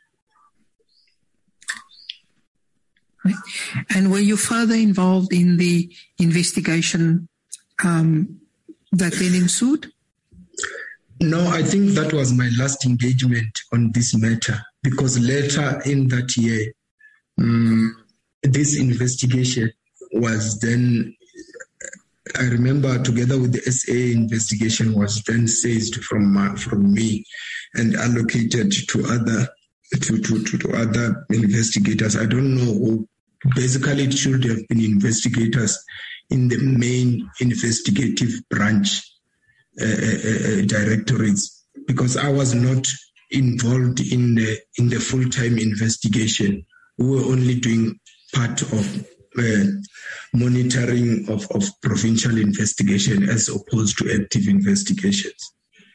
And were you further involved in the investigation um, that then ensued? No, I think that was my last engagement on this matter, because later in that year, um, this investigation was then, I remember together with the S A investigation, was then seized from uh, from me and allocated to other to, to, to, to other investigators. I don't know who. Basically, it should have been investigators in the main investigative branch uh, uh, directorates, because I was not involved in the in the full-time investigation. We were only doing part of uh, monitoring of, of provincial investigation as opposed to active investigations.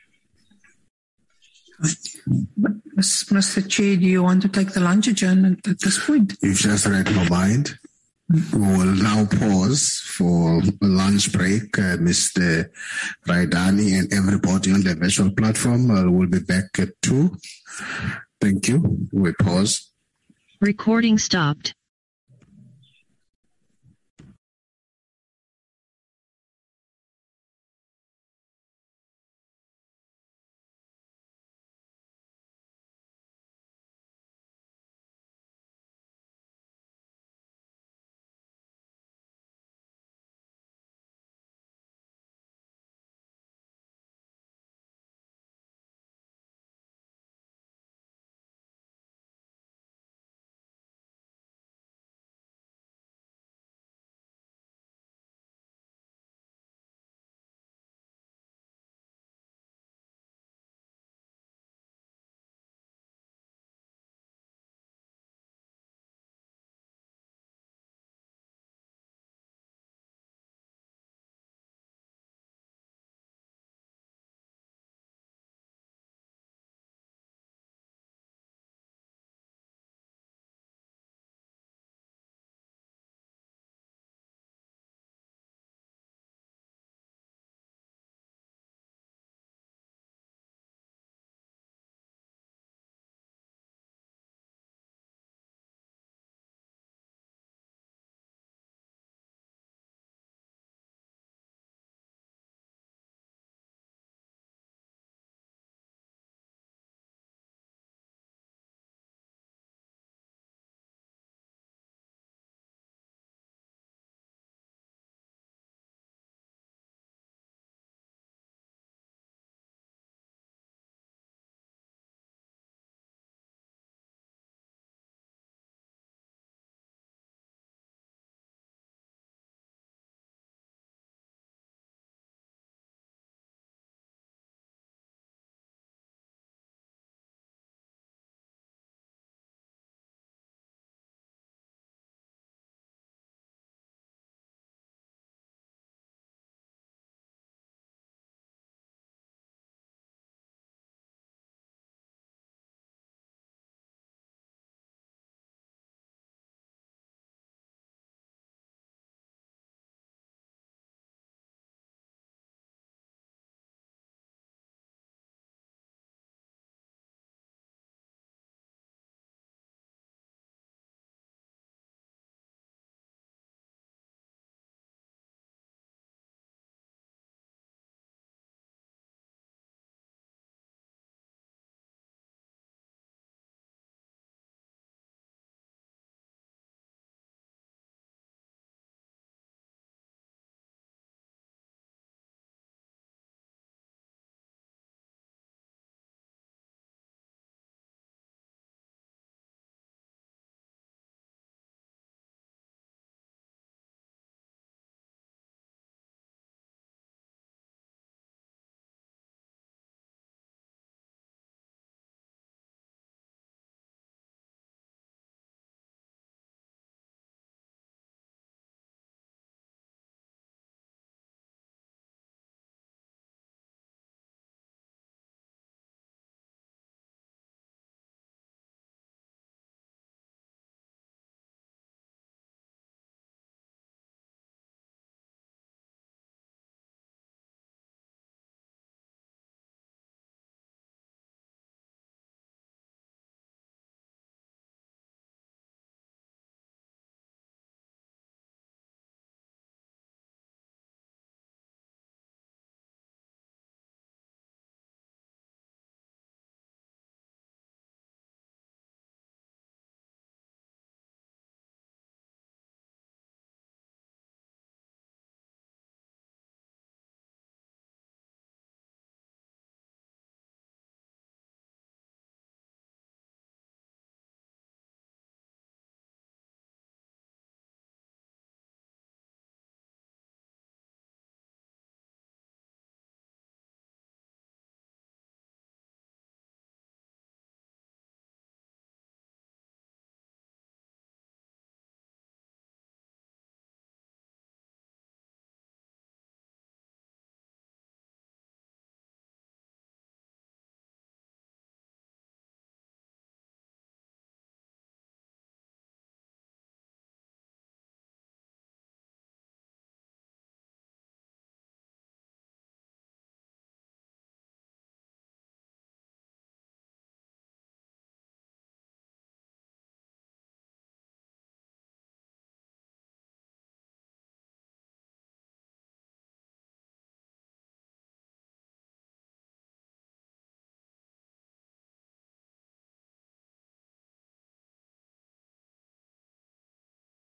Mister Chair, do you want to take the lunch adjournment at this point? You've just read my mind. We will now pause for a lunch break. Uh, Mister Raidani and everybody on the virtual platform uh, will be back at two. Thank you. We pause. Recording stopped.